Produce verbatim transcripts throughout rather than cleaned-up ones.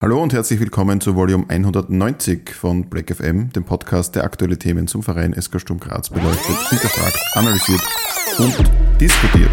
Hallo und herzlich willkommen zu Volume hundertneunzig von Black F M, dem Podcast, der aktuelle Themen zum Verein S K Sturm Graz beleuchtet, hinterfragt, analysiert und diskutiert.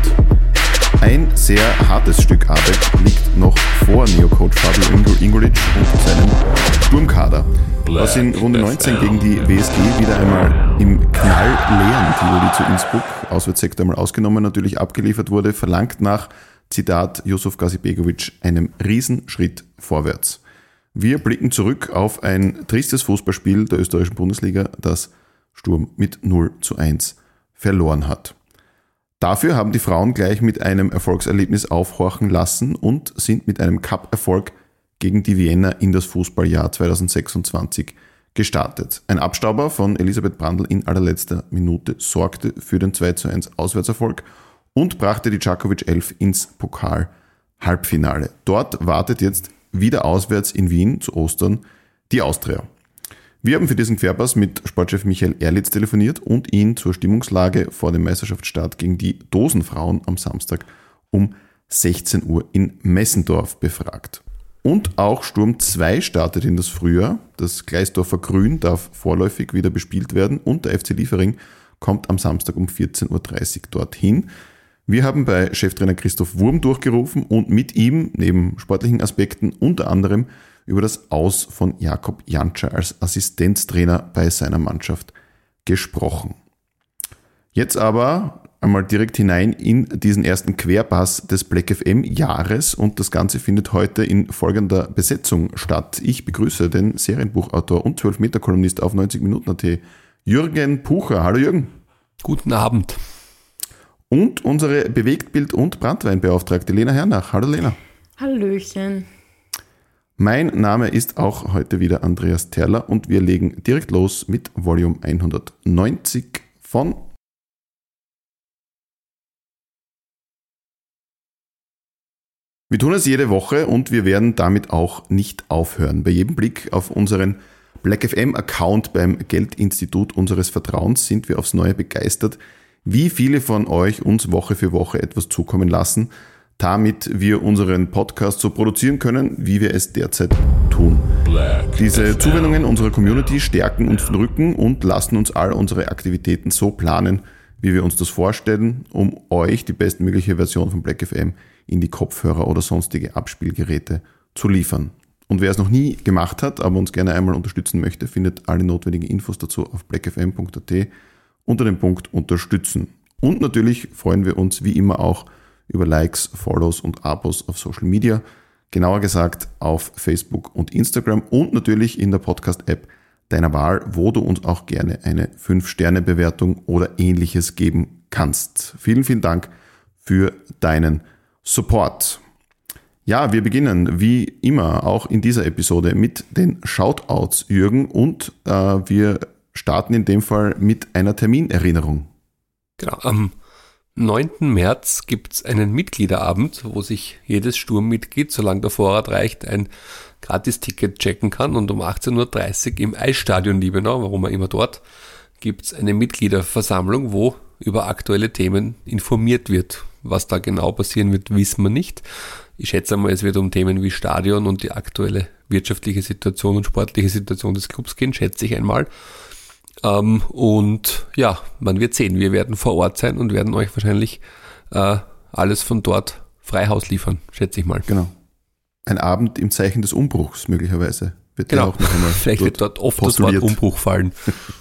Ein sehr hartes Stück Arbeit liegt noch vor Neocoach Fabio Ingulic und seinem Sturmkader. Was in Runde neunzehn gegen die W S G wieder einmal im knallleeren Tivoli zu Innsbruck, Auswärtssektor einmal ausgenommen, natürlich abgeliefert wurde, verlangt nach, Zitat Yusuf Gazibegovic, einem Riesenschritt vorwärts. Wir blicken zurück auf ein tristes Fußballspiel der österreichischen Bundesliga, das Sturm mit null zu eins verloren hat. Dafür haben die Frauen gleich mit einem Erfolgserlebnis aufhorchen lassen und sind mit einem Cup-Erfolg gegen die Vienna in das Fußballjahr zwanzig sechsundzwanzig gestartet. Ein Abstauber von Elisabeth Brandl in allerletzter Minute sorgte für den zwei zu eins Auswärtserfolg und brachte die Djakovic elf ins Pokal-Halbfinale. Dort wartet jetzt wieder auswärts in Wien zu Ostern die Austria. Wir haben für diesen Querpass mit Sportchef Michael Erlitz telefoniert und ihn zur Stimmungslage vor dem Meisterschaftsstart gegen die Dosenfrauen am Samstag um sechzehn Uhr in Messendorf befragt. Und auch Sturm zwei startet in das Frühjahr. Das Gleisdorfer Grün darf vorläufig wieder bespielt werden und der F C Liefering kommt am Samstag um vierzehn Uhr dreißig dorthin. Wir haben bei Cheftrainer Christoph Wurm durchgerufen und mit ihm neben sportlichen Aspekten unter anderem über das Aus von Jakob Jantscher als Assistenztrainer bei seiner Mannschaft gesprochen. Jetzt aber einmal direkt hinein in diesen ersten Querpass des Black F M-Jahres und das Ganze findet heute in folgender Besetzung statt. Ich begrüße den Serienbuchautor und zwölf Meter Kolumnist auf neunzig Minuten Punkt at, Jürgen Pucher. Hallo Jürgen. Guten Abend. Und unsere Bewegtbild- und Branntweinbeauftragte Lena Hernach. Hallo Lena. Hallöchen. Mein Name ist auch heute wieder Andreas Terler und wir legen direkt los mit Volume hundertneunzig von Wir tun es jede Woche und wir werden damit auch nicht aufhören. Bei jedem Blick auf unseren Black F M-Account beim Geldinstitut unseres Vertrauens sind wir aufs Neue begeistert, wie viele von euch uns Woche für Woche etwas zukommen lassen, damit wir unseren Podcast so produzieren können, wie wir es derzeit tun. Diese Zuwendungen unserer Community stärken uns den Rücken und lassen uns all unsere Aktivitäten so planen, wie wir uns das vorstellen, um euch die bestmögliche Version von Black F M in die Kopfhörer oder sonstige Abspielgeräte zu liefern. Und wer es noch nie gemacht hat, aber uns gerne einmal unterstützen möchte, findet alle notwendigen Infos dazu auf black f m punkt at unter dem Punkt Unterstützen. Und natürlich freuen wir uns wie immer auch über Likes, Follows und Abos auf Social Media, genauer gesagt auf Facebook und Instagram und natürlich in der Podcast-App deiner Wahl, wo du uns auch gerne eine fünf Sterne Bewertung oder ähnliches geben kannst. Vielen, vielen Dank für deinen Support. Ja, wir beginnen wie immer auch in dieser Episode mit den Shoutouts, Jürgen, und äh, wir starten in dem Fall mit einer Terminerinnerung. Genau, am neunten März gibt es einen Mitgliederabend, wo sich jedes Sturmmitglied, solange der Vorrat reicht, ein Gratis-Ticket checken kann und um achtzehn Uhr dreißig im Eisstadion Liebenau, warum auch immer dort, gibt es eine Mitgliederversammlung, wo über aktuelle Themen informiert wird. Was da genau passieren wird, wissen wir nicht. Ich schätze mal, es wird um Themen wie Stadion und die aktuelle wirtschaftliche Situation und sportliche Situation des Clubs gehen, schätze ich einmal. Ähm, und ja, man wird sehen. Wir werden vor Ort sein und werden euch wahrscheinlich äh, alles von dort frei Haus liefern, schätze ich mal. Genau. Ein Abend im Zeichen des Umbruchs möglicherweise. Wird genau, auch noch einmal vielleicht dort wird dort oft postuliert. Das Wort Umbruch fallen.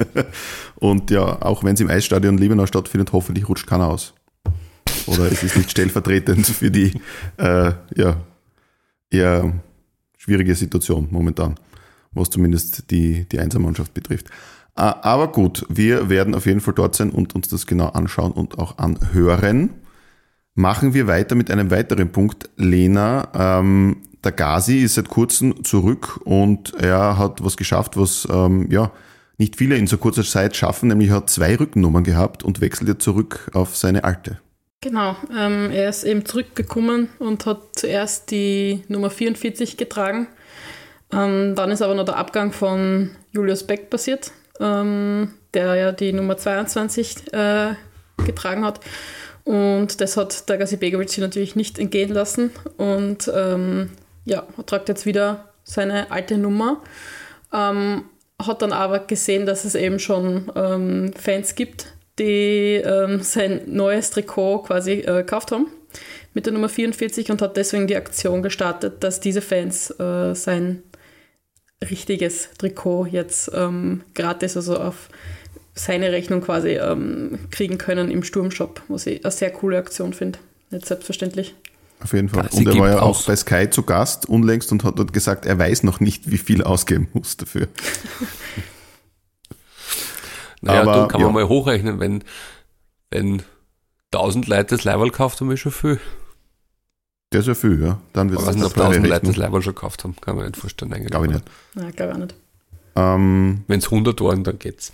Und ja, auch wenn es im Eisstadion Liebenau stattfindet, hoffentlich rutscht keiner aus. Oder es ist nicht stellvertretend für die äh, ja, eher schwierige Situation momentan, was zumindest die, die Einsermannschaft betrifft. Aber gut, wir werden auf jeden Fall dort sein und uns das genau anschauen und auch anhören. Machen wir weiter mit einem weiteren Punkt. Lena, ähm, der Gazi ist seit kurzem zurück und er hat was geschafft, was ähm, ja nicht viele in so kurzer Zeit schaffen, nämlich er hat zwei Rückennummern gehabt und wechselt jetzt zurück auf seine alte. Genau, ähm, er ist eben zurückgekommen und hat zuerst die Nummer vierundvierzig getragen. Ähm, dann ist aber noch der Abgang von Julius Beck passiert, ähm, der ja die Nummer zweiundzwanzig äh, getragen hat. Und das hat der Gazibegovic sich natürlich nicht entgehen lassen. Und ähm, ja, er trägt jetzt wieder seine alte Nummer. Ähm, hat dann aber gesehen, dass es eben schon ähm, Fans gibt, die ähm, sein neues Trikot quasi äh, gekauft haben mit der Nummer vierundvierzig und hat deswegen die Aktion gestartet, dass diese Fans äh, sein richtiges Trikot jetzt ähm, gratis, also auf seine Rechnung quasi ähm, kriegen können im Sturmshop, was ich eine sehr coole Aktion finde. Nicht selbstverständlich. Auf jeden Fall. Und er war ja auch bei Sky zu Gast unlängst und hat dort gesagt, er weiß noch nicht, wie viel ausgeben muss dafür. Naja, aber dann kann ja. man mal hochrechnen, wenn, wenn tausend Leute das Leiberl gekauft haben, ist schon viel. Der ist ja viel, ja. Dann wird ich weiß nicht, ob tausend Leute das Leiberl schon gekauft haben, kann man nicht vorstellen. Eigentlich. Glaube ich nicht. Nein, glaube ich auch nicht. Ähm, wenn es hundert waren, dann geht's.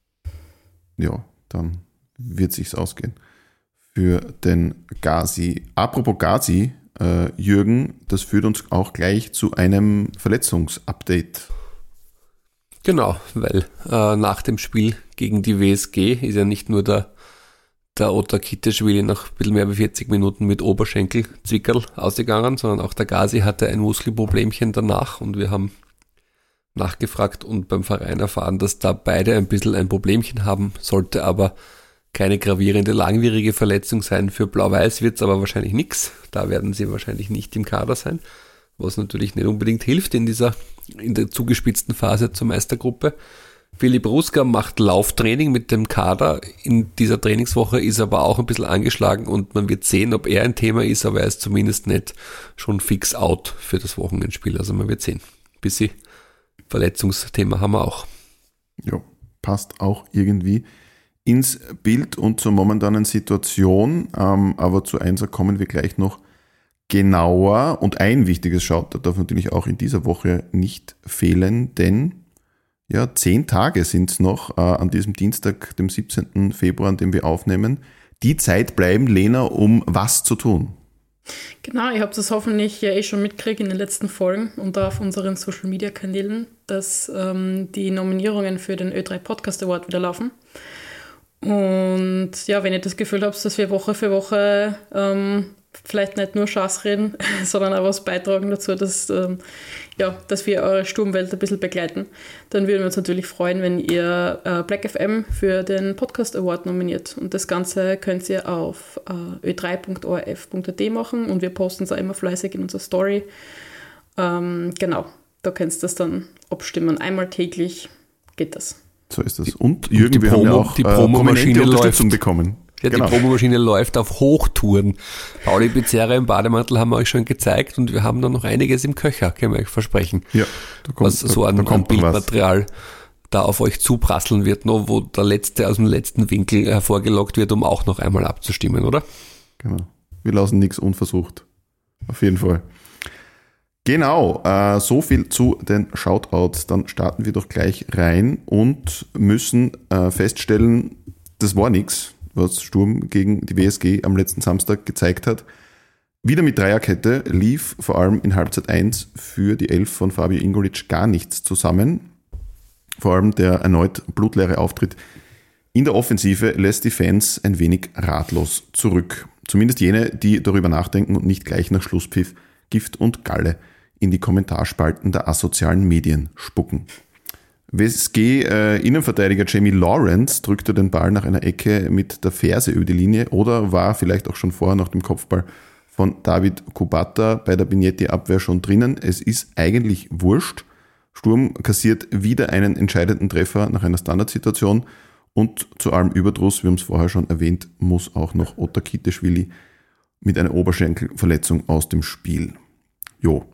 Ja, dann wird sich's ausgehen. Für den Gazi. Apropos Gazi, äh, Jürgen, das führt uns auch gleich zu einem Verletzungsupdate. Genau, weil äh, nach dem Spiel gegen die W S G ist ja nicht nur der, der Otar Kiteschwili nach ein bisschen mehr als vierzig Minuten mit Oberschenkel-Zwickerl ausgegangen, sondern auch der Gazi hatte ein Muskelproblemchen danach und wir haben nachgefragt und beim Verein erfahren, dass da beide ein bisschen ein Problemchen haben, sollte aber keine gravierende, langwierige Verletzung sein. Für Blau-Weiß wird es aber wahrscheinlich nichts. Da werden sie wahrscheinlich nicht im Kader sein, was natürlich nicht unbedingt hilft in dieser, in der zugespitzten Phase zur Meistergruppe. Philipp Ruska macht Lauftraining mit dem Kader. In dieser Trainingswoche ist er aber auch ein bisschen angeschlagen und man wird sehen, ob er ein Thema ist, aber er ist zumindest nicht schon fix out für das Wochenendspiel. Also man wird sehen. Bisschen Verletzungsthema haben wir auch. Ja, passt auch irgendwie ins Bild und zur momentanen Situation, ähm, aber zu eins kommen wir gleich noch genauer. Und ein wichtiges Shoutout darf natürlich auch in dieser Woche nicht fehlen, denn ja, zehn Tage sind es noch äh, an diesem Dienstag, dem siebzehnten Februar, an dem wir aufnehmen. Die Zeit bleiben, Lena, um was zu tun? Genau, ihr habt das hoffentlich ja eh schon mitgekriegt in den letzten Folgen und auf unseren Social-Media-Kanälen, dass ähm, die Nominierungen für den Ö drei Podcast Award wieder laufen. Und ja, wenn ihr das Gefühl habt, dass wir Woche für Woche ähm, vielleicht nicht nur Schaß reden, sondern auch was beitragen dazu, dass, ähm, ja, dass wir eure Sturmwelt ein bisschen begleiten, dann würden wir uns natürlich freuen, wenn ihr äh, Black F M für den Podcast Award nominiert. Und das Ganze könnt ihr auf äh, ö drei punkt o r f punkt a t machen und wir posten es auch immer fleißig in unserer Story. Ähm, genau, da könnt ihr das dann abstimmen. Einmal täglich geht das. So ist das. Und Jürgen, und wir Promo, haben ja auch die Promomaschine äh, Unterstützung läuft. bekommen. Ja, genau. Die Promomaschine läuft auf Hochtouren. Pauli Pizzeria im Bademantel haben wir euch schon gezeigt und wir haben da noch einiges im Köcher, können wir euch versprechen. Ja, da kommt, was so da, an, da kommt an Bildmaterial da auf euch zuprasseln wird, noch, wo der letzte aus dem letzten Winkel hervorgelockt wird, um auch noch einmal abzustimmen, oder? Genau. Wir lassen nichts unversucht. Auf jeden Fall. Genau, äh, so viel zu den Shoutouts. Dann starten wir doch gleich rein und müssen äh, feststellen, das war nichts, was Sturm gegen die W S G am letzten Samstag gezeigt hat. Wieder mit Dreierkette lief vor allem in Halbzeit eins für die Elf von Fabio Ingolic gar nichts zusammen. Vor allem der erneut blutleere Auftritt in der Offensive lässt die Fans ein wenig ratlos zurück. Zumindest jene, die darüber nachdenken und nicht gleich nach Schlusspfiff Gift und Galle in die Kommentarspalten der asozialen Medien spucken. W S G-Innenverteidiger äh, Jamie Lawrence drückte den Ball nach einer Ecke mit der Ferse über die Linie oder war vielleicht auch schon vorher nach dem Kopfball von David Kubata bei der Bignetti-Abwehr schon drinnen. Es ist eigentlich wurscht. Sturm kassiert wieder einen entscheidenden Treffer nach einer Standardsituation und zu allem Überdruss, wir haben es vorher schon erwähnt, muss auch noch Otar Kiteschwili mit einer Oberschenkelverletzung aus dem Spiel. Jo.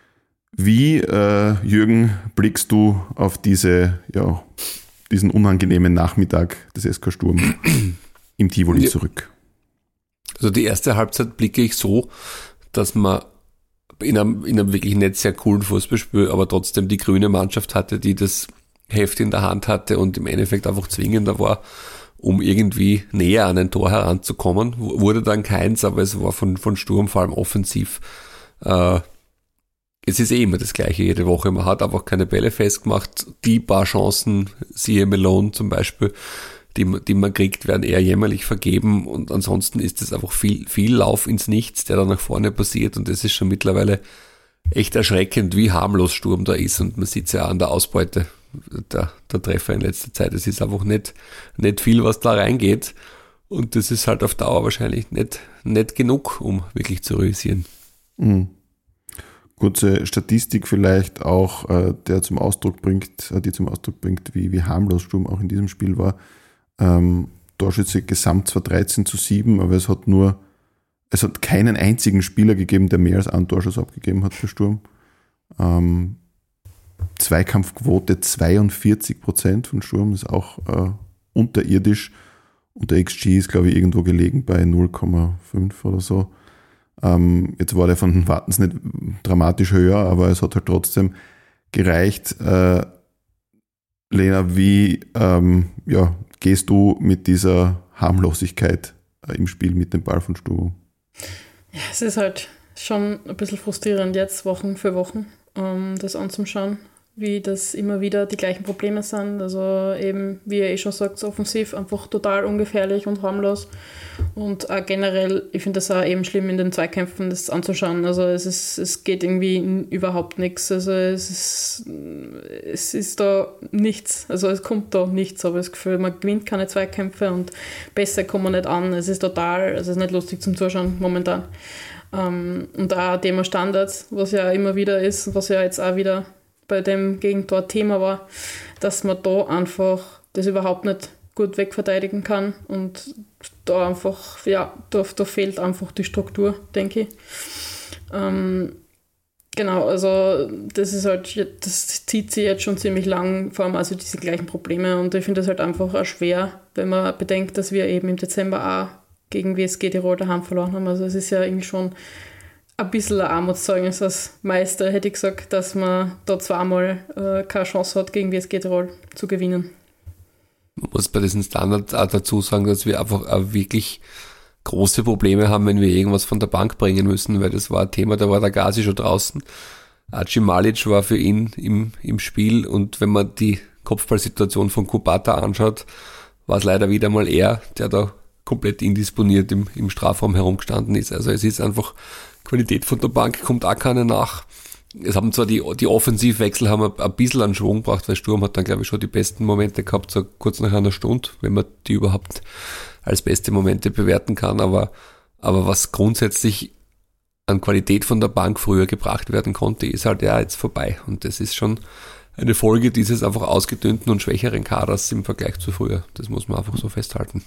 Wie, äh, Jürgen, blickst du auf diese, ja, diesen unangenehmen Nachmittag des S K Sturm im Tivoli zurück? Also die erste Halbzeit blicke ich so, dass man in einem, in einem wirklich nicht sehr coolen Fußballspiel, aber trotzdem die grüne Mannschaft hatte, die das Heft in der Hand hatte und im Endeffekt einfach zwingender war, um irgendwie näher an ein Tor heranzukommen. Wurde dann keins, aber es war von, von Sturm vor allem offensiv äh, es ist eh immer das Gleiche jede Woche. Man hat einfach keine Bälle festgemacht. Die paar Chancen, siehe Malone zum Beispiel, die, die man kriegt, werden eher jämmerlich vergeben. Und ansonsten ist es einfach viel, viel Lauf ins Nichts, der da nach vorne passiert. Und das ist schon mittlerweile echt erschreckend, wie harmlos Sturm da ist. Und man sieht es ja an der Ausbeute der, der Treffer in letzter Zeit. Es ist einfach nicht, nicht viel, was da reingeht. Und das ist halt auf Dauer wahrscheinlich nicht, nicht genug, um wirklich zu realisieren. Mhm. Kurze Statistik vielleicht auch, äh, der zum Ausdruck bringt, äh, die zum Ausdruck bringt, wie, wie harmlos Sturm auch in diesem Spiel war. Ähm, Torschütze gesamt zwar dreizehn zu sieben, aber es hat nur, es hat keinen einzigen Spieler gegeben, der mehr als einen Torschuss abgegeben hat für Sturm. Ähm, Zweikampfquote zweiundvierzig Prozent von Sturm ist auch äh, unterirdisch. Und der X G ist, glaube ich, irgendwo gelegen bei null Komma fünf oder so. Ähm, jetzt war der von den Wartens nicht dramatisch höher, aber es hat halt trotzdem gereicht. Äh, Lena, wie ähm, ja, gehst du mit dieser Harmlosigkeit äh, im Spiel mit dem Ball von Sturm um? Ja, es ist halt schon ein bisschen frustrierend jetzt, Wochen für Wochen, um das anzuschauen, wie das immer wieder die gleichen Probleme sind. Also eben, wie ihr eh schon sagt, offensiv einfach total ungefährlich und harmlos. Und auch generell, ich finde das auch eben schlimm in den Zweikämpfen, das anzuschauen. Also es ist, es geht irgendwie überhaupt nichts. Also es ist, es ist da nichts. Also es kommt da nichts, aber das Gefühl, man gewinnt keine Zweikämpfe und besser kommt man nicht an. Es ist total, also es ist nicht lustig zum Zuschauen momentan. Und auch Thema Standards, was ja immer wieder ist, was ja jetzt auch wieder bei dem Gegentor Thema war, dass man da einfach das überhaupt nicht gut wegverteidigen kann und da einfach, ja, da, da fehlt einfach die Struktur, denke ich. Ähm, genau, also das ist halt, das zieht sich jetzt schon ziemlich lang, vor allem also diese gleichen Probleme und ich finde das halt einfach auch schwer, wenn man bedenkt, dass wir eben im Dezember auch gegen W S G Tirol daheim verloren haben. Also es ist ja irgendwie schon ein bisschen ein Armutszeugnis als Meister, hätte ich gesagt, dass man da zweimal äh, keine Chance hat, gegen W S G Tirol zu gewinnen. Man muss bei diesen Standards auch dazu sagen, dass wir einfach auch wirklich große Probleme haben, wenn wir irgendwas von der Bank bringen müssen, weil das war ein Thema, da war der Gazi schon draußen. Aci Malic war für ihn im, im Spiel und wenn man die Kopfballsituation von Kubata anschaut, war es leider wieder mal er, der da komplett indisponiert im, im Strafraum herumgestanden ist. Also es ist einfach, Qualität von der Bank kommt auch keine nach. Es haben zwar die, die Offensivwechsel haben ein, ein bisschen an Schwung gebracht, weil Sturm hat dann, glaube ich, schon die besten Momente gehabt, so kurz nach einer Stunde, wenn man die überhaupt als beste Momente bewerten kann. Aber, aber was grundsätzlich an Qualität von der Bank früher gebracht werden konnte, ist halt ja jetzt vorbei. Und das ist schon eine Folge dieses einfach ausgedünnten und schwächeren Kaders im Vergleich zu früher. Das muss man einfach so festhalten.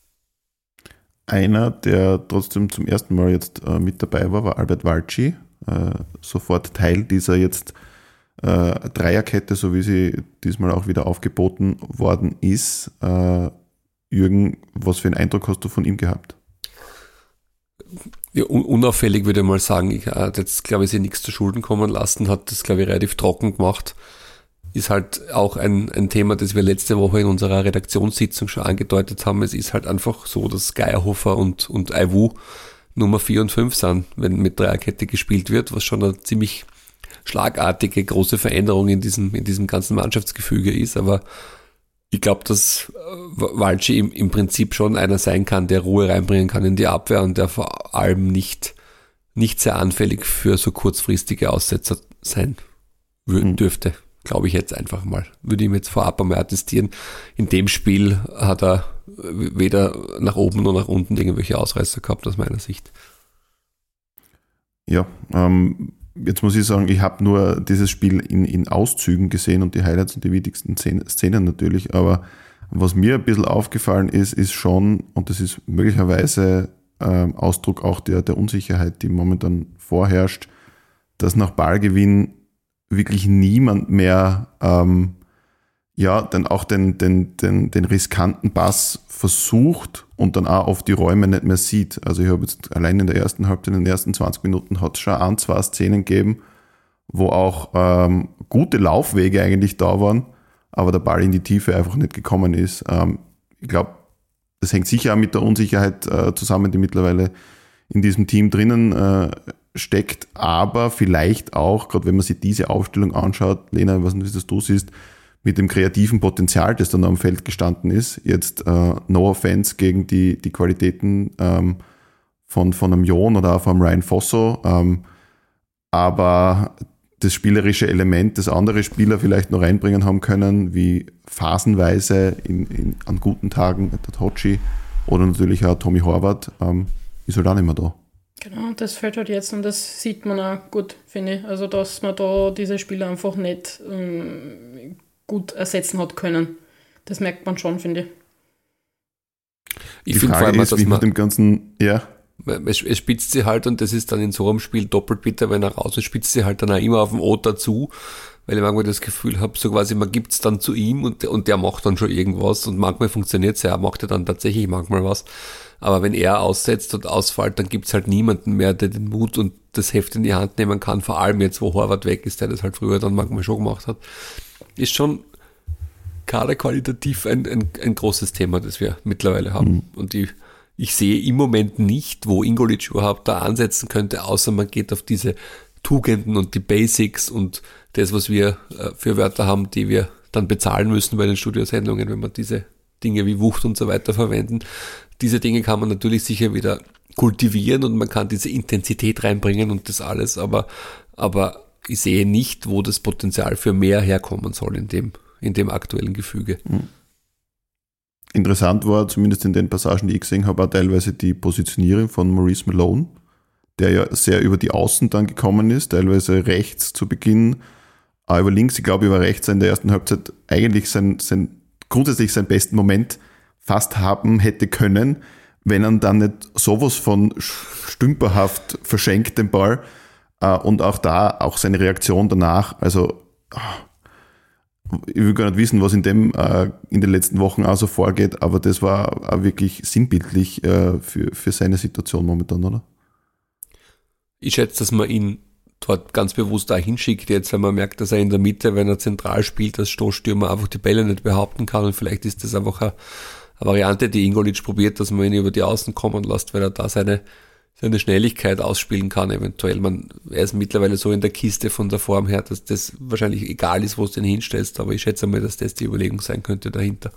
Einer, der trotzdem zum ersten Mal jetzt äh, mit dabei war, war Albert Walci. Äh, sofort Teil dieser jetzt äh, Dreierkette, so wie sie diesmal auch wieder aufgeboten worden ist. Äh, Jürgen, was für einen Eindruck hast du von ihm gehabt? Ja, un- unauffällig würde ich mal sagen. Ich hat jetzt, glaube ich, sich nichts zu Schulden kommen lassen, hat das, glaube ich, relativ trocken gemacht. Ist halt auch ein, ein Thema, das wir letzte Woche in unserer Redaktionssitzung schon angedeutet haben. Es ist halt einfach so, dass Geierhofer und, und Aiwu Nummer vier und fünf sind, wenn mit Dreierkette gespielt wird, was schon eine ziemlich schlagartige, große Veränderung in diesem, in diesem ganzen Mannschaftsgefüge ist. Aber ich glaube, dass Walci im, im Prinzip schon einer sein kann, der Ruhe reinbringen kann in die Abwehr und der vor allem nicht, nicht sehr anfällig für so kurzfristige Aussetzer sein würden, dürfte. Glaube ich jetzt einfach mal. Würde ihm jetzt vorab einmal attestieren. In dem Spiel hat er weder nach oben noch nach unten irgendwelche Ausreißer gehabt, aus meiner Sicht. Ja, ähm, jetzt muss ich sagen, ich habe nur dieses Spiel in, in Auszügen gesehen und die Highlights und die wichtigsten Szenen natürlich, aber was mir ein bisschen aufgefallen ist, ist schon, und das ist möglicherweise ähm, Ausdruck auch der, der Unsicherheit, die momentan vorherrscht, dass nach Ballgewinn wirklich niemand mehr ähm, ja, dann auch den, den, den, den riskanten Pass versucht und dann auch auf die Räume nicht mehr sieht. Also ich habe jetzt allein in der ersten Halbzeit, in den ersten zwanzig Minuten hat es schon ein, zwei Szenen gegeben, wo auch ähm, gute Laufwege eigentlich da waren, aber der Ball in die Tiefe einfach nicht gekommen ist. Ähm, ich glaube, das hängt sicher auch mit der Unsicherheit äh, zusammen, die mittlerweile in diesem Team drinnen äh, steckt, aber vielleicht auch, gerade wenn man sich diese Aufstellung anschaut, Lena, ich weiß nicht, wie das du siehst, mit dem kreativen Potenzial, das dann am Feld gestanden ist, jetzt äh, no offense gegen die, die Qualitäten ähm, von, von einem Jon oder auch von einem Ryan Fosso, ähm, aber das spielerische Element, das andere Spieler vielleicht noch reinbringen haben können, wie phasenweise in, in, an guten Tagen der Tochi oder natürlich auch Tommy Horvath, ähm, ist halt auch nicht mehr da. Genau, das fällt halt jetzt und das sieht man auch gut, finde ich. Also, dass man da diese Spieler einfach nicht ähm, gut ersetzen hat können. Das merkt man schon, finde ich. Ich finde vor allem, ist, dass wie man mit dem ganzen, ja. Es, es spitzt sie halt und das ist dann in so einem Spiel doppelt bitter, wenn er raus ist, spitzt sie halt dann auch immer auf dem O dazu, weil ich manchmal das Gefühl habe, so quasi, man gibt es dann zu ihm und, und der macht dann schon irgendwas und manchmal funktioniert es ja, er macht ja dann tatsächlich manchmal was, aber wenn er aussetzt und ausfällt, dann gibt es halt niemanden mehr, der den Mut und das Heft in die Hand nehmen kann, vor allem jetzt, wo Horvath weg ist, der das halt früher dann manchmal schon gemacht hat, ist schon kaderqualitativ ein, ein, ein großes Thema, das wir mittlerweile haben mhm. und die Ich sehe im Moment nicht, wo Ingolic überhaupt da ansetzen könnte, außer man geht auf diese Tugenden und die Basics und das, was wir äh, für Wörter haben, die wir dann bezahlen müssen bei den Studiosendungen, wenn wir diese Dinge wie Wucht und so weiter verwenden. Diese Dinge kann man natürlich sicher wieder kultivieren und man kann diese Intensität reinbringen und das alles, aber, aber ich sehe nicht, wo das Potenzial für mehr herkommen soll in dem, in dem aktuellen Gefüge. Mhm. Interessant war, zumindest in den Passagen, die ich gesehen habe, auch teilweise die Positionierung von Maurice Malone, der ja sehr über die Außen dann gekommen ist, teilweise rechts zu Beginn, auch über links. Ich glaube, über rechts in der ersten Halbzeit eigentlich sein, sein grundsätzlich seinen besten Moment fast haben hätte können, wenn er dann nicht sowas von stümperhaft verschenkt, den Ball. Und auch da, auch seine Reaktion danach, also ich will gar nicht wissen, was in dem äh, in den letzten Wochen auch so vorgeht, aber das war auch wirklich sinnbildlich äh, für, für seine Situation momentan, oder? Ich schätze, dass man ihn dort ganz bewusst da hinschickt jetzt, weil man merkt, dass er in der Mitte, wenn er zentral spielt, als Stoßstürmer einfach die Bälle nicht behaupten kann und vielleicht ist das einfach eine, eine Variante, die Ingolic probiert, dass man ihn über die Außen kommen lässt, weil er da seine seine Schnelligkeit ausspielen kann, eventuell. Man, er ist mittlerweile so in der Kiste von der Form her, dass das wahrscheinlich egal ist, wo du den hinstellst, aber ich schätze mal, dass das die Überlegung sein könnte dahinter.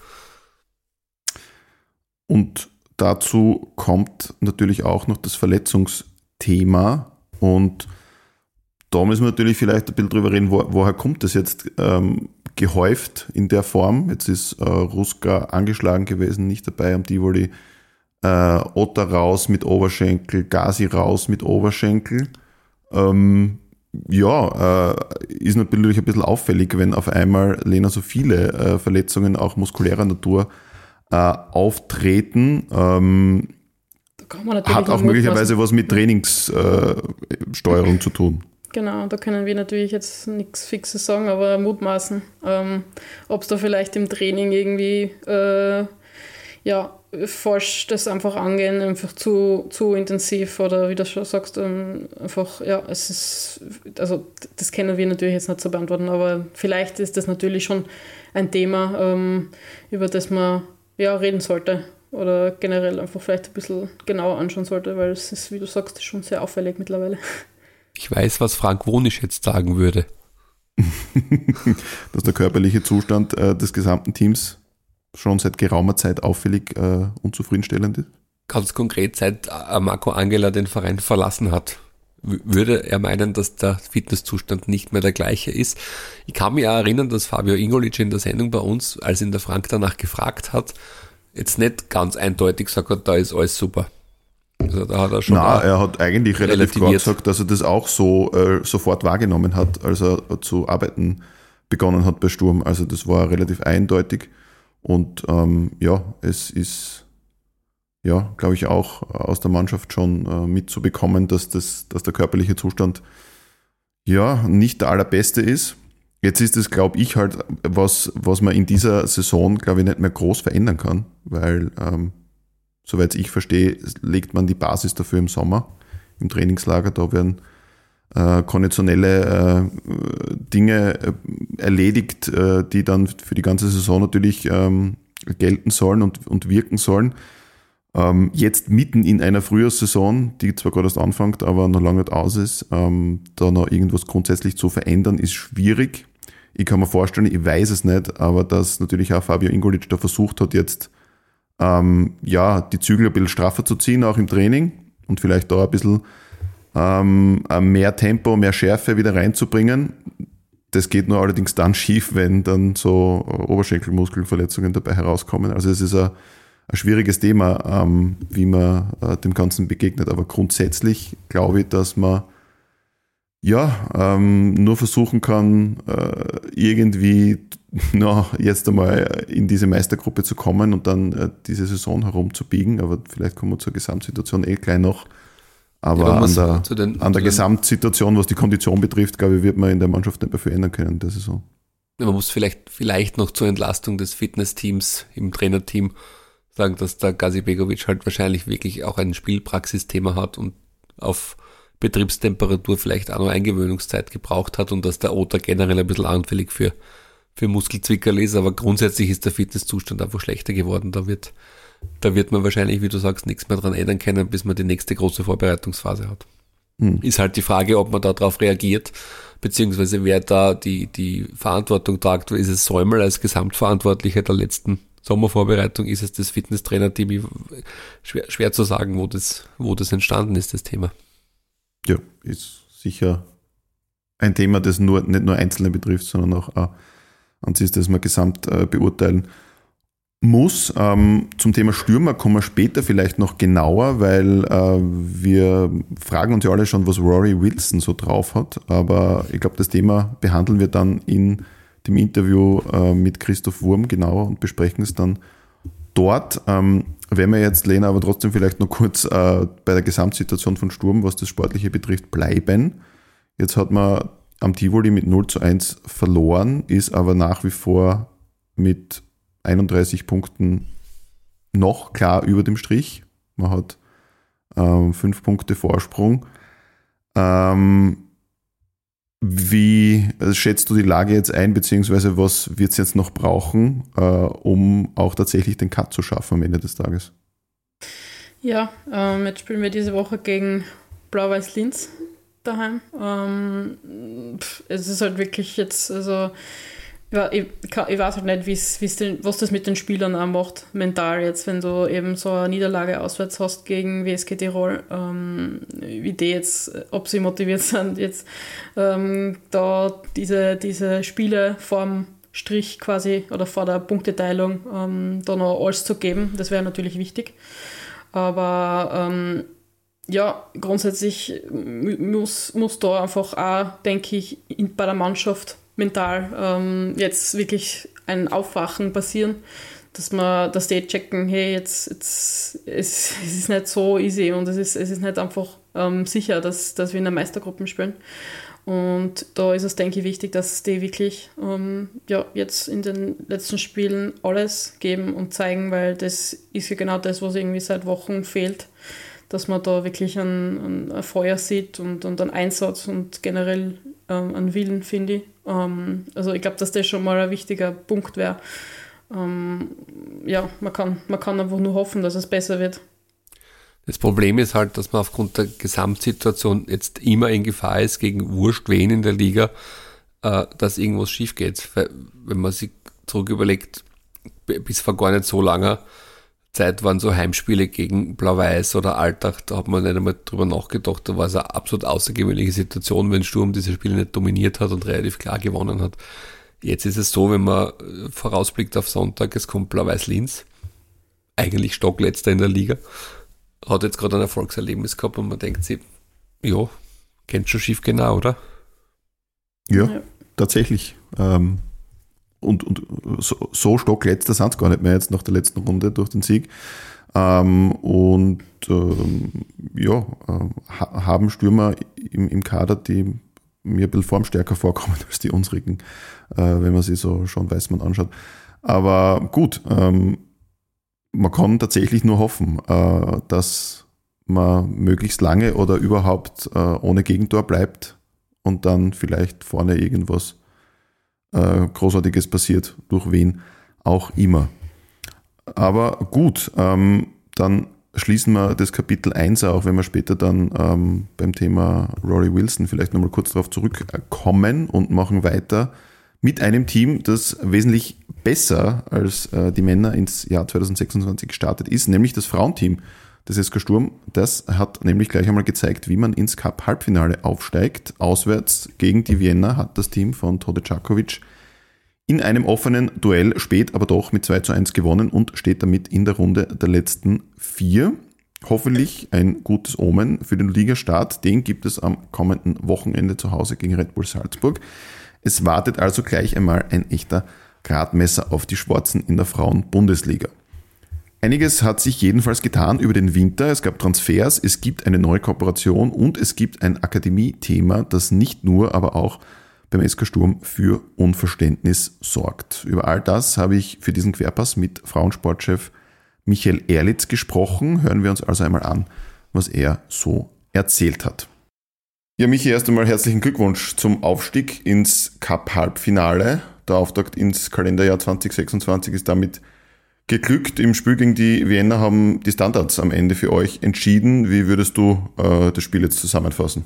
Und dazu kommt natürlich auch noch das Verletzungsthema und da müssen wir natürlich vielleicht ein bisschen drüber reden, wo, woher kommt das jetzt ähm, gehäuft in der Form. Jetzt ist äh, Ruska angeschlagen gewesen, nicht dabei am Tivoli. Äh, Otta raus mit Oberschenkel, Gazi raus mit Oberschenkel. Ähm, ja, äh, ist natürlich ein bisschen auffällig, wenn auf einmal, Lena, so viele äh, Verletzungen auch muskulärer Natur äh, auftreten. Ähm, da kann man natürlich hat auch möglicherweise was mit Trainingssteuerung äh, zu tun. Genau, da können wir natürlich jetzt nichts Fixes sagen, aber mutmaßen, ähm, ob es da vielleicht im Training irgendwie äh, ja, falsch das einfach angehen, einfach zu, zu intensiv oder wie du schon sagst, ähm, einfach, ja, es ist, also das können wir natürlich jetzt nicht so beantworten, aber vielleicht ist das natürlich schon ein Thema, ähm, über das man ja reden sollte oder generell einfach vielleicht ein bisschen genauer anschauen sollte, weil es ist, wie du sagst, schon sehr auffällig mittlerweile. Ich weiß, was Frank Wonisch jetzt sagen würde. Dass der körperliche Zustand äh, des gesamten Teams schon seit geraumer Zeit auffällig äh, unzufriedenstellend ist? Ganz konkret, seit Marco Angela den Verein verlassen hat, w- würde er meinen, dass der Fitnesszustand nicht mehr der gleiche ist. Ich kann mich auch erinnern, dass Fabio Ingolic in der Sendung bei uns, als ihn der Frank danach gefragt hat, jetzt nicht ganz eindeutig gesagt hat, da ist alles super. Also da hat er schon. Na, er hat eigentlich relativ klar gesagt, dass er das auch so äh, sofort wahrgenommen hat, als er zu arbeiten begonnen hat bei Sturm. Also das war relativ eindeutig. Und ähm, ja, es ist, ja, glaube ich, auch aus der Mannschaft schon äh, mitzubekommen, dass, das, dass der körperliche Zustand ja nicht der allerbeste ist. Jetzt ist es, glaube ich, halt was, was man in dieser Saison, glaube ich, nicht mehr groß verändern kann, weil, ähm, soweit ich verstehe, legt man die Basis dafür im Sommer, im Trainingslager. Da werden äh, konditionelle äh, Dinge äh, erledigt, äh, die dann für die ganze Saison natürlich ähm, gelten sollen und, und wirken sollen. Ähm, jetzt mitten in einer Frühjahrssaison, die zwar gerade erst anfängt, aber noch lange nicht aus ist, ähm, da noch irgendwas grundsätzlich zu verändern, ist schwierig. Ich kann mir vorstellen, ich weiß es nicht, aber dass natürlich auch Fabio Ingolic da versucht hat, jetzt ähm, ja, die Zügel ein bisschen straffer zu ziehen, auch im Training und vielleicht da ein bisschen ähm, mehr Tempo, mehr Schärfe wieder reinzubringen. Das geht nur allerdings dann schief, wenn dann so Oberschenkelmuskelverletzungen dabei herauskommen. Also es ist ein, ein schwieriges Thema, ähm, wie man äh, dem Ganzen begegnet. Aber grundsätzlich glaube ich, dass man ja ähm, nur versuchen kann, äh, irgendwie na, jetzt einmal in diese Meistergruppe zu kommen und dann äh, diese Saison herumzubiegen. Aber vielleicht kommen wir zur Gesamtsituation eh gleich noch. Aber ja, an der, den, an der Gesamtsituation, was die Kondition betrifft, glaube ich, wird man in der Mannschaft nicht mehr viel ändern können in der Saison. Man muss vielleicht, vielleicht noch zur Entlastung des Fitnessteams im Trainerteam sagen, dass der Gazi Begovic halt wahrscheinlich wirklich auch ein Spielpraxisthema hat und auf Betriebstemperatur vielleicht auch noch Eingewöhnungszeit gebraucht hat und dass der Otter generell ein bisschen anfällig für, für Muskelzwickerl ist, aber grundsätzlich ist der Fitnesszustand einfach schlechter geworden. Da wird Da wird man wahrscheinlich, wie du sagst, nichts mehr dran ändern können, bis man die nächste große Vorbereitungsphase hat. Hm. Ist halt die Frage, ob man da drauf reagiert, beziehungsweise wer da die, die Verantwortung tragt. Ist es Säumel als Gesamtverantwortlicher der letzten Sommervorbereitung? Ist es das Fitnesstrainer-Team? Schwer, schwer zu sagen, wo das, wo das entstanden ist, das Thema. Ja, ist sicher ein Thema, das nur, nicht nur Einzelne betrifft, sondern auch äh, an sich, das man gesamt äh, beurteilen muss. Ähm, zum Thema Stürmer kommen wir später vielleicht noch genauer, weil äh, wir fragen uns ja alle schon, was Rory Wilson so drauf hat, aber ich glaube, das Thema behandeln wir dann in dem Interview äh, mit Christoph Wurm genauer und besprechen es dann dort. Ähm, wenn wir jetzt, Lena, aber trotzdem vielleicht noch kurz äh, bei der Gesamtsituation von Sturm, was das Sportliche betrifft, bleiben. Jetzt hat man am Tivoli mit null zu eins verloren, ist aber nach wie vor mit einunddreißig Punkten noch klar über dem Strich. Man hat ähm, fünf Punkte Vorsprung. Ähm, wie also schätzt du die Lage jetzt ein, beziehungsweise was wird es jetzt noch brauchen, äh, um auch tatsächlich den Cut zu schaffen am Ende des Tages? Ja, ähm, jetzt spielen wir diese Woche gegen Blau-Weiß Linz daheim. Ähm, pff, es ist halt wirklich jetzt, also ja, ich, ich weiß halt nicht, wie's, wie's den, was das mit den Spielern auch macht, mental jetzt, wenn du eben so eine Niederlage auswärts hast gegen W S G Tirol, ähm, wie die jetzt, ob sie motiviert sind, jetzt ähm, da diese, diese Spiele vorm Strich quasi oder vor der Punkteteilung ähm, da noch alles zu geben, das wäre natürlich wichtig. Aber ähm, ja, grundsätzlich muss, muss da einfach auch, denke ich, in, bei der Mannschaft mental ähm, jetzt wirklich ein Aufwachen passieren, dass man, dass die checken, hey, jetzt, jetzt es, es ist nicht so easy und es ist, es ist nicht einfach ähm, sicher, dass, dass wir in der Meistergruppe spielen. Und da ist es, denke ich, wichtig, dass die wirklich ähm, ja, jetzt in den letzten Spielen alles geben und zeigen, weil das ist ja genau das, was irgendwie seit Wochen fehlt, dass man da wirklich ein, ein Feuer sieht und, und einen Einsatz und generell ähm, einen Willen, finde ich. Ähm, also ich glaube, dass das schon mal ein wichtiger Punkt wäre. Ähm, ja, man kann, man kann einfach nur hoffen, dass es besser wird. Das Problem ist halt, dass man aufgrund der Gesamtsituation jetzt immer in Gefahr ist, gegen wurscht wen in der Liga, äh, dass irgendwas schief geht. Weil, wenn man sich zurück überlegt, bis vor gar nicht so langer Zeit waren so Heimspiele gegen Blau-Weiß oder Alltag, da hat man nicht einmal drüber nachgedacht, da war es eine absolut außergewöhnliche Situation, wenn Sturm diese Spiele nicht dominiert hat und relativ klar gewonnen hat. Jetzt ist es so, wenn man vorausblickt auf Sonntag, es kommt Blau-Weiß Linz, eigentlich Stockletzter in der Liga, hat jetzt gerade ein Erfolgserlebnis gehabt und man denkt sich, ja, kennt schon schief genau, oder? Ja, ja. Tatsächlich. Ähm Und, und so, so stockletzter sind es gar nicht mehr jetzt nach der letzten Runde durch den Sieg. Ähm, und ähm, ja, äh, ha, haben Stürmer im, im Kader, die mir ein bisschen formstärker vorkommen als die unsrigen, äh, wenn man sie so schon Weißmann anschaut. Aber gut, ähm, man kann tatsächlich nur hoffen, äh, dass man möglichst lange oder überhaupt äh, ohne Gegentor bleibt und dann vielleicht vorne irgendwas Großartiges passiert, durch wen auch immer. Aber gut, ähm, dann schließen wir das Kapitel eins, auch wenn wir später dann ähm, beim Thema Rory Wilson vielleicht nochmal kurz darauf zurückkommen und machen weiter mit einem Team, das wesentlich besser als äh, die Männer ins Jahr zwanzig sechsundzwanzig gestartet ist, nämlich das Frauenteam des S K Sturm. Das hat nämlich gleich einmal gezeigt, wie man ins Cup-Halbfinale aufsteigt. Auswärts gegen die Vienna hat das Team von Tode Čaković in einem offenen Duell spät, aber doch mit zwei zu eins gewonnen und steht damit in der Runde der letzten vier. Hoffentlich ein gutes Omen für den Ligastart. Den gibt es am kommenden Wochenende zu Hause gegen Red Bull Salzburg. Es wartet also gleich einmal ein echter Gradmesser auf die Schwarzen in der Frauen-Bundesliga. Einiges hat sich jedenfalls getan über den Winter. Es gab Transfers, es gibt eine neue Kooperation und es gibt ein Akademie-Thema, das nicht nur, aber auch beim S K Sturm für Unverständnis sorgt. Über all das habe ich für diesen Querpass mit Frauensportchef Michael Erlitz gesprochen. Hören wir uns also einmal an, was er so erzählt hat. Ja, Michi, erst einmal herzlichen Glückwunsch zum Aufstieg ins Cup-Halbfinale. Der Auftakt ins Kalenderjahr zwanzig sechsundzwanzig ist damit geglückt. Im Spiel gegen die Vienna haben die Standards am Ende für euch entschieden. Wie würdest du äh, das Spiel jetzt zusammenfassen?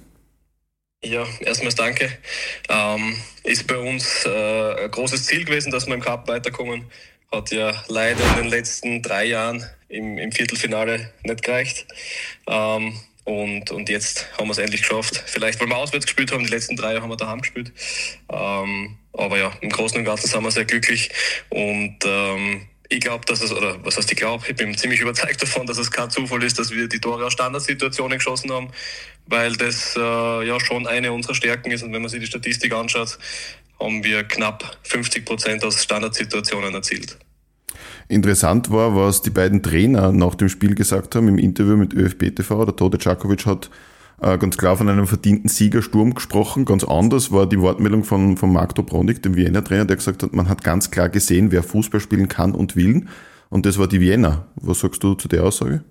Ja, erstmals danke. Ähm, ist bei uns äh, ein großes Ziel gewesen, dass wir im Cup weiterkommen. Hat ja leider in den letzten drei Jahren im, im Viertelfinale nicht gereicht. Ähm, und, und jetzt haben wir es endlich geschafft. Vielleicht, weil wir auswärts gespielt haben, die letzten drei Jahre haben wir daheim gespielt. Ähm, aber ja, im Großen und Ganzen sind wir sehr glücklich. Und ähm, ich glaube, dass es, oder was heißt ich glaube, ich bin ziemlich überzeugt davon, dass es kein Zufall ist, dass wir die Tore aus Standardsituationen geschossen haben, weil das äh, ja schon eine unserer Stärken ist. Und wenn man sich die Statistik anschaut, haben wir knapp fünfzig Prozent aus Standardsituationen erzielt. Interessant war, was die beiden Trainer nach dem Spiel gesagt haben im Interview mit ÖFB T V. Der Tode Čaković hat äh, ganz klar von einem verdienten Siegersturm gesprochen. Ganz anders war die Wortmeldung von, von Mark Dobronik, dem Vienna-Trainer, der gesagt hat, man hat ganz klar gesehen, wer Fußball spielen kann und will. Und das war die Vienna. Was sagst du zu der Aussage?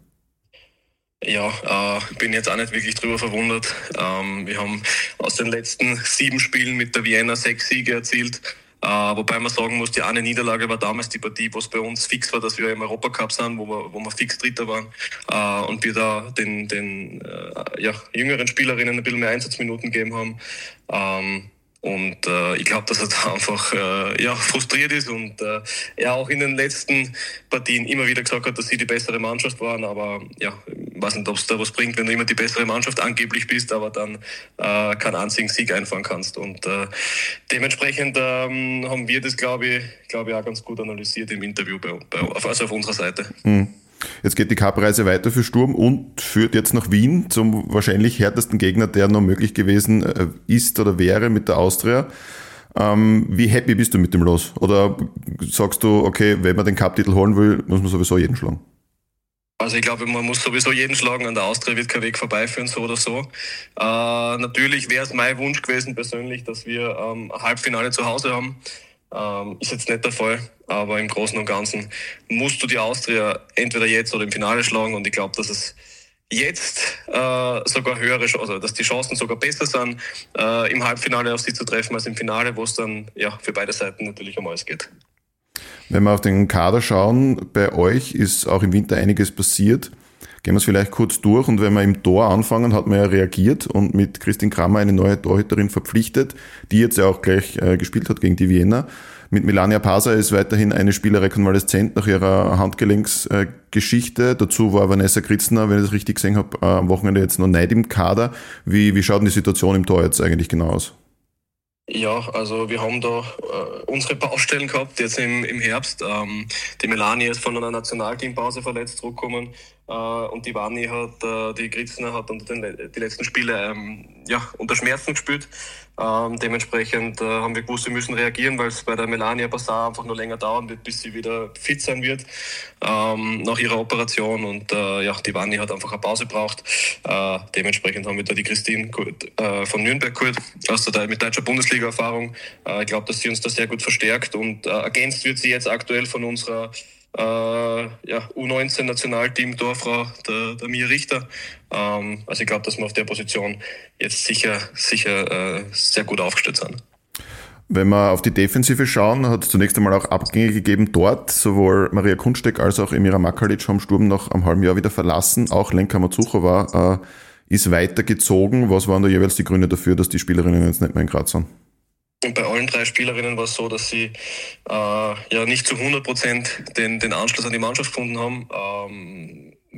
Ja, äh, ich bin jetzt auch nicht wirklich drüber verwundert. Ähm, wir haben aus den letzten sieben Spielen mit der Vienna sechs Siege erzielt. Äh, wobei man sagen muss, die eine Niederlage war damals die Partie, wo es bei uns fix war, dass wir im Europacup sind, wo wir, wo wir fix Dritter waren. Äh, und wir da den, den äh, ja, jüngeren Spielerinnen ein bisschen mehr Einsatzminuten gegeben haben. Ähm, Und äh, ich glaube, dass er da einfach äh, ja, frustriert ist und äh, er auch in den letzten Partien immer wieder gesagt hat, dass sie die bessere Mannschaft waren. Aber ja, ich weiß nicht, ob es da was bringt, wenn du immer die bessere Mannschaft angeblich bist, aber dann äh, keinen einzigen Sieg einfahren kannst. Und äh, dementsprechend ähm, haben wir das, glaube ich, glaube ich, auch ganz gut analysiert im Interview, bei, bei, also auf unserer Seite. Mhm. Jetzt geht die Cup-Reise weiter für Sturm und führt jetzt nach Wien zum wahrscheinlich härtesten Gegner, der noch möglich gewesen ist oder wäre mit der Austria. Ähm, wie happy bist du mit dem Los? Oder sagst du, okay, wenn man den Cup-Titel holen will, muss man sowieso jeden schlagen? Also ich glaube, man muss sowieso jeden schlagen. An der Austria wird kein Weg vorbeiführen, so oder so. Äh, natürlich wäre es mein Wunsch gewesen persönlich, dass wir ähm, ein Halbfinale zu Hause haben. Ähm, ist jetzt nicht der Fall, aber im Großen und Ganzen musst du die Austria entweder jetzt oder im Finale schlagen und ich glaube, dass es jetzt äh, sogar höhere Chancen, also dass die Chancen sogar besser sind, äh, im Halbfinale auf sie zu treffen als im Finale, wo es dann ja für beide Seiten natürlich um alles geht. Wenn wir auf den Kader schauen, bei euch ist auch im Winter einiges passiert. Gehen wir es vielleicht kurz durch und wenn wir im Tor anfangen, hat man ja reagiert und mit Christine Kramer eine neue Torhüterin verpflichtet, die jetzt ja auch gleich äh, gespielt hat gegen die Vienna. Mit Melania Pasa ist weiterhin eine Spielerrekonvaleszent nach ihrer Handgelenksgeschichte. Äh, Dazu war Vanessa Kritzner, wenn ich das richtig gesehen habe, äh, am Wochenende jetzt noch nicht im Kader. Wie, wie schaut denn die Situation im Tor jetzt eigentlich genau aus? Ja, also wir haben da äh, unsere Baustellen gehabt, jetzt im, im Herbst. Ähm, die Melanie ist von einer Nationalteampause verletzt zurückgekommen äh, und die Vanni hat, äh, die Kritzner hat unter den die letzten Spiele ähm, ja, unter Schmerzen gespielt. Ähm, dementsprechend äh, haben wir gewusst, wir müssen reagieren, weil es bei der Melania Passar einfach nur länger dauern wird, bis sie wieder fit sein wird ähm, nach ihrer Operation. Und äh, ja, die Vanni hat einfach eine Pause gebraucht. Äh, dementsprechend haben wir da die Christine äh, von Nürnberg geholt, aus der, mit deutscher Bundesliga-Erfahrung. Äh, ich glaube, dass sie uns da sehr gut verstärkt und äh, ergänzt wird sie jetzt aktuell von unserer äh, ja, U neunzehn Nationalteam-Torfrau, der, der Mia Richter. Ähm, also ich glaube, dass wir auf der Position jetzt sicher, sicher äh, sehr gut aufgestellt sind. Wenn wir auf die Defensive schauen, hat es zunächst einmal auch Abgänge gegeben dort. Sowohl Maria Kunsteck als auch Emira Makalic haben Sturm nach einem halben Jahr wieder verlassen. Auch Lenka Matsuchova äh, ist weitergezogen. Was waren da jeweils die Gründe dafür, dass die Spielerinnen jetzt nicht mehr in Graz sind? Und bei allen drei Spielerinnen war es so, dass sie äh, ja nicht zu hundert Prozent den, den Anschluss an die Mannschaft gefunden haben. Ähm,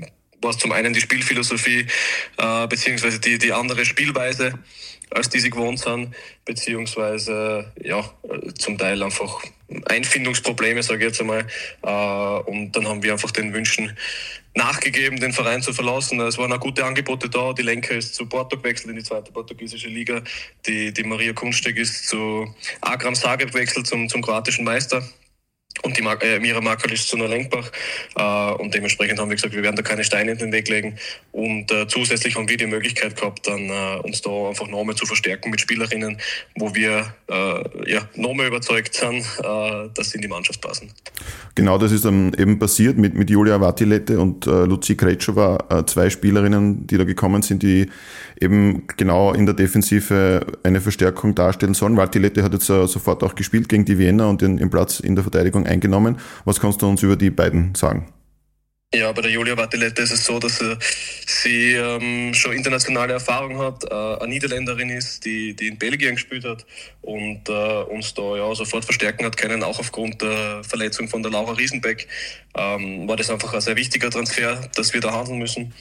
war es zum einen die Spielphilosophie, äh, beziehungsweise die, die andere Spielweise, als die sie gewohnt sind, beziehungsweise ja, zum Teil einfach Einfindungsprobleme, sage ich jetzt einmal. Äh, und dann haben wir einfach den Wünschen nachgegeben, den Verein zu verlassen. Es waren auch gute Angebote da. Die Lenker ist zu Porto gewechselt in die zweite portugiesische Liga. Die, die Maria Kunsteg ist zu Agram Zagreb gewechselt, zum, zum kroatischen Meister. Und die Mar- äh, Mira Makal ist zu Nalenkbach. Äh, und dementsprechend haben wir gesagt, wir werden da keine Steine in den Weg legen. Und äh, zusätzlich haben wir die Möglichkeit gehabt, dann äh, uns da einfach nochmal zu verstärken mit Spielerinnen, wo wir äh, ja, nochmal überzeugt sind, äh, dass sie in die Mannschaft passen. Genau, das ist dann eben passiert mit, mit Julia Vartilete und äh, Lucy Krejcova, äh, zwei Spielerinnen, die da gekommen sind, die eben genau in der Defensive eine Verstärkung darstellen sollen. Vartilete hat jetzt äh, sofort auch gespielt gegen die Wiener und den, den Platz in der Verteidigung eingenommen. Was kannst du uns über die beiden sagen? Ja, bei der Julia Vartilete ist es so, dass äh, sie ähm, schon internationale Erfahrung hat, äh, eine Niederländerin ist, die, die in Belgien gespielt hat und äh, uns da ja sofort verstärken hat können, auch aufgrund der Verletzung von der Laura Riesenbeck. Ähm, war das einfach ein sehr wichtiger Transfer, dass wir da handeln müssen.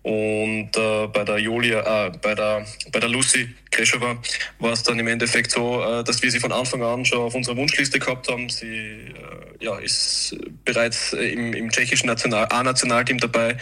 Und äh, bei der Julia, äh, bei der bei der Lucy Krejcova war es dann im Endeffekt so, äh, dass wir sie von Anfang an schon auf unserer Wunschliste gehabt haben. Sie äh, ja, ist bereits im, im tschechischen National- A-Nationalteam dabei.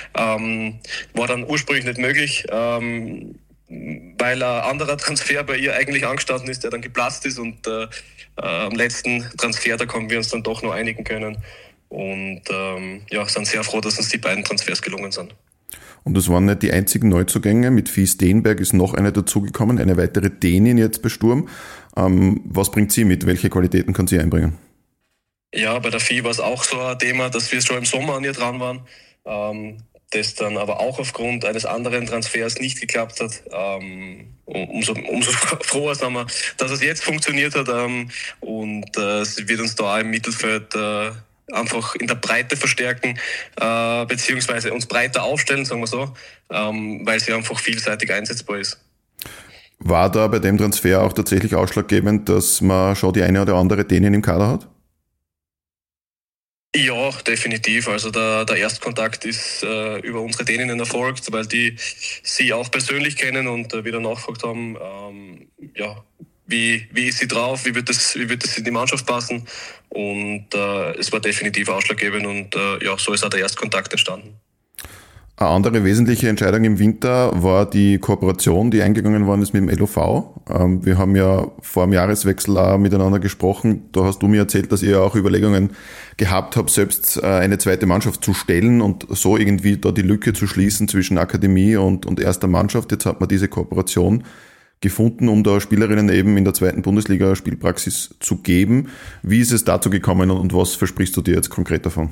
Ähm, war dann ursprünglich nicht möglich, ähm, weil ein anderer Transfer bei ihr eigentlich angestanden ist, der dann geplatzt ist. Und äh, äh, am letzten Transfer, da haben wir uns dann doch noch einigen können. Und ähm, ja, sind sehr froh, dass uns die beiden Transfers gelungen sind. Und das waren nicht die einzigen Neuzugänge. Mit Fie Steenberg ist noch eine dazugekommen, eine weitere Dänin jetzt bei Sturm. Ähm, was bringt sie mit? Welche Qualitäten kann sie einbringen? Ja, bei der Fie war es auch so ein Thema, dass wir schon im Sommer an ihr dran waren. Ähm, das dann aber auch aufgrund eines anderen Transfers nicht geklappt hat. Ähm, umso, umso froher sind wir, dass es jetzt funktioniert hat. Ähm, und äh, sie wird uns da auch im Mittelfeld äh, einfach in der Breite verstärken, äh, beziehungsweise uns breiter aufstellen, sagen wir so, ähm, weil sie einfach vielseitig einsetzbar ist. War da bei dem Transfer auch tatsächlich ausschlaggebend, dass man schon die eine oder andere Dänin im Kader hat? Ja, definitiv. Also der, der Erstkontakt ist äh, über unsere Däninnen erfolgt, weil die sie auch persönlich kennen und äh, wieder nachgefragt haben, ähm, ja, wie, wie ist sie drauf, wie wird das, wie wird das in die Mannschaft passen. Und äh, es war definitiv ausschlaggebend und äh, ja, so ist auch der Erstkontakt entstanden. Eine andere wesentliche Entscheidung im Winter war die Kooperation, die eingegangen worden ist mit dem L O V. Wir haben ja vor dem Jahreswechsel auch miteinander gesprochen. Da hast du mir erzählt, dass ihr auch Überlegungen gehabt habt, selbst eine zweite Mannschaft zu stellen und so irgendwie da die Lücke zu schließen zwischen Akademie und, und erster Mannschaft. Jetzt hat man diese Kooperation gefunden, um da Spielerinnen eben in der zweiten Bundesliga Spielpraxis zu geben. Wie ist es dazu gekommen und was versprichst du dir jetzt konkret davon?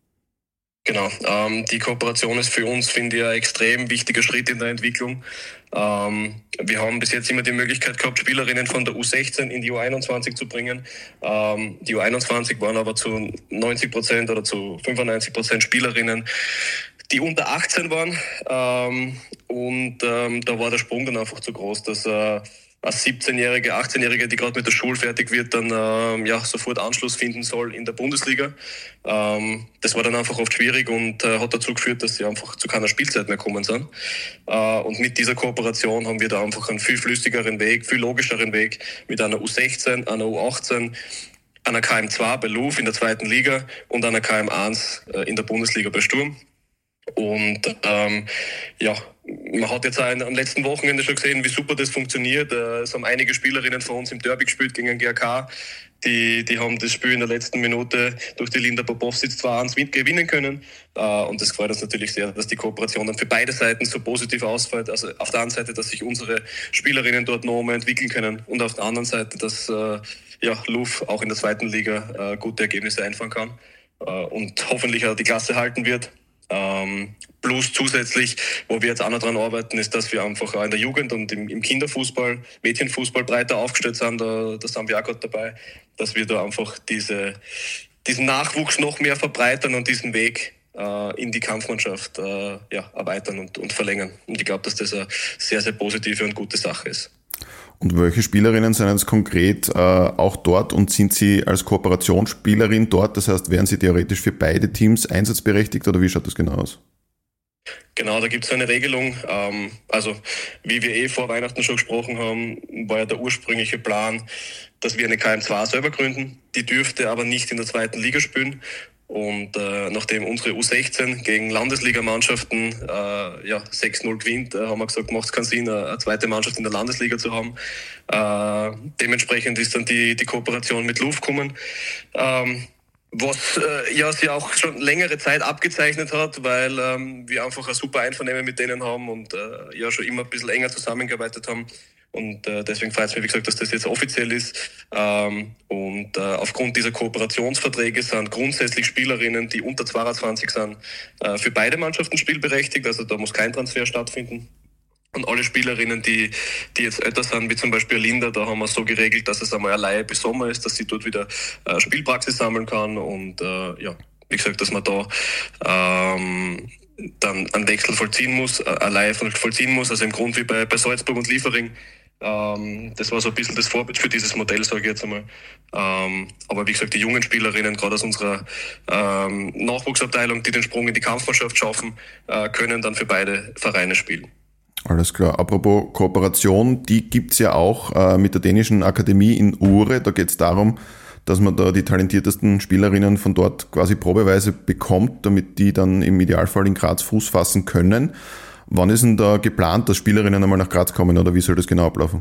Genau, ähm, die Kooperation ist für uns, finde ich, ein extrem wichtiger Schritt in der Entwicklung. Ähm, wir haben bis jetzt immer die Möglichkeit gehabt, Spielerinnen von der U sechzehn in die U einundzwanzig zu bringen. Ähm, die U einundzwanzig waren aber zu neunzig Prozent oder zu fünfundneunzig Prozent Spielerinnen, die unter achtzehn waren. Ähm, und ähm, da war der Sprung dann einfach zu groß, dass äh, als siebzehnjährige, achtzehnjährige, die gerade mit der Schule fertig wird, dann ähm, ja sofort Anschluss finden soll in der Bundesliga. Ähm, das war dann einfach oft schwierig und äh, hat dazu geführt, dass sie einfach zu keiner Spielzeit mehr gekommen sind. Äh, und mit dieser Kooperation haben wir da einfach einen viel flüssigeren Weg, viel logischeren Weg mit einer U sechzehn, einer U achtzehn, einer K M zwei bei L U F in der zweiten Liga und einer K M eins äh, in der Bundesliga bei Sturm. Und ähm, ja, man hat jetzt auch am letzten Wochenende schon gesehen, wie super das funktioniert. Es haben einige Spielerinnen von uns im Derby gespielt gegen den G A K. Die, die haben das Spiel in der letzten Minute durch die Linda Popowsic zwei eins gewinnen können. Und das freut uns natürlich sehr, dass die Kooperation dann für beide Seiten so positiv ausfällt. Also auf der einen Seite, dass sich unsere Spielerinnen dort noch mal entwickeln können und auf der anderen Seite, dass ja, L U F auch in der zweiten Liga gute Ergebnisse einfahren kann und hoffentlich auch die Klasse halten wird. Ähm, plus zusätzlich, wo wir jetzt auch noch dran arbeiten, ist, dass wir einfach auch in der Jugend und im, im Kinderfußball, Mädchenfußball breiter aufgestellt sind. Da, da sind wir auch gerade dabei, dass wir da einfach diese, diesen Nachwuchs noch mehr verbreitern und diesen Weg äh, in die Kampfmannschaft äh, ja, erweitern und, und verlängern. Und ich glaube, dass das eine sehr, sehr positive und gute Sache ist. Und welche Spielerinnen sind jetzt konkret äh, auch dort und sind sie als Kooperationsspielerin dort? Das heißt, wären sie theoretisch für beide Teams einsatzberechtigt oder wie schaut das genau aus? Genau, da gibt es eine Regelung. Ähm, also wie wir eh vor Weihnachten schon gesprochen haben, war ja der ursprüngliche Plan, dass wir eine K M zwei selber gründen. Die dürfte aber nicht in der zweiten Liga spielen. Und äh, nachdem unsere U sechzehn gegen Landesligamannschaften äh, ja, sechs null gewinnt, äh, haben wir gesagt, macht es keinen Sinn, eine, eine zweite Mannschaft in der Landesliga zu haben. Äh, dementsprechend ist dann die, die Kooperation mit L U F gekommen. Ähm, Was äh, ja sich auch schon längere Zeit abgezeichnet hat, weil ähm, wir einfach ein super Einvernehmen mit denen haben und äh, ja schon immer ein bisschen enger zusammengearbeitet haben. Und äh, deswegen freut es mich, wie gesagt, dass das jetzt offiziell ist. Ähm, und äh, aufgrund dieser Kooperationsverträge sind grundsätzlich Spielerinnen, die unter zweiundzwanzig sind, äh, für beide Mannschaften spielberechtigt. Also da muss kein Transfer stattfinden. Und alle Spielerinnen, die, die jetzt älter sind, wie zum Beispiel Linda, da haben wir so geregelt, dass es einmal eine Leihe bis Sommer ist, dass sie dort wieder äh, Spielpraxis sammeln kann. Und äh, ja, wie gesagt, dass man da ähm, dann einen Wechsel vollziehen muss, äh, eine Leihe vollziehen muss, also im Grunde wie bei, bei Salzburg und Liefering. Ähm, das war so ein bisschen das Vorbild für dieses Modell, sage ich jetzt einmal. Ähm, aber wie gesagt, die jungen Spielerinnen, gerade aus unserer ähm, Nachwuchsabteilung, die den Sprung in die Kampfmannschaft schaffen, äh, können dann für beide Vereine spielen. Alles klar. Apropos Kooperation, die gibt's ja auch äh, mit der dänischen Akademie in Ure. Da geht's darum, dass man da die talentiertesten Spielerinnen von dort quasi probeweise bekommt, damit die dann im Idealfall in Graz Fuß fassen können. Wann ist denn da geplant, dass Spielerinnen einmal nach Graz kommen oder wie soll das genau ablaufen?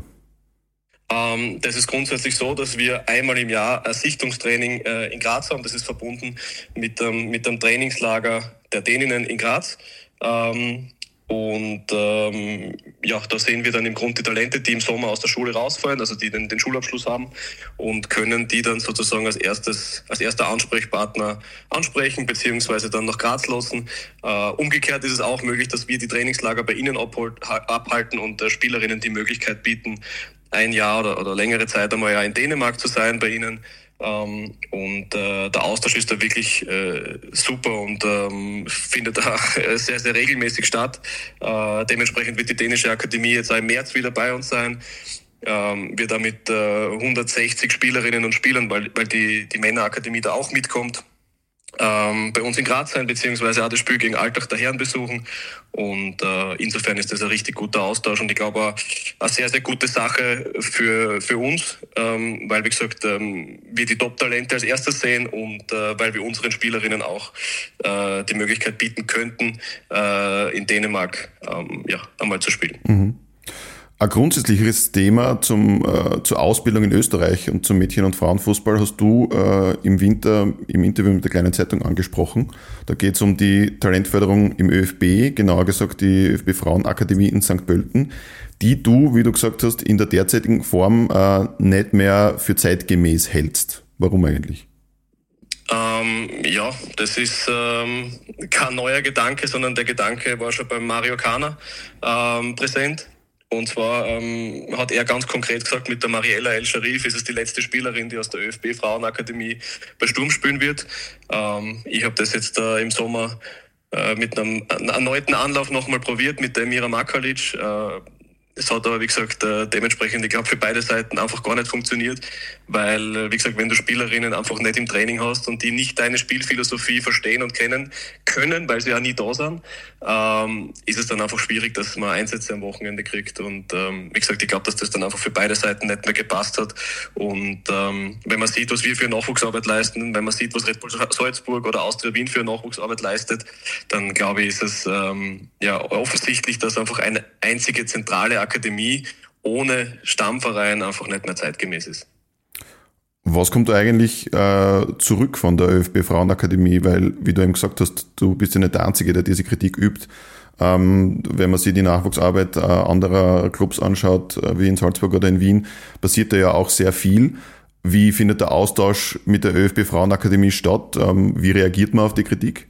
Ähm, das ist grundsätzlich so, dass wir einmal im Jahr ein Sichtungstraining äh, in Graz haben. Das ist verbunden mit, ähm, mit dem Trainingslager der Däninnen in Graz. Ähm, Und ähm, ja, da sehen wir dann im Grunde die Talente, die im Sommer aus der Schule rausfallen, also die den, den Schulabschluss haben und können die dann sozusagen als erstes, als erster Ansprechpartner ansprechen beziehungsweise dann nach Graz lassen. Äh, umgekehrt ist es auch möglich, dass wir die Trainingslager bei ihnen abholt, abhalten und äh, Spielerinnen die Möglichkeit bieten, ein Jahr oder, oder längere Zeit einmal ja in Dänemark zu sein bei ihnen. Ähm, und äh, der Austausch ist da wirklich äh, super und ähm, findet da sehr, sehr regelmäßig statt. Äh, dementsprechend wird die dänische Akademie jetzt auch im März wieder bei uns sein. Ähm, wir da mit äh, hundertsechzig Spielerinnen und Spielern, weil, weil die, die Männerakademie da auch mitkommt, ähm, bei uns in Graz sein, beziehungsweise auch das Spiel gegen Altach der Herren besuchen. Und äh, insofern ist das ein richtig guter Austausch und ich glaube auch eine sehr, sehr gute Sache für, für uns, ähm, weil, wie gesagt, ähm, wir die Top-Talente als erstes sehen und äh, weil wir unseren Spielerinnen auch äh, die Möglichkeit bieten könnten, äh, in Dänemark ähm, ja, einmal zu spielen. Mhm. Ein grundsätzliches Thema zum, äh, zur Ausbildung in Österreich und zum Mädchen- und Frauenfußball hast du äh, im Winter im Interview mit der Kleinen Zeitung angesprochen. Da geht es um die Talentförderung im ÖFB, genauer gesagt die ÖFB Frauenakademie in Sankt Pölten, die du, wie du gesagt hast, in der derzeitigen Form äh, nicht mehr für zeitgemäß hältst. Warum eigentlich? Ähm, ja, das ist ähm, kein neuer Gedanke, sondern der Gedanke war schon beim Mario Kana ähm, präsent. Und zwar ähm, hat er ganz konkret gesagt, mit der Mariella El Sharif ist es die letzte Spielerin, die aus der ÖFB Frauenakademie bei Sturm spielen wird. Ähm, ich habe das jetzt äh, im Sommer äh, mit einem, einem erneuten Anlauf nochmal probiert mit der Emira Makalic. Äh, Es hat aber, wie gesagt, dementsprechend, ich glaube, für beide Seiten einfach gar nicht funktioniert, weil, wie gesagt, wenn du Spielerinnen einfach nicht im Training hast und die nicht deine Spielphilosophie verstehen und kennen können, weil sie ja nie da sind, ähm, ist es dann einfach schwierig, dass man Einsätze am Wochenende kriegt. Und ähm, wie gesagt, ich glaube, dass das dann einfach für beide Seiten nicht mehr gepasst hat. Und ähm, wenn man sieht, was wir für Nachwuchsarbeit leisten, wenn man sieht, was Red Bull Salzburg oder Austria Wien für Nachwuchsarbeit leistet, dann glaube ich, ist es ähm, ja offensichtlich, dass einfach eine einzige zentrale Akademie ohne Stammverein einfach nicht mehr zeitgemäß ist. Was kommt da eigentlich äh, zurück von der ÖFB Frauenakademie? Weil, wie du eben gesagt hast, du bist ja nicht der Einzige, der diese Kritik übt. Ähm, wenn man sich die Nachwuchsarbeit äh, anderer Clubs anschaut, äh, wie in Salzburg oder in Wien, passiert da ja auch sehr viel. Wie findet der Austausch mit der ÖFB Frauenakademie statt? Ähm, wie reagiert man auf die Kritik?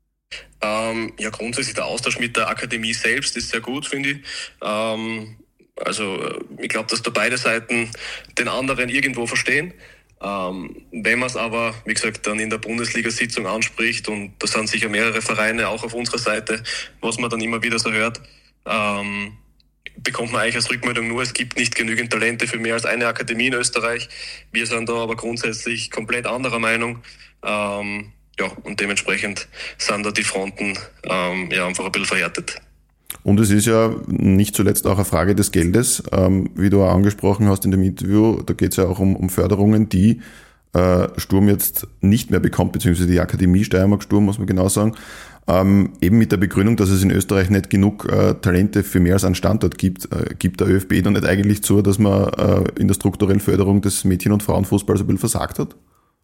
Ähm, ja, grundsätzlich der Austausch mit der Akademie selbst ist sehr gut, finde ich. Ähm, also ich glaube, dass da beide Seiten den anderen irgendwo verstehen. Ähm, wenn man es aber, wie gesagt, dann in der Bundesliga-Sitzung anspricht, und da sind sicher mehrere Vereine auch auf unserer Seite, was man dann immer wieder so hört, ähm, bekommt man eigentlich als Rückmeldung nur, es gibt nicht genügend Talente für mehr als eine Akademie in Österreich. Wir sind da aber grundsätzlich komplett anderer Meinung. Ähm, ja, und dementsprechend sind da die Fronten ähm, ja einfach ein bisschen verhärtet. Und es ist ja nicht zuletzt auch eine Frage des Geldes, ähm, wie du auch angesprochen hast in dem Interview, da geht es ja auch um, um Förderungen, die äh, Sturm jetzt nicht mehr bekommt, beziehungsweise die Akademie Steiermark Sturm, muss man genau sagen, ähm, eben mit der Begründung, dass es in Österreich nicht genug äh, Talente für mehr als einen Standort gibt, äh, gibt der ÖFB dann nicht eigentlich zu, dass man äh, in der strukturellen Förderung des Mädchen- und Frauenfußballs ein bisschen versagt hat?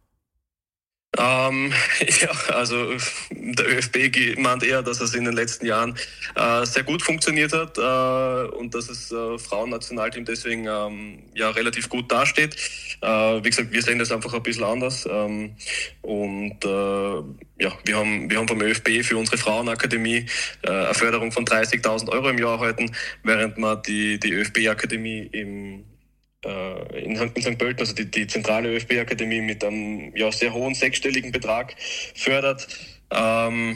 Ähm, ja, also der ÖFB meint eher, dass es in den letzten Jahren äh, sehr gut funktioniert hat äh, und dass das äh, Frauennationalteam deswegen ähm, ja relativ gut dasteht. Äh, wie gesagt, wir sehen das einfach ein bisschen anders ähm, und äh, ja, wir haben wir haben vom ÖFB für unsere Frauenakademie äh, eine Förderung von dreißigtausend Euro im Jahr erhalten, während man die die ÖFB-Akademie im in Sankt Pölten, also die, die zentrale ÖFB-Akademie mit einem ja, sehr hohen sechsstelligen Betrag fördert. Ähm,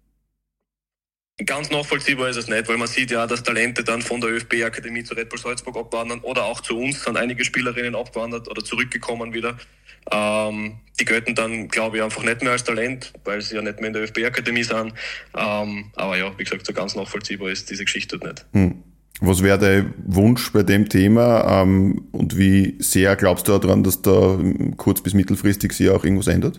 ganz nachvollziehbar ist es nicht, weil man sieht ja, dass Talente dann von der ÖFB-Akademie zu Red Bull Salzburg abwandern oder auch zu uns sind einige Spielerinnen abgewandert oder zurückgekommen wieder. Ähm, die gelten dann, glaube ich, einfach nicht mehr als Talent, weil sie ja nicht mehr in der ÖFB-Akademie sind. Ähm, aber ja, wie gesagt, so ganz nachvollziehbar ist diese Geschichte nicht. Hm. Was wäre dein Wunsch bei dem Thema ähm, und wie sehr glaubst du daran, dass da kurz- bis mittelfristig sich auch irgendwas ändert?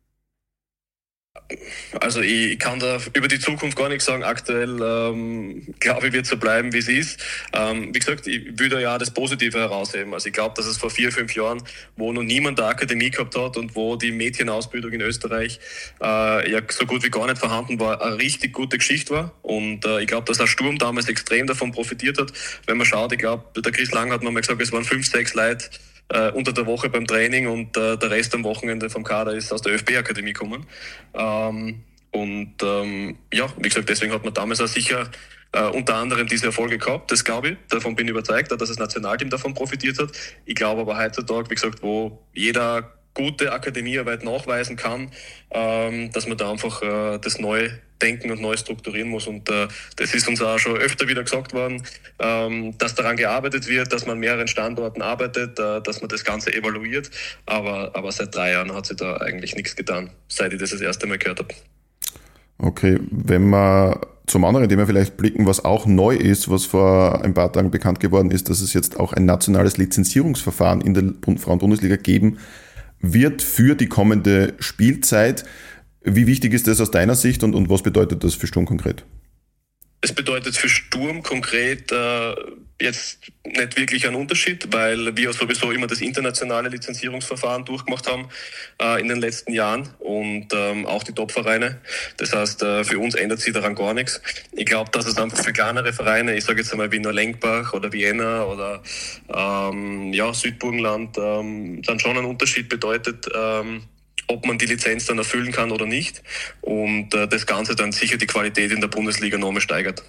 Also ich kann da über die Zukunft gar nichts sagen. Aktuell ähm, glaube ich, wird so bleiben, wie es ist. Ähm, wie gesagt, ich will da ja das Positive herausheben. Also ich glaube, dass es vor vier, fünf Jahren, wo noch niemand eine Akademie gehabt hat und wo die Mädchenausbildung in Österreich äh, ja so gut wie gar nicht vorhanden war, eine richtig gute Geschichte war. Und äh, ich glaube, dass der Sturm damals extrem davon profitiert hat. Wenn man schaut, ich glaube, der Chris Lang hat noch mal gesagt, es waren fünf, sechs Leute Uh, unter der Woche beim Training und uh, der Rest am Wochenende vom Kader ist aus der ÖFB-Akademie gekommen. Um, und um, ja, wie gesagt, deswegen hat man damals auch sicher uh, unter anderem diese Erfolge gehabt. Das glaube ich, davon bin ich überzeugt, dass das Nationalteam davon profitiert hat. Ich glaube aber heutzutage, wie gesagt, wo jeder gute Akademiearbeit nachweisen kann, ähm, dass man da einfach äh, das neu denken und neu strukturieren muss. Und äh, das ist uns auch schon öfter wieder gesagt worden, ähm, dass daran gearbeitet wird, dass man an mehreren Standorten arbeitet, äh, dass man das Ganze evaluiert. Aber, aber seit drei Jahren hat sich da eigentlich nichts getan, seit ich das das erste Mal gehört habe. Okay, wenn wir zum anderen Thema vielleicht blicken, was auch neu ist, was vor ein paar Tagen bekannt geworden ist, dass es jetzt auch ein nationales Lizenzierungsverfahren in der Frauen-Bundesliga geben wird für die kommende Spielzeit. Wie wichtig ist das aus deiner Sicht und, und was bedeutet das für Sturm konkret? Es bedeutet für Sturm konkret äh, jetzt nicht wirklich einen Unterschied, weil wir sowieso immer das internationale Lizenzierungsverfahren durchgemacht haben äh, in den letzten Jahren und ähm, auch die Top-Vereine. Das heißt, äh, für uns ändert sich daran gar nichts. Ich glaube, dass es einfach für kleinere Vereine, ich sage jetzt einmal wie Neulenkbach oder Vienna oder ähm, ja, Südburgenland, ähm, dann schon einen Unterschied bedeutet, ähm, ob man die Lizenz dann erfüllen kann oder nicht und äh, das Ganze dann sicher die Qualität in der Bundesliga noch mehr steigert.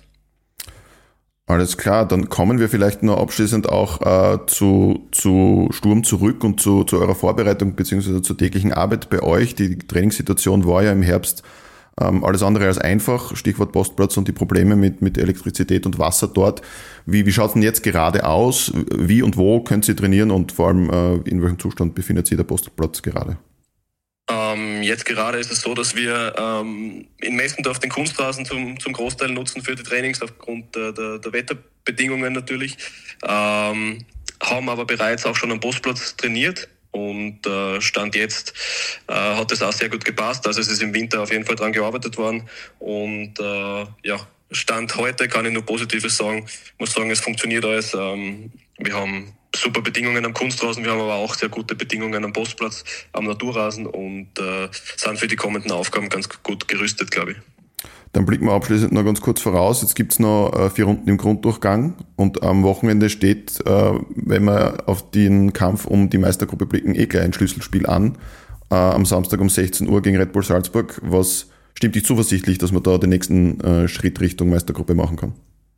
Alles klar, dann kommen wir vielleicht noch abschließend auch äh, zu, zu Sturm zurück und zu, zu eurer Vorbereitung bzw. zur täglichen Arbeit bei euch. Die Trainingssituation war ja im Herbst ähm, alles andere als einfach, Stichwort Postplatz und die Probleme mit, mit Elektrizität und Wasser dort. Wie, wie schaut es denn jetzt gerade aus? Wie und wo könnt ihr trainieren und vor allem äh, in welchem Zustand befindet sich der Postplatz gerade? Ähm, jetzt gerade ist es so, dass wir ähm, in Messendorf den Kunstrasen zum, zum Großteil nutzen für die Trainings aufgrund der, der, der Wetterbedingungen natürlich. Ähm, haben aber bereits auch schon am Postplatz trainiert und äh, Stand jetzt äh, hat es auch sehr gut gepasst. Also es ist im Winter auf jeden Fall dran gearbeitet worden und äh, ja, Stand heute kann ich nur Positives sagen. Ich muss sagen, es funktioniert alles. Ähm, wir haben super Bedingungen am Kunstrasen, wir haben aber auch sehr gute Bedingungen am Postplatz, am Naturrasen und äh, sind für die kommenden Aufgaben ganz gut gerüstet, glaube ich. Dann blicken wir abschließend noch ganz kurz voraus. Jetzt gibt's noch äh, vier Runden im Grunddurchgang und am Wochenende steht, äh, wenn wir auf den Kampf um die Meistergruppe blicken, eh gleich ein Schlüsselspiel an. Äh, am Samstag um sechzehn Uhr gegen Red Bull Salzburg. Was stimmt dich zuversichtlich, dass man da den nächsten äh, Schritt Richtung Meistergruppe machen kann?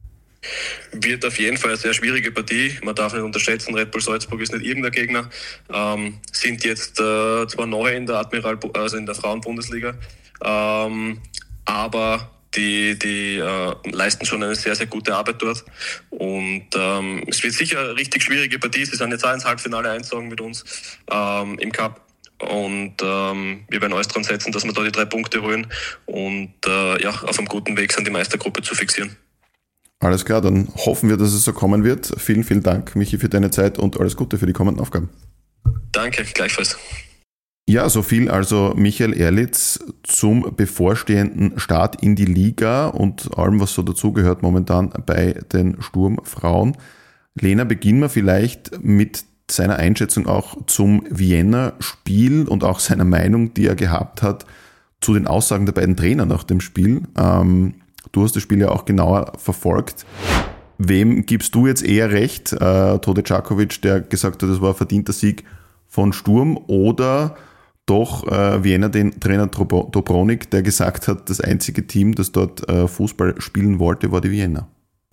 Wird auf jeden Fall eine sehr schwierige Partie. Man darf nicht unterschätzen, Red Bull Salzburg ist nicht irgendein Gegner. Ähm, sind jetzt äh, zwar neu in der Admiral, also in der Frauenbundesliga, ähm, aber die, die äh, leisten schon eine sehr, sehr gute Arbeit dort. Und ähm, es wird sicher eine richtig schwierige Partie. Sie sind jetzt auch ins Halbfinale eingezogen mit uns ähm, im Cup. und ähm, wir werden alles dran setzen, dass wir da die drei Punkte holen und äh, ja, auf einem guten Weg sind, die Meistergruppe zu fixieren. Alles klar, dann hoffen wir, dass es so kommen wird. Vielen, vielen Dank, Michi, für deine Zeit und alles Gute für die kommenden Aufgaben. Danke, gleichfalls. Ja, so viel also Michael Ehrlitz zum bevorstehenden Start in die Liga und allem, was so dazugehört momentan bei den Sturmfrauen. Lena, beginnen wir vielleicht mit seiner Einschätzung auch zum Vienna-Spiel und auch seiner Meinung, die er gehabt hat zu den Aussagen der beiden Trainer nach dem Spiel. Ähm, du hast das Spiel ja auch genauer verfolgt. Wem gibst du jetzt eher recht? Äh, Tode Čaković, der gesagt hat, das war ein verdienter Sieg von Sturm, oder doch äh, Vienna den Trainer Dobronic, der gesagt hat, das einzige Team, das dort äh, Fußball spielen wollte, war die Vienna?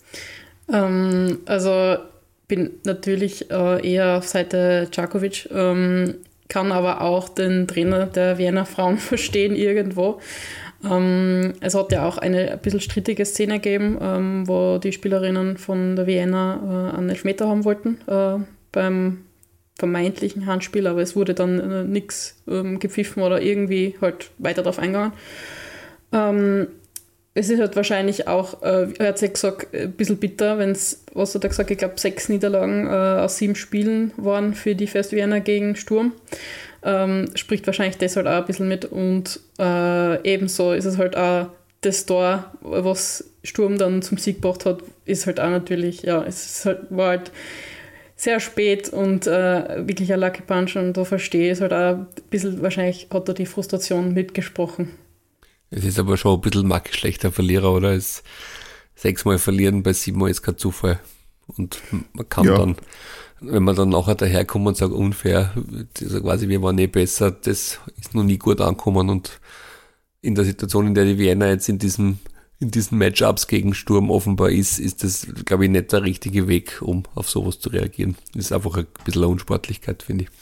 Ähm, also bin natürlich äh, eher auf Seite Čaković, ähm, kann aber auch den Trainer der Vienna Frauen verstehen irgendwo. Ähm, es hat ja auch eine ein bisschen strittige Szene gegeben, ähm, wo die Spielerinnen von der Vienna äh, einen Elfmeter haben wollten äh, beim vermeintlichen Handspiel, aber es wurde dann äh, nichts ähm, gepfiffen oder irgendwie halt weiter darauf eingegangen. Ähm, es ist halt wahrscheinlich auch, äh, er hat ja gesagt, ein bisschen bitter, wenn es, was hat er gesagt, ich glaube sechs Niederlagen äh, aus sieben Spielen waren für die First Vienna gegen Sturm. Ähm, spricht wahrscheinlich das halt auch ein bisschen mit und äh, ebenso ist es halt auch das Tor, was Sturm dann zum Sieg gebracht hat, ist halt auch natürlich, ja, es ist halt, war halt sehr spät und äh, wirklich ein Lucky Punch und da verstehe ich es halt auch ein bisschen, wahrscheinlich hat er die Frustration mitgesprochen. Es ist aber schon ein bisschen marktschlechter Verlierer, oder? Es sechsmal verlieren bei siebenmal ist kein Zufall. Und man kann ja dann, wenn man dann nachher daherkommt und sagt, unfair, also quasi wir waren eh besser, das ist noch nie gut angekommen und in der Situation, in der die Vienna jetzt in diesem in diesen Matchups gegen Sturm offenbar ist, ist das, glaube ich, nicht der richtige Weg, um auf sowas zu reagieren. Das ist einfach ein bisschen eine Unsportlichkeit, finde ich.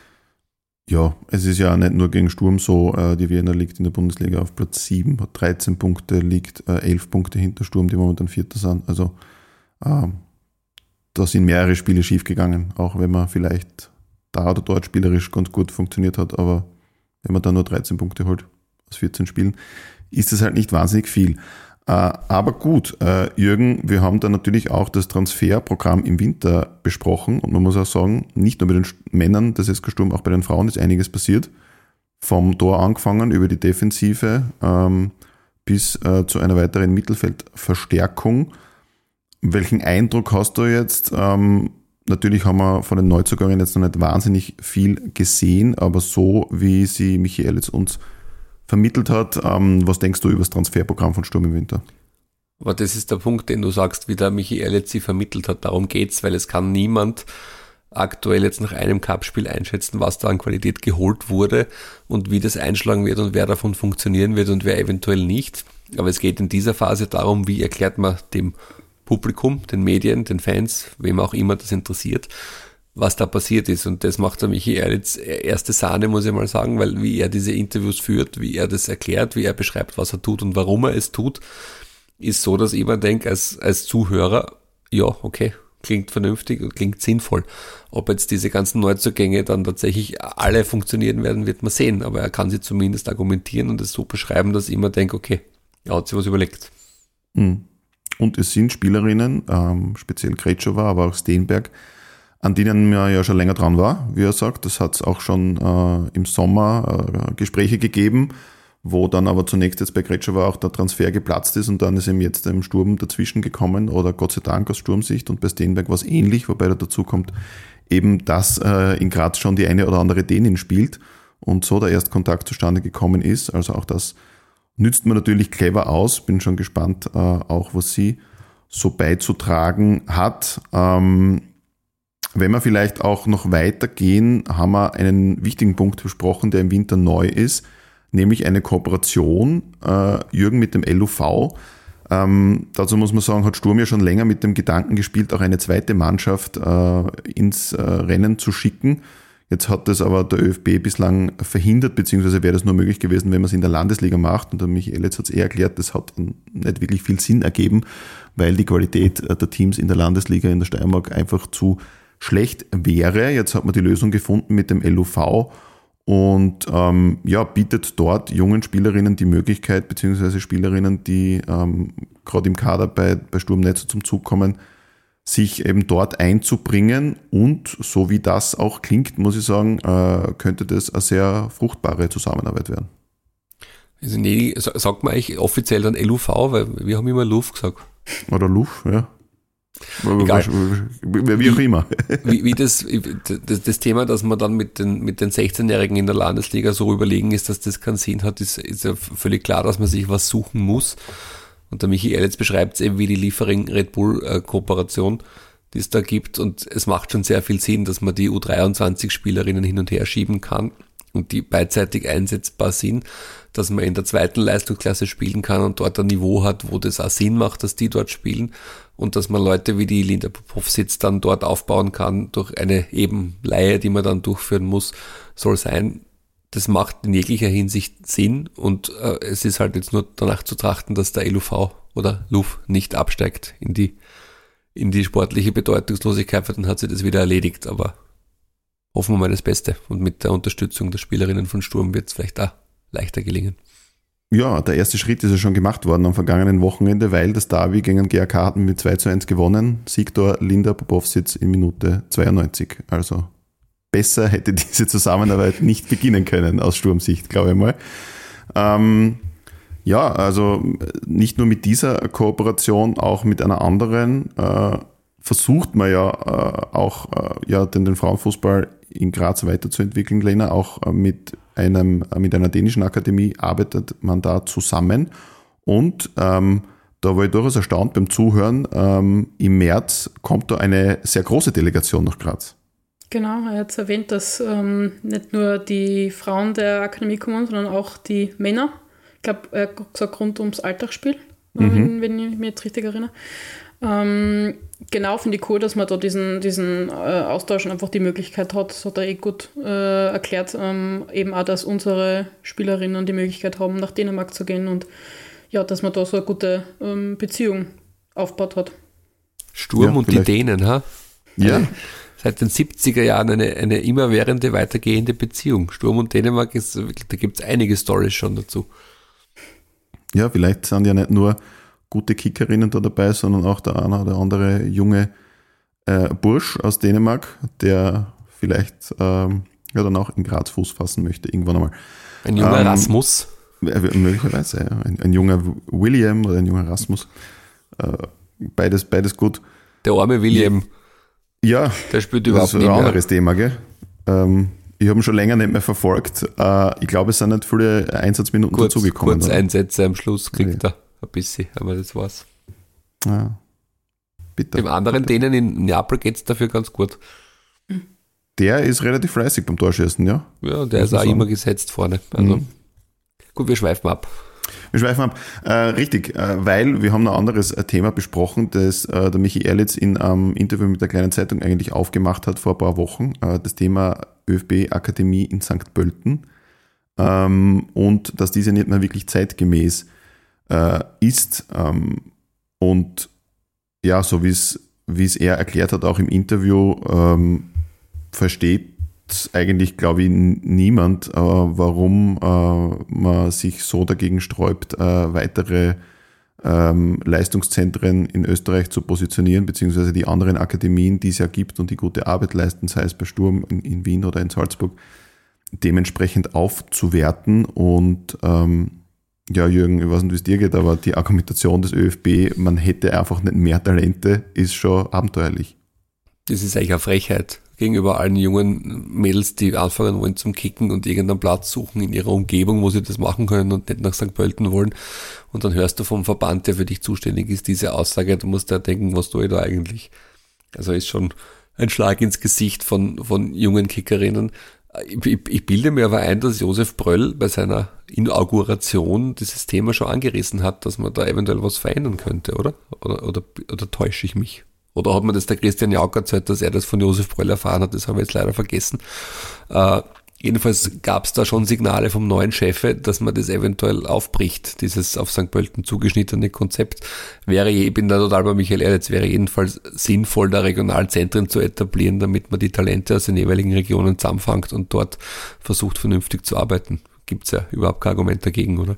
Ja, es ist ja auch nicht nur gegen Sturm so, die Vienna liegt in der Bundesliga auf Platz sieben, hat dreizehn Punkte, liegt elf Punkte hinter Sturm, die momentan Vierter sind. Also äh, da sind mehrere Spiele schiefgegangen, auch wenn man vielleicht da oder dort spielerisch ganz gut funktioniert hat, aber wenn man da nur dreizehn Punkte holt aus vierzehn Spielen, ist das halt nicht wahnsinnig viel. Aber gut, Jürgen, wir haben da natürlich auch das Transferprogramm im Winter besprochen und man muss auch sagen, nicht nur bei den Männern des S K Sturm, auch bei den Frauen ist einiges passiert. Vom Tor angefangen über die Defensive ähm, bis äh, zu einer weiteren Mittelfeldverstärkung. Welchen Eindruck hast du jetzt? Ähm, natürlich haben wir von den Neuzugängen jetzt noch nicht wahnsinnig viel gesehen, aber so wie sie Michi Ehrlitz uns vermittelt hat. Ähm, was denkst du über das Transferprogramm von Sturm im Winter? Aber das ist der Punkt, den du sagst, wie der Michi Ehrlitz sie vermittelt hat. Darum geht's, weil es kann niemand aktuell jetzt nach einem Cup-Spiel einschätzen, was da an Qualität geholt wurde und wie das einschlagen wird und wer davon funktionieren wird und wer eventuell nicht. Aber es geht in dieser Phase darum, wie erklärt man dem Publikum, den Medien, den Fans, wem auch immer das interessiert, was da passiert ist. Und das macht der Michi Ehrlitz erste Sahne, muss ich mal sagen, weil wie er diese Interviews führt, wie er das erklärt, wie er beschreibt, was er tut und warum er es tut, ist so, dass ich mir denke, als, als Zuhörer, ja, okay, klingt vernünftig und klingt sinnvoll. Ob jetzt diese ganzen Neuzugänge dann tatsächlich alle funktionieren werden, wird man sehen. Aber er kann sie zumindest argumentieren und es so beschreiben, dass ich immer denke, okay, er hat sich was überlegt. Und es sind Spielerinnen, ähm, speziell Krejcova, aber auch Steenberg, an denen man ja schon länger dran war, wie er sagt. Das hat es auch schon äh, im Sommer äh, Gespräche gegeben, wo dann aber zunächst jetzt bei Krejcova auch der Transfer geplatzt ist und dann ist ihm jetzt im Sturm dazwischen gekommen oder Gott sei Dank aus Sturmsicht, und bei Steenberg war es ähnlich, wobei da dazu kommt eben, dass äh, in Graz schon die eine oder andere Dänin spielt und so der Erstkontakt zustande gekommen ist. Also auch das nützt man natürlich clever aus. Bin schon gespannt, äh, auch was sie so beizutragen hat. Ähm, Wenn wir vielleicht auch noch weitergehen, haben wir einen wichtigen Punkt besprochen, der im Winter neu ist, nämlich eine Kooperation, äh, Jürgen, mit dem L U V. Ähm, dazu muss man sagen, hat Sturm ja schon länger mit dem Gedanken gespielt, auch eine zweite Mannschaft äh, ins äh, Rennen zu schicken. Jetzt hat das aber der ÖFB bislang verhindert, beziehungsweise wäre das nur möglich gewesen, wenn man es in der Landesliga macht. Und der Michi Ehrlitz hat es eh erklärt, das hat nicht wirklich viel Sinn ergeben, weil die Qualität der Teams in der Landesliga in der Steiermark einfach zu schlecht wäre. Jetzt hat man die Lösung gefunden mit dem L U V und ähm, ja, bietet dort jungen Spielerinnen die Möglichkeit, beziehungsweise Spielerinnen, die ähm, gerade im Kader bei, bei Sturm nicht so zum Zug kommen, sich eben dort einzubringen, und so wie das auch klingt, muss ich sagen, äh, könnte das eine sehr fruchtbare Zusammenarbeit werden. Also nee, sagt man eigentlich offiziell dann L U V, weil wir haben immer L U V gesagt. Oder L U V, ja. Egal. Wie auch immer. Wie, wie das, das, das Thema, dass man dann mit den, mit den sechzehnjährigen in der Landesliga so überlegen ist, dass das keinen Sinn hat, ist, ist ja völlig klar, dass man sich was suchen muss. Und der Michi Erlitz beschreibt es eben wie die Liefering Red Bull äh, Kooperation, die es da gibt. Und es macht schon sehr viel Sinn, dass man die U dreiundzwanzig Spielerinnen hin und her schieben kann und die beidseitig einsetzbar sind, dass man in der zweiten Leistungsklasse spielen kann und dort ein Niveau hat, wo das auch Sinn macht, dass die dort spielen, und dass man Leute wie die Linda Popovsitz dann dort aufbauen kann durch eine eben Leihe, die man dann durchführen muss, soll sein. Das macht in jeglicher Hinsicht Sinn, und äh, es ist halt jetzt nur danach zu trachten, dass der L U V oder L U V nicht absteigt in die, in die sportliche Bedeutungslosigkeit, weil dann hat sie das wieder erledigt, aber hoffen wir mal das Beste, und mit der Unterstützung der Spielerinnen von Sturm wird es vielleicht auch leichter gelingen. Ja, der erste Schritt ist ja schon gemacht worden am vergangenen Wochenende, weil das Derby gegen G A K hatten mit zwei zu eins gewonnen. Siegtor Linda Popovsitz in Minute zweiundneunzig. Also besser hätte diese Zusammenarbeit nicht beginnen können aus Sturmsicht, glaube ich mal. Ähm, ja, also nicht nur mit dieser Kooperation, auch mit einer anderen äh, versucht man ja äh, auch äh, ja, den, den Frauenfußball in Graz weiterzuentwickeln, Lena. Auch äh, mit, einem, äh, mit einer dänischen Akademie arbeitet man da zusammen. Und ähm, da war ich durchaus erstaunt beim Zuhören. Ähm, im März kommt da eine sehr große Delegation nach Graz. Genau, er hat es erwähnt, dass ähm, nicht nur die Frauen der Akademie kommen, sondern auch die Männer. Ich glaube, er hat gesagt, rund ums Alltagsspiel, mhm. wenn ich mich jetzt richtig erinnere. Ähm, genau, finde ich cool, dass man da diesen, diesen äh, Austausch und einfach die Möglichkeit hat. Das hat er eh gut äh, erklärt. Ähm, eben auch, dass unsere Spielerinnen die Möglichkeit haben, nach Dänemark zu gehen, und ja, dass man da so eine gute ähm, Beziehung aufgebaut hat. Sturm ja, und vielleicht. Die Dänen, ha? Ja. Seit den siebziger Jahren eine, eine immerwährende, weitergehende Beziehung. Sturm und Dänemark, ist, da gibt es einige Storys schon dazu. Ja, vielleicht sind ja nicht nur gute Kickerinnen da dabei, sondern auch der eine oder andere junge äh, Bursch aus Dänemark, der vielleicht ähm, ja, dann auch in Graz Fuß fassen möchte, irgendwann einmal. Ein junger ähm, Rasmus. Äh, möglicherweise, ja. Ein, ein junger William oder ein junger Rasmus. Äh, beides, beides gut. Der arme William. Ja, der spielt das überhaupt ist ein nicht mehr. anderes Thema, gell? Ähm, ich habe ihn schon länger nicht mehr verfolgt. Äh, ich glaube, es sind nicht viele Einsatzminuten kurz, dazugekommen. Kurz oder? Einsätze am Schluss kriegt ja. er ein bisschen, aber das war's. Ja. Bitte. Dem anderen denen in Neapel geht es dafür ganz gut. Der ist relativ fleißig beim Torschießen, ja? Ja, der ist auch immer gesetzt vorne. Also mhm. Gut, wir schweifen ab. Wir schweifen ab. Äh, richtig, äh, weil wir haben noch ein anderes äh, Thema besprochen, das äh, der Michi Erlitz in einem ähm, Interview mit der kleinen Zeitung eigentlich aufgemacht hat vor ein paar Wochen. Äh, das Thema ÖFB-Akademie in Sankt Pölten. Ähm, und dass diese nicht mehr wirklich zeitgemäß äh, ist. Ähm, und ja, so wie es wie es er erklärt hat, auch im Interview, ähm, versteht eigentlich, glaube ich, niemand, äh, warum äh, man sich so dagegen sträubt, äh, weitere ähm, Leistungszentren in Österreich zu positionieren, beziehungsweise die anderen Akademien, die es ja gibt und die gute Arbeit leisten, sei es bei Sturm in, in Wien oder in Salzburg, dementsprechend aufzuwerten. Und ähm, ja, Jürgen, ich weiß nicht, wie es dir geht, aber die Argumentation des ÖFB, man hätte einfach nicht mehr Talente, ist schon abenteuerlich. Das ist eigentlich eine Frechheit gegenüber allen jungen Mädels, die anfangen wollen zum Kicken und irgendeinen Platz suchen in ihrer Umgebung, wo sie das machen können und nicht nach Sankt Pölten wollen. Und dann hörst du vom Verband, der für dich zuständig ist, diese Aussage, du musst ja denken, was tue ich da eigentlich? Also ist schon ein Schlag ins Gesicht von, von jungen Kickerinnen. Ich, ich, ich bilde mir aber ein, dass Josef Bröll bei seiner Inauguration dieses Thema schon angerissen hat, dass man da eventuell was verändern könnte, oder? Oder, oder, oder täusche ich mich? Oder hat mir das der Christian Jauch erzählt, dass er das von Josef Bröll erfahren hat? Das habe ich jetzt leider vergessen. Äh, Jedenfalls gab es da schon Signale vom neuen Chef, dass man das eventuell aufbricht. Dieses auf Sankt Pölten zugeschnittene Konzept wäre, ich bin da total bei Michael Erdetz, wäre jedenfalls sinnvoll, da Regionalzentren zu etablieren, damit man die Talente aus den jeweiligen Regionen zusammenfängt und dort versucht, vernünftig zu arbeiten. Gibt es ja überhaupt kein Argument dagegen, oder?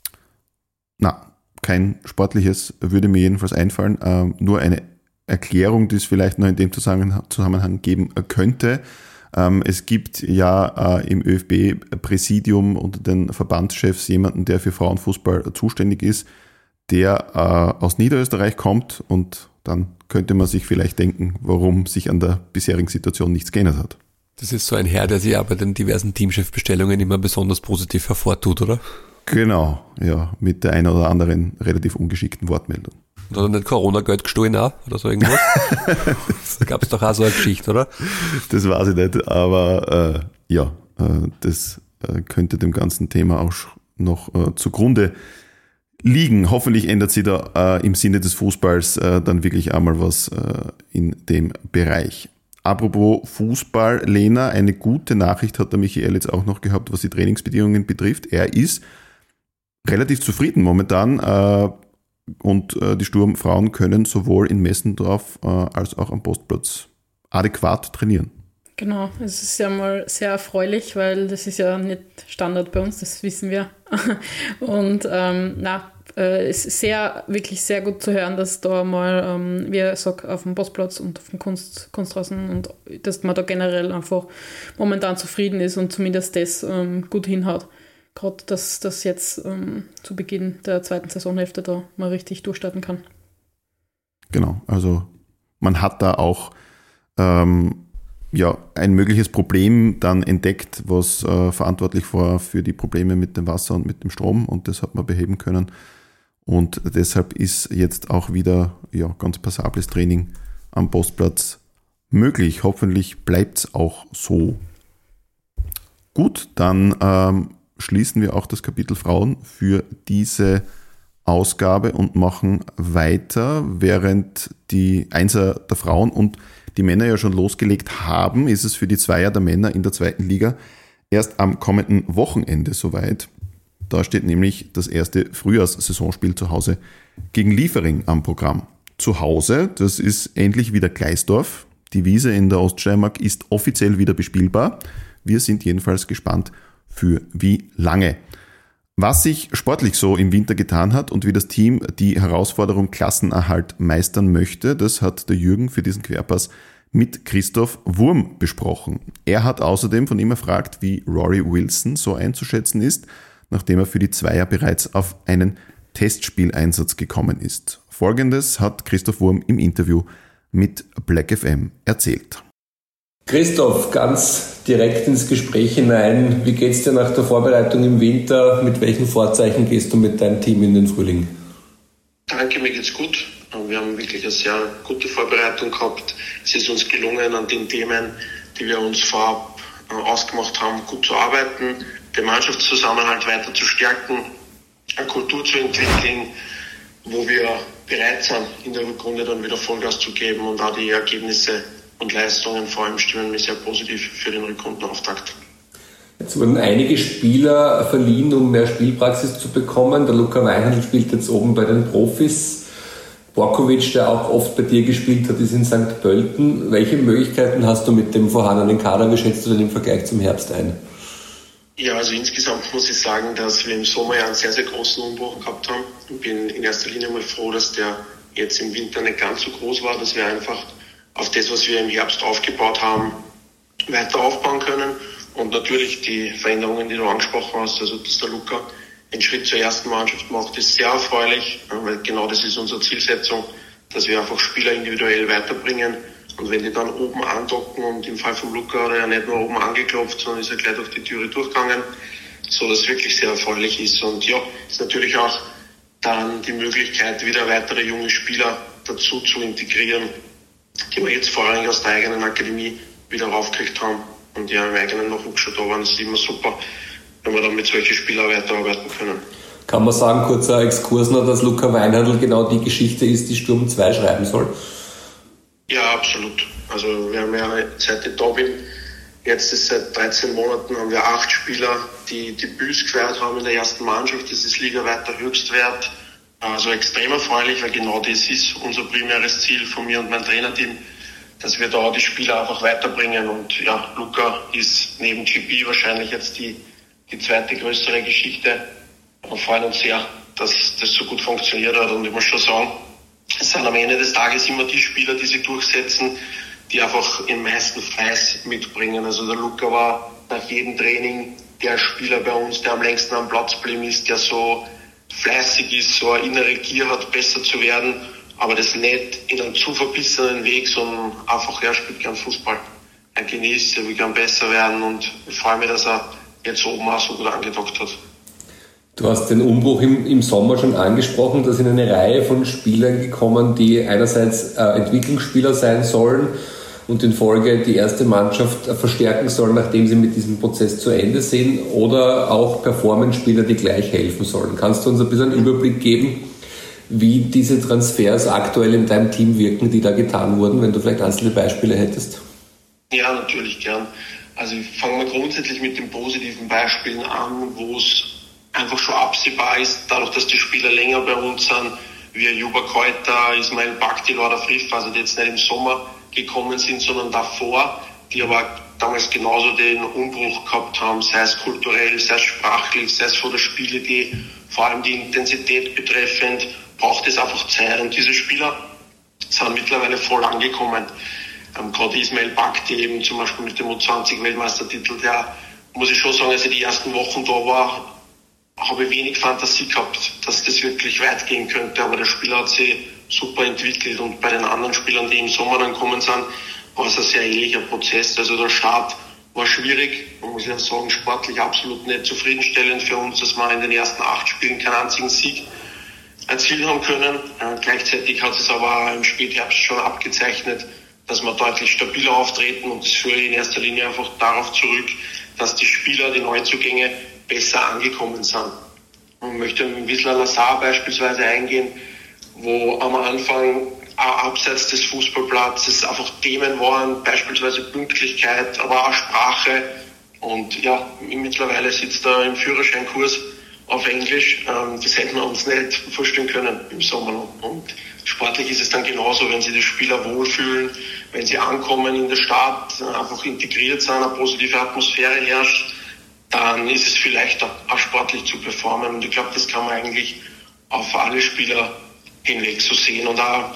Na, kein sportliches würde mir jedenfalls einfallen. Ähm, nur eine Erklärung, die es vielleicht noch in dem Zusammenhang geben könnte. Ähm, es gibt ja äh, im Ö F B-Präsidium unter den Verbandschefs jemanden, der für Frauenfußball zuständig ist, der äh, aus Niederösterreich kommt, und dann könnte man sich vielleicht denken, warum sich an der bisherigen Situation nichts geändert hat. Das ist so ein Herr, der sich ja bei den diversen Teamchefbestellungen immer besonders positiv hervortut, oder? Genau, ja, mit der einen oder anderen relativ ungeschickten Wortmeldung. Und hat er nicht Corona-Geld gestohlen auch, oder so irgendwas? Da gab es doch auch so eine Geschichte, oder? Das weiß ich nicht, aber äh, ja, äh, das äh, könnte dem ganzen Thema auch noch äh, zugrunde liegen. Hoffentlich ändert sich da äh, im Sinne des Fußballs äh, dann wirklich einmal was äh, in dem Bereich. Apropos Fußball, Lena, eine gute Nachricht hat der Michael jetzt auch noch gehabt, was die Trainingsbedingungen betrifft. Er ist relativ zufrieden momentan äh, und äh, die Sturmfrauen können sowohl in Messendorf äh, als auch am Postplatz adäquat trainieren. Genau, es ist ja mal sehr erfreulich, weil das ist ja nicht Standard bei uns, das wissen wir. Und ähm, na, äh, es ist sehr, wirklich sehr gut zu hören, dass da mal, ähm, wie ich sage, auf dem Postplatz und auf dem Kunst, Kunstrasen und dass man da generell einfach momentan zufrieden ist und zumindest das ähm, gut hinhaut. Gerade, dass das jetzt ähm, zu Beginn der zweiten Saisonhälfte da mal richtig durchstarten kann. Genau, also man hat da auch ähm, ja, ein mögliches Problem dann entdeckt, was äh, verantwortlich war für die Probleme mit dem Wasser und mit dem Strom, und das hat man beheben können. Und deshalb ist jetzt auch wieder ja, ganz passables Training am Postplatz möglich. Hoffentlich bleibt es auch so. Gut, dann ähm, schließen wir auch das Kapitel Frauen für diese Ausgabe und machen weiter. Während die Einser der Frauen und die Männer ja schon losgelegt haben, ist es für die Zweier der Männer in der zweiten Liga erst am kommenden Wochenende soweit. Da steht nämlich das erste Frühjahrssaisonspiel zu Hause gegen Liefering am Programm. Zu Hause, das ist endlich wieder Gleisdorf. Die Wiese in der Oststeiermark ist offiziell wieder bespielbar. Wir sind jedenfalls gespannt, für wie lange. Was sich sportlich so im Winter getan hat und wie das Team die Herausforderung Klassenerhalt meistern möchte, das hat der Jürgen für diesen Querpass mit Christoph Wurm besprochen. Er hat außerdem von ihm erfragt, wie Rory Wilson so einzuschätzen ist, nachdem er für die Zweier bereits auf einen Testspieleinsatz gekommen ist. Folgendes hat Christoph Wurm im Interview mit Black F M erzählt. Christoph, ganz direkt ins Gespräch hinein. Wie geht's dir nach der Vorbereitung im Winter? Mit welchen Vorzeichen gehst du mit deinem Team in den Frühling? Danke, mir geht's gut. Wir haben wirklich eine sehr gute Vorbereitung gehabt. Es ist uns gelungen, an den Themen, die wir uns vorab ausgemacht haben, gut zu arbeiten, den Mannschaftszusammenhalt weiter zu stärken, eine Kultur zu entwickeln, wo wir bereit sind, in der Rückrunde dann wieder Vollgas zu geben, und auch die Ergebnisse und Leistungen vor allem stimmen mich sehr positiv für den Rückrundenauftakt. Jetzt wurden einige Spieler verliehen, um mehr Spielpraxis zu bekommen. Der Luca Weinhandl spielt jetzt oben bei den Profis. Borkovic, der auch oft bei dir gespielt hat, ist in Sankt Pölten. Welche Möglichkeiten hast du mit dem vorhandenen Kader? Wie schätzt du denn im Vergleich zum Herbst ein? Ja, also insgesamt muss ich sagen, dass wir im Sommer ja einen sehr, sehr großen Umbruch gehabt haben. Ich bin in erster Linie mal froh, dass der jetzt im Winter nicht ganz so groß war, dass wir einfach auf das, was wir im Herbst aufgebaut haben, weiter aufbauen können. Und natürlich die Veränderungen, die du angesprochen hast, also dass der Luca einen Schritt zur ersten Mannschaft macht, ist sehr erfreulich, weil genau das ist unsere Zielsetzung, dass wir einfach Spieler individuell weiterbringen. Und wenn die dann oben andocken, und im Fall von Luca hat er ja nicht nur oben angeklopft, sondern ist er gleich durch die Türe durchgegangen, so dass es wirklich sehr erfreulich ist. Und ja, ist natürlich auch dann die Möglichkeit, wieder weitere junge Spieler dazu zu integrieren, die wir jetzt vorrangig aus der eigenen Akademie wieder raufgekriegt haben und ja im eigenen Nachwuchs schon da waren. Das ist immer super, wenn wir dann mit solchen Spielern weiterarbeiten können. Kann man sagen, kurzer Exkurs noch, dass Luca Weinhandl genau die Geschichte ist, die Sturm zwei schreiben soll? Ja, absolut. Also wir haben ja, seit ich da bin, Jetzt ist seit dreizehn Monaten haben wir acht Spieler, die Debüts gefeiert haben in der ersten Mannschaft. Das ist ligaweiter Höchstwert. Also extrem erfreulich, weil genau das ist unser primäres Ziel von mir und meinem Trainerteam, dass wir da die Spieler einfach weiterbringen. Und ja, Luca ist neben G P wahrscheinlich jetzt die, die zweite größere Geschichte. Wir freuen uns sehr, dass das so gut funktioniert hat. Und ich muss schon sagen, es sind am Ende des Tages immer die Spieler, die sich durchsetzen, die einfach den meisten Fleiß mitbringen. Also der Luca war nach jedem Training der Spieler bei uns, der am längsten am Platz geblieben ist, der so fleißig ist, so eine innere Gier hat, besser zu werden, aber das nicht in einem zu verbissenen Weg, sondern einfach, er spielt gern Fußball. Er genießt, er will gern besser werden und ich freue mich, dass er jetzt oben auch so gut angedockt hat. Du hast den Umbruch im, im Sommer schon angesprochen, da sind eine Reihe von Spielern gekommen, die einerseits äh, Entwicklungsspieler sein sollen und in Folge die erste Mannschaft verstärken sollen, nachdem sie mit diesem Prozess zu Ende sind, oder auch Performance-Spieler, die gleich helfen sollen. Kannst du uns ein bisschen einen Überblick geben, wie diese Transfers aktuell in deinem Team wirken, die da getan wurden, wenn du vielleicht einzelne Beispiele hättest? Ja, natürlich gern. Also fangen wir grundsätzlich mit den positiven Beispielen an, wo es einfach schon absehbar ist, dadurch, dass die Spieler länger bei uns sind, wie Juba Keuter, Ismail Bakti, Lorda Friff, also die jetzt nicht im Sommer gekommen sind, sondern davor, die aber damals genauso den Umbruch gehabt haben, sei es kulturell, sei es sprachlich, sei es von der Spielidee, vor allem die Intensität betreffend, braucht es einfach Zeit. Und diese Spieler sind mittlerweile voll angekommen. Ähm, gerade Ismail Bakti eben zum Beispiel mit dem U zwanzig Weltmeistertitel, der, muss ich schon sagen, als ich die ersten Wochen da war, habe ich wenig Fantasie gehabt, dass das wirklich weit gehen könnte, aber der Spieler hat sich super entwickelt und bei den anderen Spielern, die im Sommer dann kommen sind, war es ein sehr ähnlicher Prozess. Also der Start war schwierig, man muss ja sagen, sportlich absolut nicht zufriedenstellend für uns, dass wir in den ersten acht Spielen keinen einzigen Sieg erzielen haben können. Äh, gleichzeitig hat es aber im Spätherbst schon abgezeichnet, dass wir deutlich stabiler auftreten, und das führt in erster Linie einfach darauf zurück, dass die Spieler, die Neuzugänge, besser angekommen sind. Man möchte mit Wisla Lazar beispielsweise eingehen, wo am Anfang auch abseits des Fußballplatzes einfach Themen waren, beispielsweise Pünktlichkeit, aber auch Sprache. Und ja, mittlerweile sitzt er im Führerscheinkurs auf Englisch. Das hätten wir uns nicht vorstellen können im Sommer. Und sportlich ist es dann genauso, wenn sich die Spieler wohlfühlen, wenn sie ankommen in der Stadt, einfach integriert sind, eine positive Atmosphäre herrscht, dann ist es viel leichter, auch sportlich zu performen. Und ich glaube, das kann man eigentlich auf alle Spieler hinweg so sehen. Und auch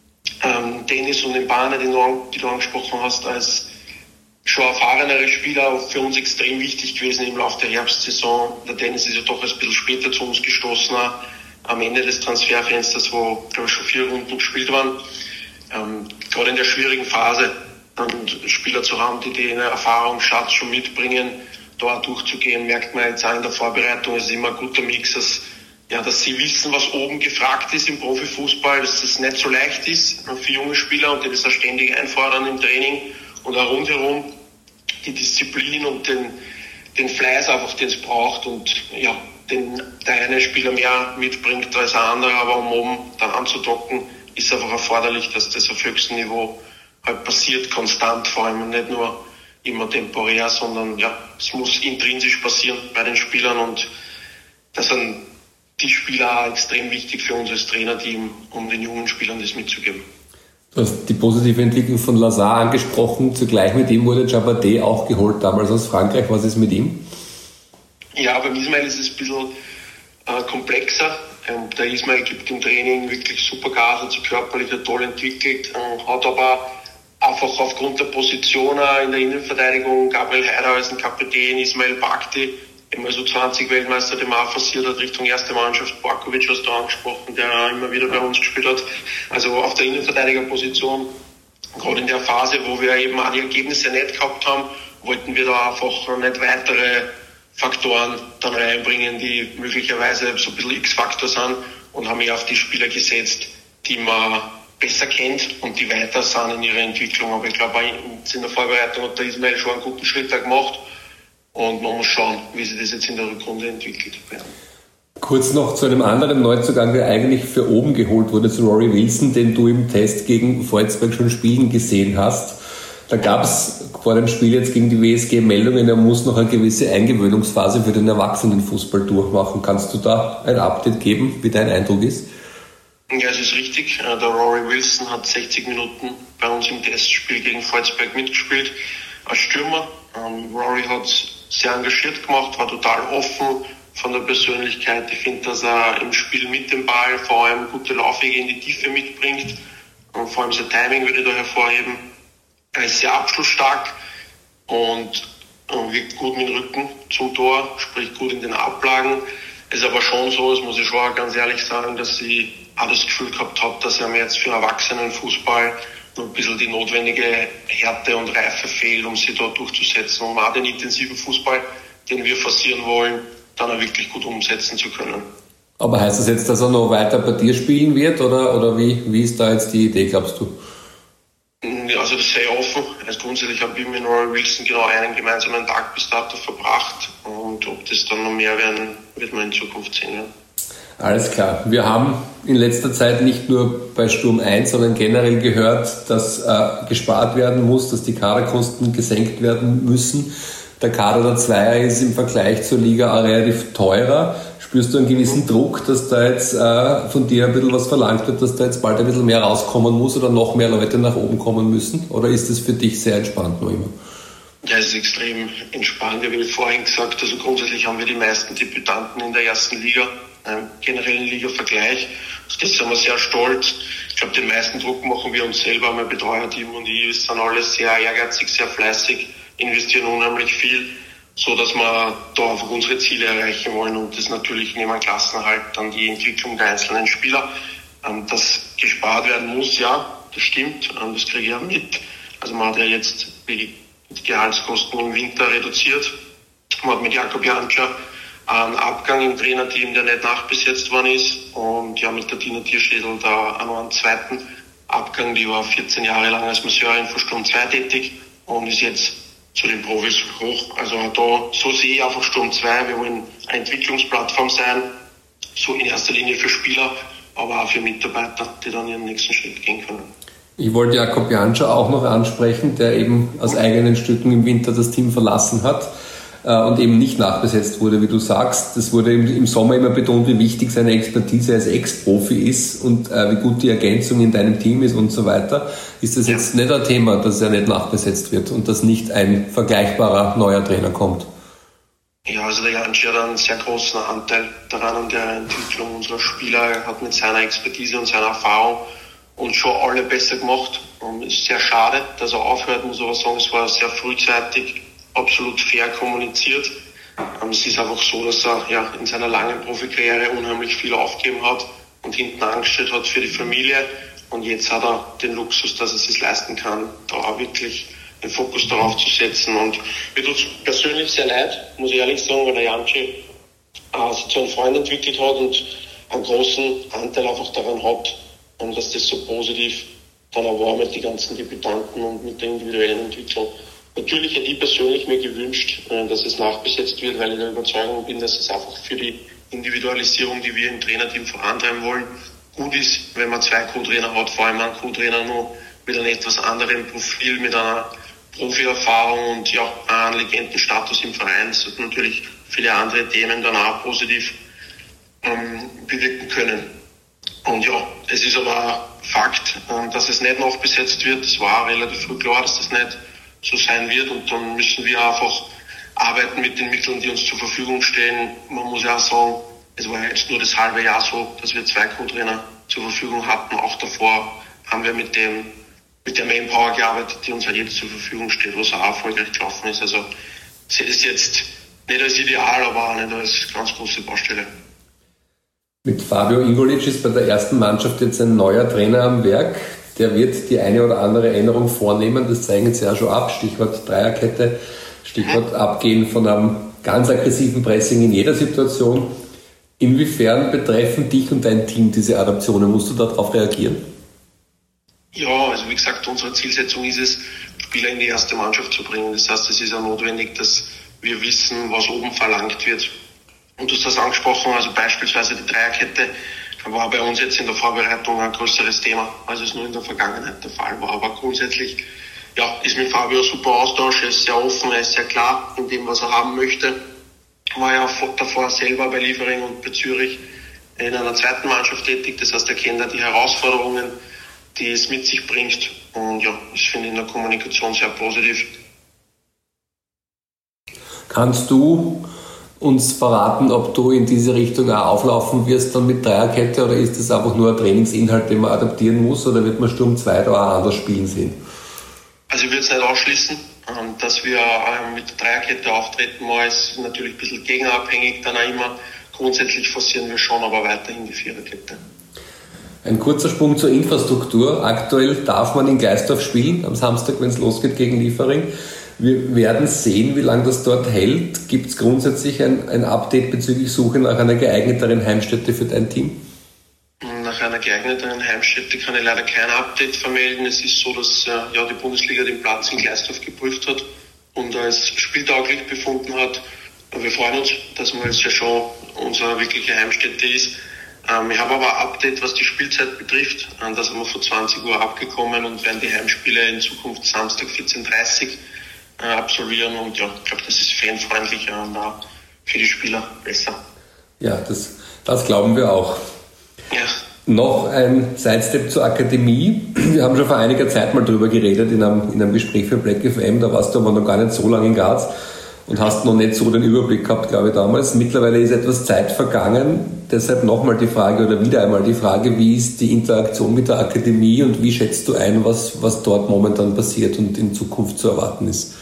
ähm, Dennis und den Bahner, die du, die du angesprochen hast, als schon erfahrenere Spieler für uns extrem wichtig gewesen im Laufe der Herbstsaison. Der Dennis ist ja doch ein bisschen später zu uns gestoßen, am Ende des Transferfensters, wo, glaube ich, schon vier Runden gespielt waren. Ähm, gerade in der schwierigen Phase dann Spieler zu haben, die den Erfahrungsschatz schon mitbringen, da durchzugehen, merkt man jetzt auch in der Vorbereitung. Es ist immer ein guter Mix, dass, ja, dass sie wissen, was oben gefragt ist im Profifußball, dass das nicht so leicht ist für junge Spieler und die das auch ständig einfordern im Training, und auch rundherum die Disziplin und den, den Fleiß einfach, den es braucht, und ja, den der eine Spieler mehr mitbringt als der andere, aber um oben dann anzudocken, ist einfach erforderlich, dass das auf höchstem Niveau halt passiert, konstant, vor allem nicht nur immer temporär, sondern ja, es muss intrinsisch passieren bei den Spielern, und das sind die Spieler auch extrem wichtig für uns als Trainerteam, um den jungen Spielern das mitzugeben. Du hast die positive Entwicklung von Lazar angesprochen, zugleich mit ihm wurde Jabate auch geholt, damals aus Frankreich. Was ist mit ihm? Ja, beim Ismail ist es ein bisschen äh, komplexer. Ähm, der Ismail gibt im Training wirklich super Gas, hat sich körperlich toll entwickelt, äh, hat aber einfach aufgrund der Position in der Innenverteidigung, Gabriel Heider als ein Kapitän, Ismail Bakti, immer so zwanzig Weltmeister, den man forciert hat Richtung erste Mannschaft, Borkovic hast du angesprochen, der immer wieder bei uns gespielt hat. Also auf der Innenverteidigerposition, gerade in der Phase, wo wir eben auch die Ergebnisse nicht gehabt haben, wollten wir da einfach nicht weitere Faktoren dann reinbringen, die möglicherweise so ein bisschen X-Faktor sind, und haben eher auf die Spieler gesetzt, die man besser kennt und die weiter sind in ihrer Entwicklung. Aber ich glaube, in der Vorbereitung hat der Ismail schon einen guten Schritt gemacht, und man muss schauen, wie sich das jetzt in der Rückrunde entwickelt. Ja. Kurz noch zu einem anderen Neuzugang, der eigentlich für oben geholt wurde, zu Rory Wilson, den du im Test gegen Volksberg schon spielen gesehen hast. Da gab es vor dem Spiel jetzt gegen die W S G Meldungen, er muss noch eine gewisse Eingewöhnungsphase für den Erwachsenenfußball durchmachen. Kannst du da ein Update geben, wie dein Eindruck ist? Ja, es ist richtig. Der Rory Wilson hat sechzig Minuten bei uns im Testspiel gegen Volzberg mitgespielt als Stürmer. Rory hat sehr engagiert gemacht, war total offen von der Persönlichkeit. Ich finde, dass er im Spiel mit dem Ball vor allem gute Laufwege in die Tiefe mitbringt. Und vor allem sein Timing würde ich da hervorheben. Er ist sehr abschlussstark und wirkt gut mit dem Rücken zum Tor, spricht gut in den Ablagen. Es ist aber schon so, das muss ich schon ganz ehrlich sagen, dass ich auch das Gefühl gehabt habe, dass er mir jetzt für Erwachsenenfußball noch ein bisschen die notwendige Härte und Reife fehlt, um sich dort durchzusetzen, um auch den intensiven Fußball, den wir forcieren wollen, dann auch wirklich gut umsetzen zu können. Aber heißt das jetzt, dass er noch weiter bei dir spielen wird oder, oder wie, wie ist da jetzt die Idee, glaubst du? Also das ist sehr offen. Also grundsätzlich habe ich mit Rory Wilson genau einen gemeinsamen Tag bis dato verbracht und ob das dann noch mehr werden, wird man in Zukunft sehen. Ja. Alles klar. Wir haben in letzter Zeit nicht nur bei Sturm eins, sondern generell gehört, dass äh, gespart werden muss, dass die Kaderkosten gesenkt werden müssen. Der Kader der Zweier ist im Vergleich zur Liga auch relativ teurer. Spürst du einen gewissen Druck, dass da jetzt äh, von dir ein bisschen was verlangt wird, dass da jetzt bald ein bisschen mehr rauskommen muss oder noch mehr Leute nach oben kommen müssen? Oder ist das für dich sehr entspannt noch immer? Ja, es ist extrem entspannt. Wie ich vorhin gesagt, also grundsätzlich haben wir die meisten Debütanten in der ersten Liga, im generellen Liga-Vergleich. Auf das sind wir sehr stolz. Ich glaube, den meisten Druck machen wir uns selber, mein Betreuerteam und ich. Wir sind alle sehr ehrgeizig, sehr fleißig, investieren unheimlich viel, so dass wir da einfach unsere Ziele erreichen wollen und das natürlich neben dem Klassenerhalt dann die Entwicklung der einzelnen Spieler. Dass gespart werden muss, ja, das stimmt, das kriege ich auch mit. Also man hat ja jetzt die Gehaltskosten im Winter reduziert. Man hat mit Jakob Jantscher einen Abgang im Trainerteam, der nicht nachbesetzt worden ist, und ja, mit der Tina Tierschädel da auch noch einen zweiten Abgang. Die war vierzehn Jahre lang als Masseurin für Sturm zwei tätig und ist jetzt zu den Profis hoch. Also da, so sehe ich einfach Sturm zwei. Wir wollen eine Entwicklungsplattform sein, so in erster Linie für Spieler, aber auch für Mitarbeiter, die dann ihren nächsten Schritt gehen können. Ich wollte Jakob Jantscher auch noch ansprechen, der eben aus eigenen Stücken im Winter das Team verlassen hat äh, und eben nicht nachbesetzt wurde, wie du sagst. Das wurde im, im Sommer immer betont, wie wichtig seine Expertise als Ex-Profi ist und äh, wie gut die Ergänzung in deinem Team ist und so weiter. Ist das jetzt nicht ein Thema, dass er nicht nachbesetzt wird und dass nicht ein vergleichbarer neuer Trainer kommt? Ja, also der Jantscher hat einen sehr großen Anteil daran an der Entwicklung unserer Spieler. Er hat mit seiner Expertise und seiner Erfahrung und schon alle besser gemacht. Und es ist sehr schade, dass er aufhört, muss aber sagen, es war sehr frühzeitig, absolut fair kommuniziert. Es ist einfach so, dass er ja in seiner langen Profikarriere unheimlich viel aufgegeben hat und hinten angestellt hat für die Familie. Und jetzt hat er den Luxus, dass er es sich leisten kann, da auch wirklich den Fokus darauf zu setzen. Und mir tut es persönlich sehr leid, muss ich ehrlich sagen, weil der Jantscher äh, sich zu einem Freund entwickelt hat und einen großen Anteil einfach daran hat, und dass das so positiv dann auch war mit den ganzen Debütanten und mit der individuellen Entwicklung. Natürlich hätte ich persönlich mir gewünscht, dass es nachbesetzt wird, weil ich der Überzeugung bin, dass es einfach für die Individualisierung, die wir im Trainerteam vorantreiben wollen, gut ist, wenn man zwei Co-Trainer hat, vor allem einen Co-Trainer nur mit einem etwas anderen Profil, mit einer Profi-Erfahrung und ja, einen Legendenstatus im Verein. Das hat natürlich viele andere Themen dann auch positiv ähm, bewirken können. Und ja, es ist aber Fakt, dass es nicht nachbesetzt wird. Es war relativ früh klar, dass das nicht so sein wird. Und dann müssen wir einfach arbeiten mit den Mitteln, die uns zur Verfügung stehen. Man muss ja auch sagen, es war jetzt nur das halbe Jahr so, dass wir zwei Co-Trainer zur Verfügung hatten. Auch davor haben wir mit dem mit der Manpower gearbeitet, die uns halt jetzt zur Verfügung steht, was auch erfolgreich gelaufen ist. Also ich sehe das jetzt nicht als ideal, aber auch nicht als ganz große Baustelle. Mit Fabio Ingolic ist bei der ersten Mannschaft jetzt ein neuer Trainer am Werk. Der wird die eine oder andere Änderung vornehmen. Das zeigen sie ja schon ab. Stichwort Dreierkette, Stichwort Abgehen von einem ganz aggressiven Pressing in jeder Situation. Inwiefern betreffen dich und dein Team diese Adaptionen? Musst du darauf reagieren? Ja, also wie gesagt, unsere Zielsetzung ist es, Spieler in die erste Mannschaft zu bringen. Das heißt, es ist ja notwendig, dass wir wissen, was oben verlangt wird. Und du hast das angesprochen, also beispielsweise die Dreierkette war bei uns jetzt in der Vorbereitung ein größeres Thema, als es nur in der Vergangenheit der Fall war. Aber grundsätzlich ja, ist mit Fabio ein super Austausch, er ist sehr offen, er ist sehr klar in dem, was er haben möchte. War ja davor selber bei Liefering und bei Zürich in einer zweiten Mannschaft tätig, das heißt, er kennt da die Herausforderungen, die es mit sich bringt, und ja, ich finde in der Kommunikation sehr positiv. Kannst du uns verraten, ob du in diese Richtung auch auflaufen wirst dann mit Dreierkette, oder ist das einfach nur ein Trainingsinhalt, den man adaptieren muss, oder wird man Sturm zwei da auch anders spielen sehen? Also ich würde es nicht ausschließen, dass wir mit der Dreierkette auftreten, mal ist natürlich ein bisschen gegnerabhängig dann auch immer. Grundsätzlich forcieren wir schon, aber weiterhin die Viererkette. Ein kurzer Sprung zur Infrastruktur. Aktuell darf man in Gleisdorf spielen, am Samstag, wenn es losgeht gegen Liefering. Wir werden sehen, wie lange das dort hält. Gibt es grundsätzlich ein, ein Update bezüglich Suche nach einer geeigneteren Heimstätte für dein Team? Nach einer geeigneteren Heimstätte kann ich leider kein Update vermelden. Es ist so, dass äh, ja, die Bundesliga den Platz in Gleisdorf geprüft hat und als spieltauglich befunden hat. Wir freuen uns, dass man jetzt ja schon unsere wirkliche Heimstätte ist. Ähm, ich habe aber ein Update, was die Spielzeit betrifft. Ähm, da sind wir vor zwanzig Uhr abgekommen und werden die Heimspiele in Zukunft Samstag vierzehn Uhr dreißig äh, absolvieren. Und ja, ich glaube, das ist fanfreundlicher und auch für die Spieler besser. Ja, das, das glauben wir auch. Ja. Noch ein Sidestep zur Akademie. Wir haben schon vor einiger Zeit mal drüber geredet in einem, in einem Gespräch für Black F M. Da warst du aber noch gar nicht so lange in Graz und hast noch nicht so den Überblick gehabt, glaube ich, damals. Mittlerweile ist etwas Zeit vergangen. Deshalb nochmal die Frage oder wieder einmal die Frage, wie ist die Interaktion mit der Akademie und wie schätzt du ein, was, was dort momentan passiert und in Zukunft zu erwarten ist?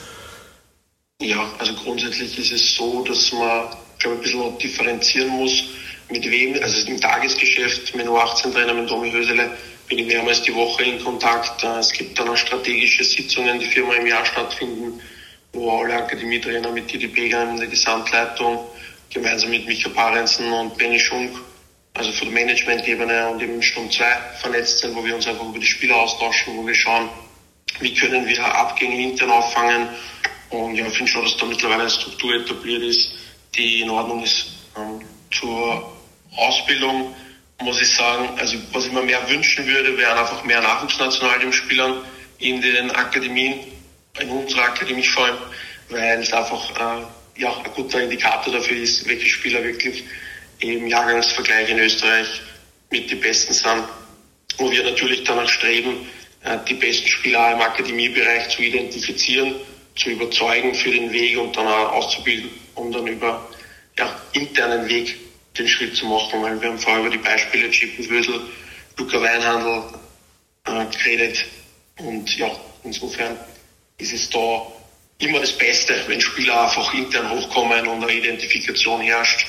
Ja, also grundsätzlich ist es so, dass man, glaube ich, ein bisschen differenzieren muss, mit wem, also im Tagesgeschäft mit U achtzehn-Trainer, mit Domi Hösele, bin ich mehrmals die Woche in Kontakt. Es gibt dann auch strategische Sitzungen, die viermal im Jahr stattfinden, wo alle Akademietrainer mit Didi Beger in der Gesamtleitung gemeinsam mit Micha Parensen und Benny Schunk, also von der Management-Ebene und eben Sturm zwei vernetzt sind, wo wir uns einfach über die Spieler austauschen, wo wir schauen, wie können wir Abgänge intern auffangen. Und ja, ich finde schon, dass da mittlerweile eine Struktur etabliert ist, die in Ordnung ist. Ähm, zur Ausbildung muss ich sagen, also was ich mir mehr wünschen würde, wären einfach mehr Nachwuchsnationalteamspielern in den Akademien, in unserer Akademie vor allem, weil es einfach äh, ja, ein guter Indikator dafür ist, welche Spieler wirklich im Jahrgangsvergleich in Österreich mit die Besten sind. Wo wir natürlich danach streben, äh, die besten Spieler im Akademiebereich zu identifizieren, zu überzeugen für den Weg und dann auch auszubilden, um dann über ja, internen Weg den Schritt zu machen, weil wir haben vorher über die Beispiele Chippen Wösel, Luca Weinhandel äh, geredet und ja, insofern ist es da immer das Beste, wenn Spieler einfach intern hochkommen und eine Identifikation herrscht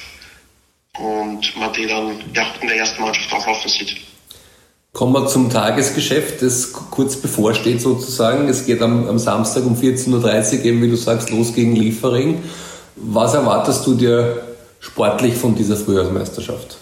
und man die dann ja, in der ersten Mannschaft auflaufen sieht. Kommen wir zum Tagesgeschäft, das kurz bevorsteht sozusagen. Es geht am, am Samstag um vierzehn Uhr dreißig, eben wie du sagst, los gegen Liefering. Was erwartest du dir sportlich von dieser Frühjahrsmeisterschaft?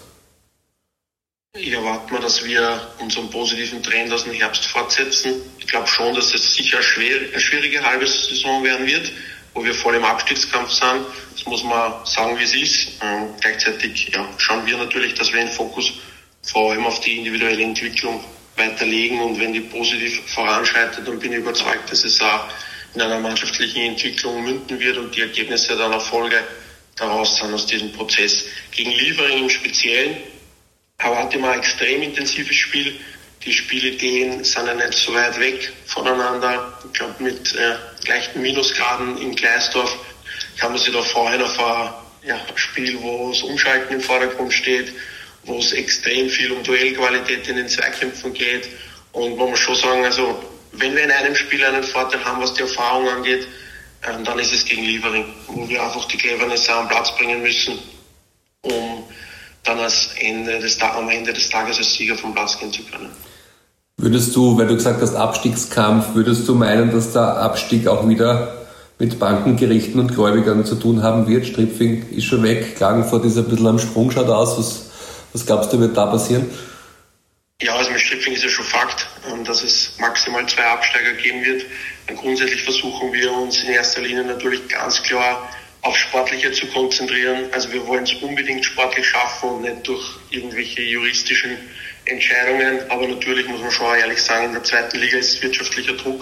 Ich erwarte mir, dass wir unseren positiven Trend aus dem Herbst fortsetzen. Ich glaube schon, dass es sicher eine, schwer, eine schwierige halbe Saison werden wird, wo wir voll im Abstiegskampf sind. Das muss man sagen, wie es ist. Ähm, gleichzeitig ja, schauen wir natürlich, dass wir den Fokus vor allem auf die individuelle Entwicklung weiterlegen. Und wenn die positiv voranschreitet, dann bin ich überzeugt, dass es auch in einer mannschaftlichen Entwicklung münden wird und die Ergebnisse dann auch Folge daraus sind aus diesem Prozess. Gegen Liefering im Speziellen erwarte ich mal ein extrem intensives Spiel. Die Spielideen sind ja nicht so weit weg voneinander. Ich glaube, mit äh, leichten Minusgraden in Gleisdorf kann man sich da freuen auf ein ja, Spiel, wo das Umschalten im Vordergrund steht, wo es extrem viel um Duellqualität in den Zweikämpfen geht und wo man schon sagen, also wenn wir in einem Spiel einen Vorteil haben, was die Erfahrung angeht, ähm, dann ist es gegen Liefering, wo wir einfach die Cleverness am Platz bringen müssen, um dann als Ende des, am Ende des Tages als Sieger vom Platz gehen zu können. Würdest du, weil du gesagt hast Abstiegskampf, würdest du meinen, dass der Abstieg auch wieder mit Bankengerichten und Gläubigern zu tun haben wird? Stripfing ist schon weg, Klagenfurt ist ein bisschen am Sprung, schaut aus. Was, was glaubst du, wird da passieren? Ja, also mit Stripfing ist ja schon Fakt, dass es maximal zwei Absteiger geben wird. Grundsätzlich versuchen wir uns in erster Linie natürlich ganz klar auf Sportliche zu konzentrieren. Also wir wollen es unbedingt sportlich schaffen und nicht durch irgendwelche juristischen Entscheidungen. Aber natürlich muss man schon ehrlich sagen, in der zweiten Liga ist wirtschaftlicher Druck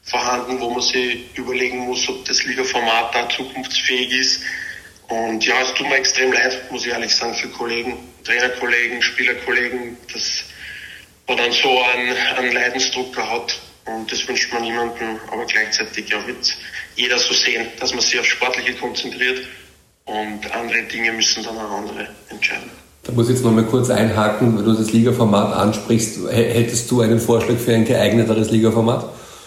vorhanden, wo man sich überlegen muss, ob das Ligaformat da zukunftsfähig ist. Und ja, es tut mir extrem leid, muss ich ehrlich sagen, für Kollegen, Trainerkollegen, Spielerkollegen, dass man dann so einen, einen Leidensdruck hat. Und das wünscht man niemandem, aber gleichzeitig ja, wird jeder so sehen, dass man sich auf Sportliche konzentriert und andere Dinge müssen dann auch andere entscheiden. Da muss ich jetzt noch mal kurz einhaken, weil du das Ligaformat ansprichst. Hättest du einen Vorschlag für ein geeigneteres Ligaformat?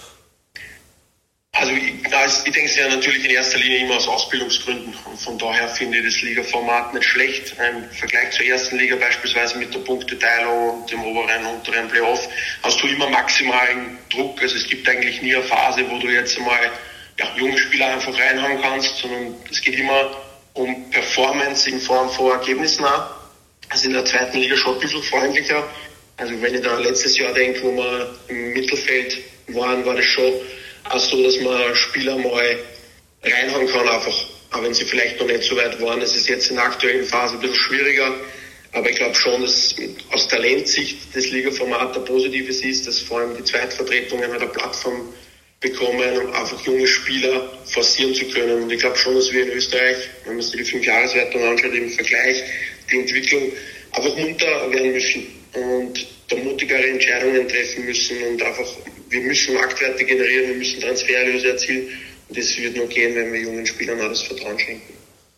Also ich, ich denke es ja natürlich in erster Linie immer aus Ausbildungsgründen. Und von daher finde ich das Ligaformat nicht schlecht. Im Vergleich zur ersten Liga beispielsweise mit der Punkteteilung und dem oberen und unteren Playoff hast du immer maximalen Druck. Also es gibt eigentlich nie eine Phase, wo du jetzt einmal ja, junge Spieler einfach reinhauen kannst, sondern es geht immer um Performance in Form von Ergebnissen auch. Also in der zweiten Liga schon ein bisschen freundlicher. Also wenn ich da letztes Jahr denke, wo wir im Mittelfeld waren, war das schon auch so, dass man Spieler mal reinhauen kann einfach. Auch wenn sie vielleicht noch nicht so weit waren. Es ist jetzt in der aktuellen Phase ein bisschen schwieriger. Aber ich glaube schon, dass aus Talentsicht das Ligaformat ein positives ist, dass vor allem die Zweitvertretungen eine Plattform bekommen, um einfach junge Spieler forcieren zu können. Und ich glaube schon, dass wir in Österreich, wenn man sich die Fünfjahreswertung anschaut, im Vergleich die Entwicklung einfach munter werden müssen und da mutigere Entscheidungen treffen müssen und einfach, wir müssen Marktwerte generieren, wir müssen Transfererlöse erzielen und das wird nur gehen, wenn wir jungen Spielern auch das Vertrauen schenken.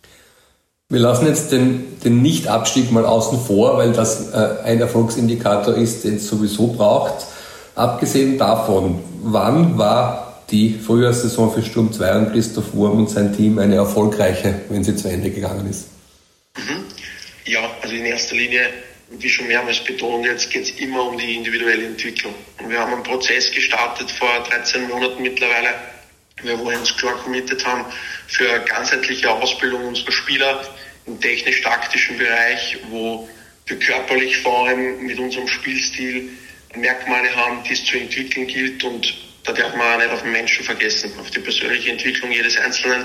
Wir lassen jetzt den, den Nicht-Abstieg mal außen vor, weil das äh, ein Erfolgsindikator ist, den es sowieso braucht. Abgesehen davon, wann war die Frühjahrssaison für Sturm zwei und Christoph Wurm und sein Team eine erfolgreiche, wenn sie zu Ende gegangen ist? Mhm. Ja, also in erster Linie, wie schon mehrmals betont, jetzt geht es immer um die individuelle Entwicklung. Und wir haben einen Prozess gestartet vor dreizehn Monaten mittlerweile, wo wir uns klar committed haben für eine ganzheitliche Ausbildung unserer Spieler im technisch-taktischen Bereich, wo wir körperlich vor allem mit unserem Spielstil Merkmale haben, die es zu entwickeln gilt. Und da darf man auch nicht auf den Menschen vergessen, auf die persönliche Entwicklung jedes Einzelnen.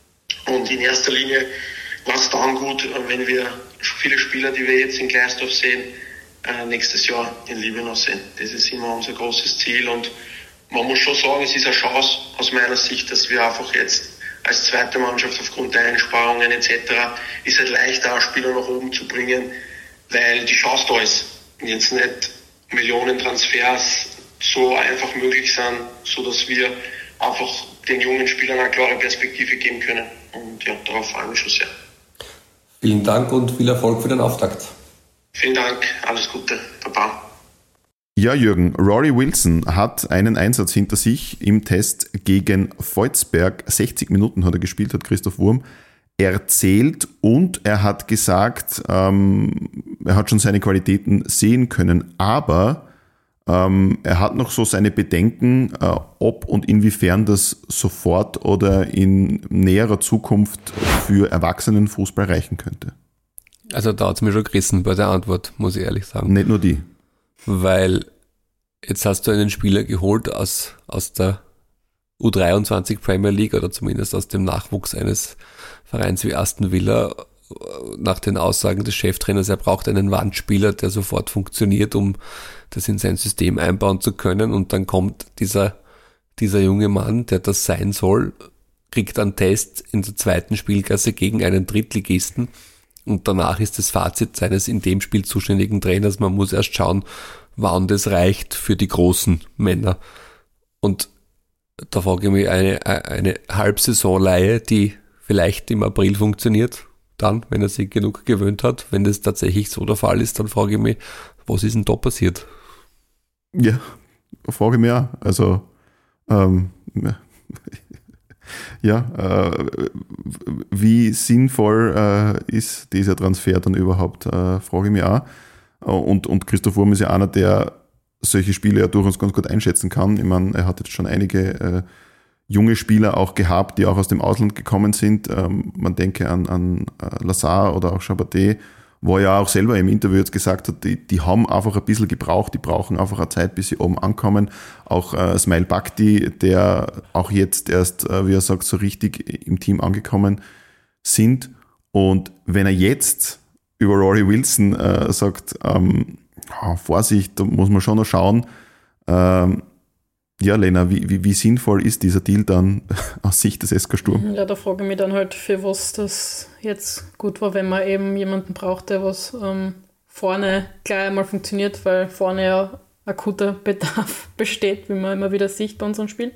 Und in erster Linie war es dann gut, wenn wir viele Spieler, die wir jetzt in Gleisdorf sehen, nächstes Jahr in Liebenau sehen. Das ist immer unser großes Ziel und man muss schon sagen, es ist eine Chance aus meiner Sicht, dass wir einfach jetzt als zweite Mannschaft aufgrund der Einsparungen et cetera ist halt leichter, auch Spieler nach oben zu bringen, weil die Chance da ist. Und jetzt nicht Millionen Transfers so einfach möglich sind, sodass wir einfach den jungen Spielern eine klare Perspektive geben können. Und ja, darauf freue ich mich schon sehr. Vielen Dank und viel Erfolg für den Auftakt. Vielen Dank, alles Gute, Baba. Ja, Jürgen, Rory Wilson hat einen Einsatz hinter sich im Test gegen Volzberg. sechzig Minuten hat er gespielt, hat Christoph Wurm erzählt und er hat gesagt, ähm, er hat schon seine Qualitäten sehen können, aber ähm, er hat noch so seine Bedenken, äh, ob und inwiefern das sofort oder in näherer Zukunft für Erwachsenenfußball reichen könnte. Also da hat es mir schon gerissen bei der Antwort, muss ich ehrlich sagen. Nicht nur die. Weil jetzt hast du einen Spieler geholt aus, aus der U dreiundzwanzig Premier League oder zumindest aus dem Nachwuchs eines Vereins wie Aston Villa, nach den Aussagen des Cheftrainers, er braucht einen Wandspieler, der sofort funktioniert, um das in sein System einbauen zu können, und dann kommt dieser, dieser junge Mann, der das sein soll, kriegt einen Test in der zweiten Spielklasse gegen einen Drittligisten und danach ist das Fazit seines in dem Spiel zuständigen Trainers, man muss erst schauen, wann das reicht für die großen Männer. Und da frage ich mich, eine, eine Halbsaisonleihe, die vielleicht im April funktioniert, dann, wenn er sich genug gewöhnt hat, wenn das tatsächlich so der Fall ist, dann frage ich mich, was ist denn da passiert? Ja, frage ich mich auch. Also, ähm, ja, äh, wie sinnvoll äh, ist dieser Transfer dann überhaupt, äh, frage ich mich auch. Und, und Christoph Wurm ist ja einer, der solche Spiele ja durchaus ganz gut einschätzen kann. Ich meine, er hat jetzt schon einige äh, junge Spieler auch gehabt, die auch aus dem Ausland gekommen sind. Ähm, man denke an, an äh, Lazar oder auch Chabaté, wo er ja auch selber im Interview jetzt gesagt hat, die, die haben einfach ein bisschen gebraucht, die brauchen einfach eine Zeit, bis sie oben ankommen. Auch äh, Smail Bhakti, der auch jetzt erst, äh, wie er sagt, so richtig im Team angekommen sind. Und wenn er jetzt über Rory Wilson äh, sagt, ähm, oh, Vorsicht, da muss man schon noch schauen, ähm, Ja, Lena, wie, wie, wie sinnvoll ist dieser Deal dann aus Sicht des S K Sturm? Ja, da frage ich mich dann halt, für was das jetzt gut war, wenn man eben jemanden braucht, der was ähm, vorne gleich einmal funktioniert, weil vorne ja akuter Bedarf besteht, wie man immer wieder sieht bei unseren Spielen.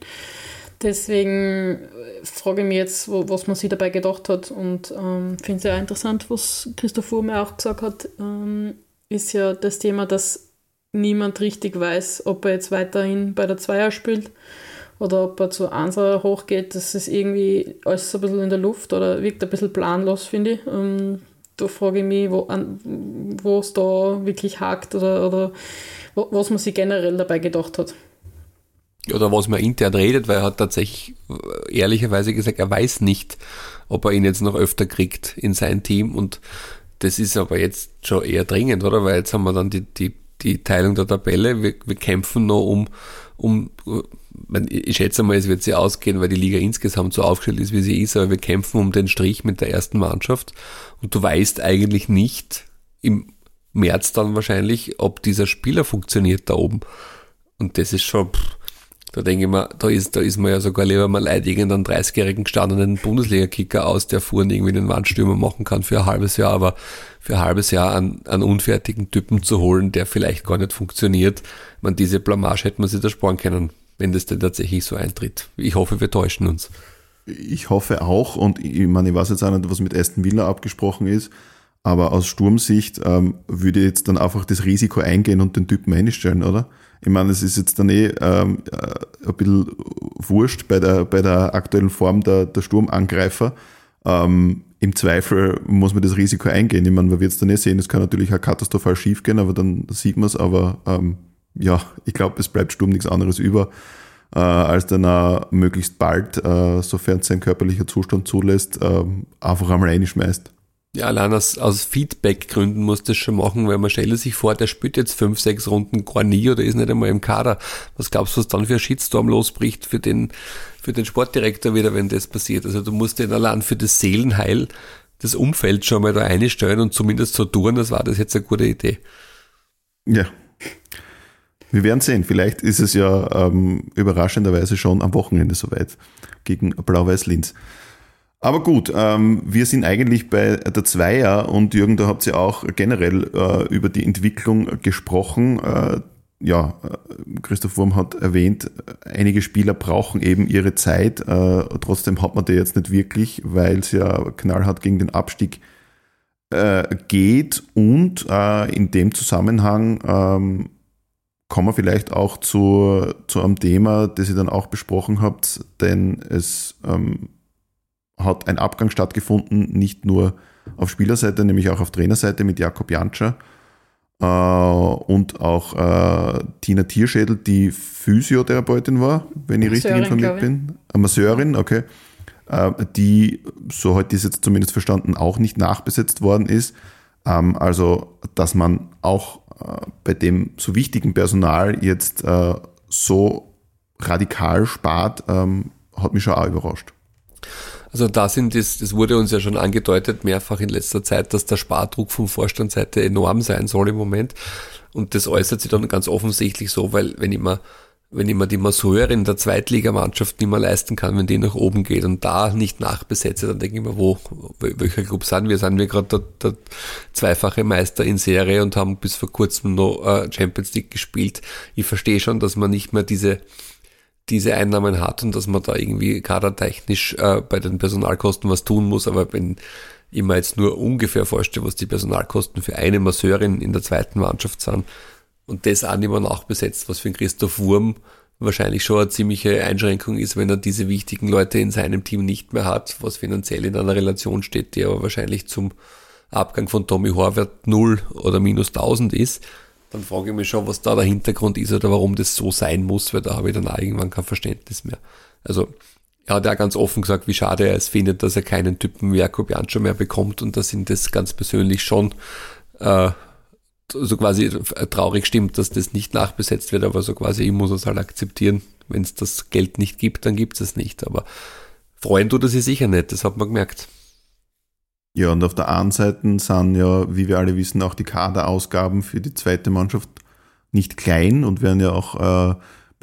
Deswegen frage ich mich jetzt, wo, was man sich dabei gedacht hat, und ähm, finde es ja interessant, was Christoph Wurm auch gesagt hat, ähm, ist ja das Thema, dass niemand richtig weiß, ob er jetzt weiterhin bei der Zweier spielt oder ob er zu Einser hochgeht. Das ist irgendwie alles ein bisschen in der Luft oder wirkt ein bisschen planlos, finde ich. Ähm, da frage ich mich, wo, wo es da wirklich hakt oder, oder wo, was man sich generell dabei gedacht hat. Oder was man intern redet, weil er hat tatsächlich ehrlicherweise gesagt, er weiß nicht, ob er ihn jetzt noch öfter kriegt in sein Team, und das ist aber jetzt schon eher dringend, oder? Weil jetzt haben wir dann die, die, die Teilung der Tabelle, wir, wir kämpfen noch um, um, ich schätze mal, es wird sie ausgehen, weil die Liga insgesamt so aufgestellt ist, wie sie ist, aber wir kämpfen um den Strich mit der ersten Mannschaft, und du weißt eigentlich nicht, im März dann wahrscheinlich, ob dieser Spieler funktioniert da oben. Und das ist schon, pff, da denke ich mir, da ist, da ist man ja sogar lieber mal leid, irgendeinen dreißigjährigen gestandenen Bundesliga-Kicker aus, der Fuhren irgendwie den Wandstürmer machen kann für ein halbes Jahr, aber für ein halbes Jahr einen, einen unfertigen Typen zu holen, der vielleicht gar nicht funktioniert. Ich meine, diese Blamage hätte man sich da sparen können, wenn das denn tatsächlich so eintritt. Ich hoffe, wir täuschen uns. Ich hoffe auch, und ich meine, ich weiß jetzt auch nicht, was mit Aston Villa abgesprochen ist, aber aus Sturmsicht ähm, würde ich jetzt dann einfach das Risiko eingehen und den Typen einstellen, oder? Ich meine, es ist jetzt dann eh ähm, ein bisschen wurscht bei der, bei der aktuellen Form der, der Sturmangreifer. Ähm, Im Zweifel muss man das Risiko eingehen. Ich meine, man wird es dann eh sehen, es kann natürlich auch katastrophal schief gehen, aber dann sieht man es. Aber ähm, ja, ich glaube, es bleibt Sturm nichts anderes über, äh, als dann auch möglichst bald, äh, sofern es sein körperlicher Zustand zulässt, äh, einfach einmal reinschmeißt. Ja, allein aus, aus Feedback-Gründen muss das schon machen, weil man stelle sich vor, der spielt jetzt fünf, sechs Runden gar nie oder ist nicht einmal im Kader. Was glaubst du, was dann für ein Shitstorm losbricht für den, für den Sportdirektor wieder, wenn das passiert? Also du musst den allein für das Seelenheil, das Umfeld schon mal da einstellen und zumindest so tun, das war das jetzt eine gute Idee. Ja. Wir werden sehen. Vielleicht ist es ja ähm, überraschenderweise schon am Wochenende soweit gegen Blau-Weiß Linz. Aber gut, ähm, wir sind eigentlich bei der Zweier, und Jürgen, da habt ihr auch generell äh, über die Entwicklung gesprochen. Äh, ja, Christoph Wurm hat erwähnt, einige Spieler brauchen eben ihre Zeit. Äh, trotzdem hat man die jetzt nicht wirklich, weil es ja knallhart gegen den Abstieg äh, geht. Und äh, in dem Zusammenhang ähm, kommen wir vielleicht auch zu, zu einem Thema, das ihr dann auch besprochen habt, denn es ähm, hat ein Abgang stattgefunden, nicht nur auf Spielerseite, nämlich auch auf Trainerseite mit Jakob Jantscher äh, und auch äh, Tina Tierschädel, die Physiotherapeutin war, wenn ich richtig informiert bin. Eine Masseurin, okay. Äh, die, so heute ist jetzt zumindest verstanden, auch nicht nachbesetzt worden ist. Ähm, also, dass man auch äh, bei dem so wichtigen Personal jetzt äh, so radikal spart, ähm, hat mich schon auch überrascht. Also da sind das, das wurde uns ja schon angedeutet, mehrfach in letzter Zeit, dass der Spardruck von Vorstandsseite enorm sein soll im Moment. Und das äußert sich dann ganz offensichtlich so, weil wenn ich mir, wenn ich mir die Masseurin der Zweitligamannschaft nicht mehr leisten kann, wenn die nach oben geht und da nicht nachbesetze, dann denke ich mir, wo, welcher Club sind wir? Sind wir gerade der, der zweifache Meister in Serie und haben bis vor kurzem noch äh, Champions League gespielt. Ich verstehe schon, dass man nicht mehr diese diese Einnahmen hat und dass man da irgendwie kadertechnisch äh, bei den Personalkosten was tun muss, aber wenn ich mir jetzt nur ungefähr vorstelle, was die Personalkosten für eine Masseurin in der zweiten Mannschaft sind und das auch nicht mehr nachbesetzt, was für einen Christoph Wurm wahrscheinlich schon eine ziemliche Einschränkung ist, wenn er diese wichtigen Leute in seinem Team nicht mehr hat, was finanziell in einer Relation steht, die aber wahrscheinlich zum Abgang von Tommy Horvath null oder minus tausend ist, dann frage ich mich schon, was da der Hintergrund ist oder warum das so sein muss, weil da habe ich dann auch irgendwann kein Verständnis mehr. Also er hat ja ganz offen gesagt, wie schade er es findet, dass er keinen Typen wie Jakob Jantscher mehr bekommt, und dass ihn das ganz persönlich schon äh, so quasi traurig stimmt, dass das nicht nachbesetzt wird, aber so quasi, ich muss es halt akzeptieren, wenn es das Geld nicht gibt, dann gibt es es nicht, aber freuen tut er sich sicher nicht, das hat man gemerkt. Ja, und auf der einen Seite sind ja, wie wir alle wissen, auch die Kaderausgaben für die zweite Mannschaft nicht klein und werden ja auch äh,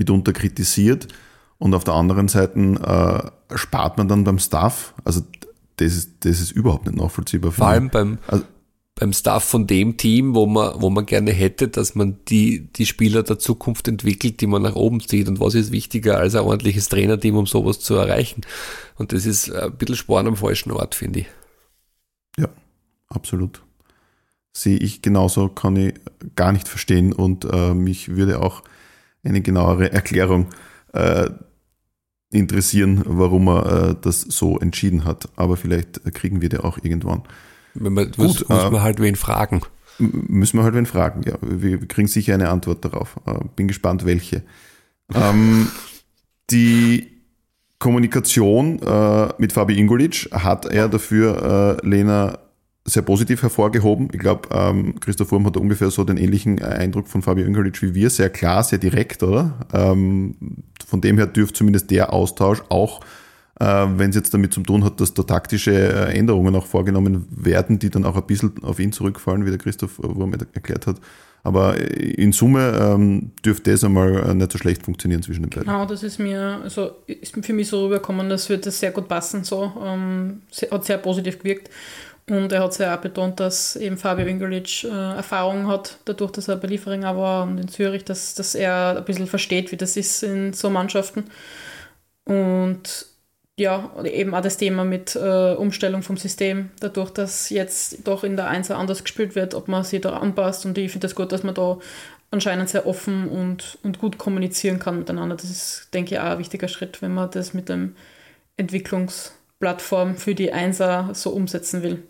mitunter kritisiert und auf der anderen Seite äh, spart man dann beim Staff. Also das ist, das ist überhaupt nicht nachvollziehbar. Vor allem beim, also, beim Staff von dem Team, wo man, wo man gerne hätte, dass man die, die Spieler der Zukunft entwickelt, die man nach oben zieht. Und was ist wichtiger als ein ordentliches Trainerteam, um sowas zu erreichen? Und das ist ein bisschen Sparen am falschen Ort, finde ich. Ja, absolut. Sehe ich genauso, kann ich gar nicht verstehen und äh, mich würde auch eine genauere Erklärung äh, interessieren, warum er äh, das so entschieden hat. Aber vielleicht kriegen wir die auch irgendwann. Wenn man, Gut, muss, muss man halt wen fragen. Müssen wir halt wen fragen, ja. Wir kriegen sicher eine Antwort darauf. Bin gespannt, welche. ähm, die Kommunikation äh, mit Fabi Ingolic hat er dafür, äh, Lena, sehr positiv hervorgehoben. Ich glaube, ähm, Christoph Wurm hat ungefähr so den ähnlichen Eindruck von Fabi Ingolic wie wir. Sehr klar, sehr direkt, oder? Ähm, von dem her dürfte zumindest der Austausch auch, wenn es jetzt damit zu tun hat, dass da taktische Änderungen auch vorgenommen werden, die dann auch ein bisschen auf ihn zurückfallen, wie der Christoph Wurm erklärt hat. Aber in Summe ähm, dürfte das einmal nicht so schlecht funktionieren zwischen den beiden. Genau, das ist mir, also ist für mich so rübergekommen, das wird das sehr gut passen. So, ähm, hat sehr positiv gewirkt. Und er hat sehr auch betont, dass eben Fabio Ingolic äh, Erfahrung hat, dadurch, dass er bei Liefering auch war und in Zürich, dass, dass er ein bisschen versteht, wie das ist in so Mannschaften. Und ja, eben auch das Thema mit äh, Umstellung vom System, dadurch, dass jetzt doch in der Einser anders gespielt wird, ob man sich da anpasst. Und ich finde das gut, dass man da anscheinend sehr offen und, und gut kommunizieren kann miteinander. Das ist, denke ich, auch ein wichtiger Schritt, wenn man das mit dem Entwicklungsplattform für die Einser so umsetzen will.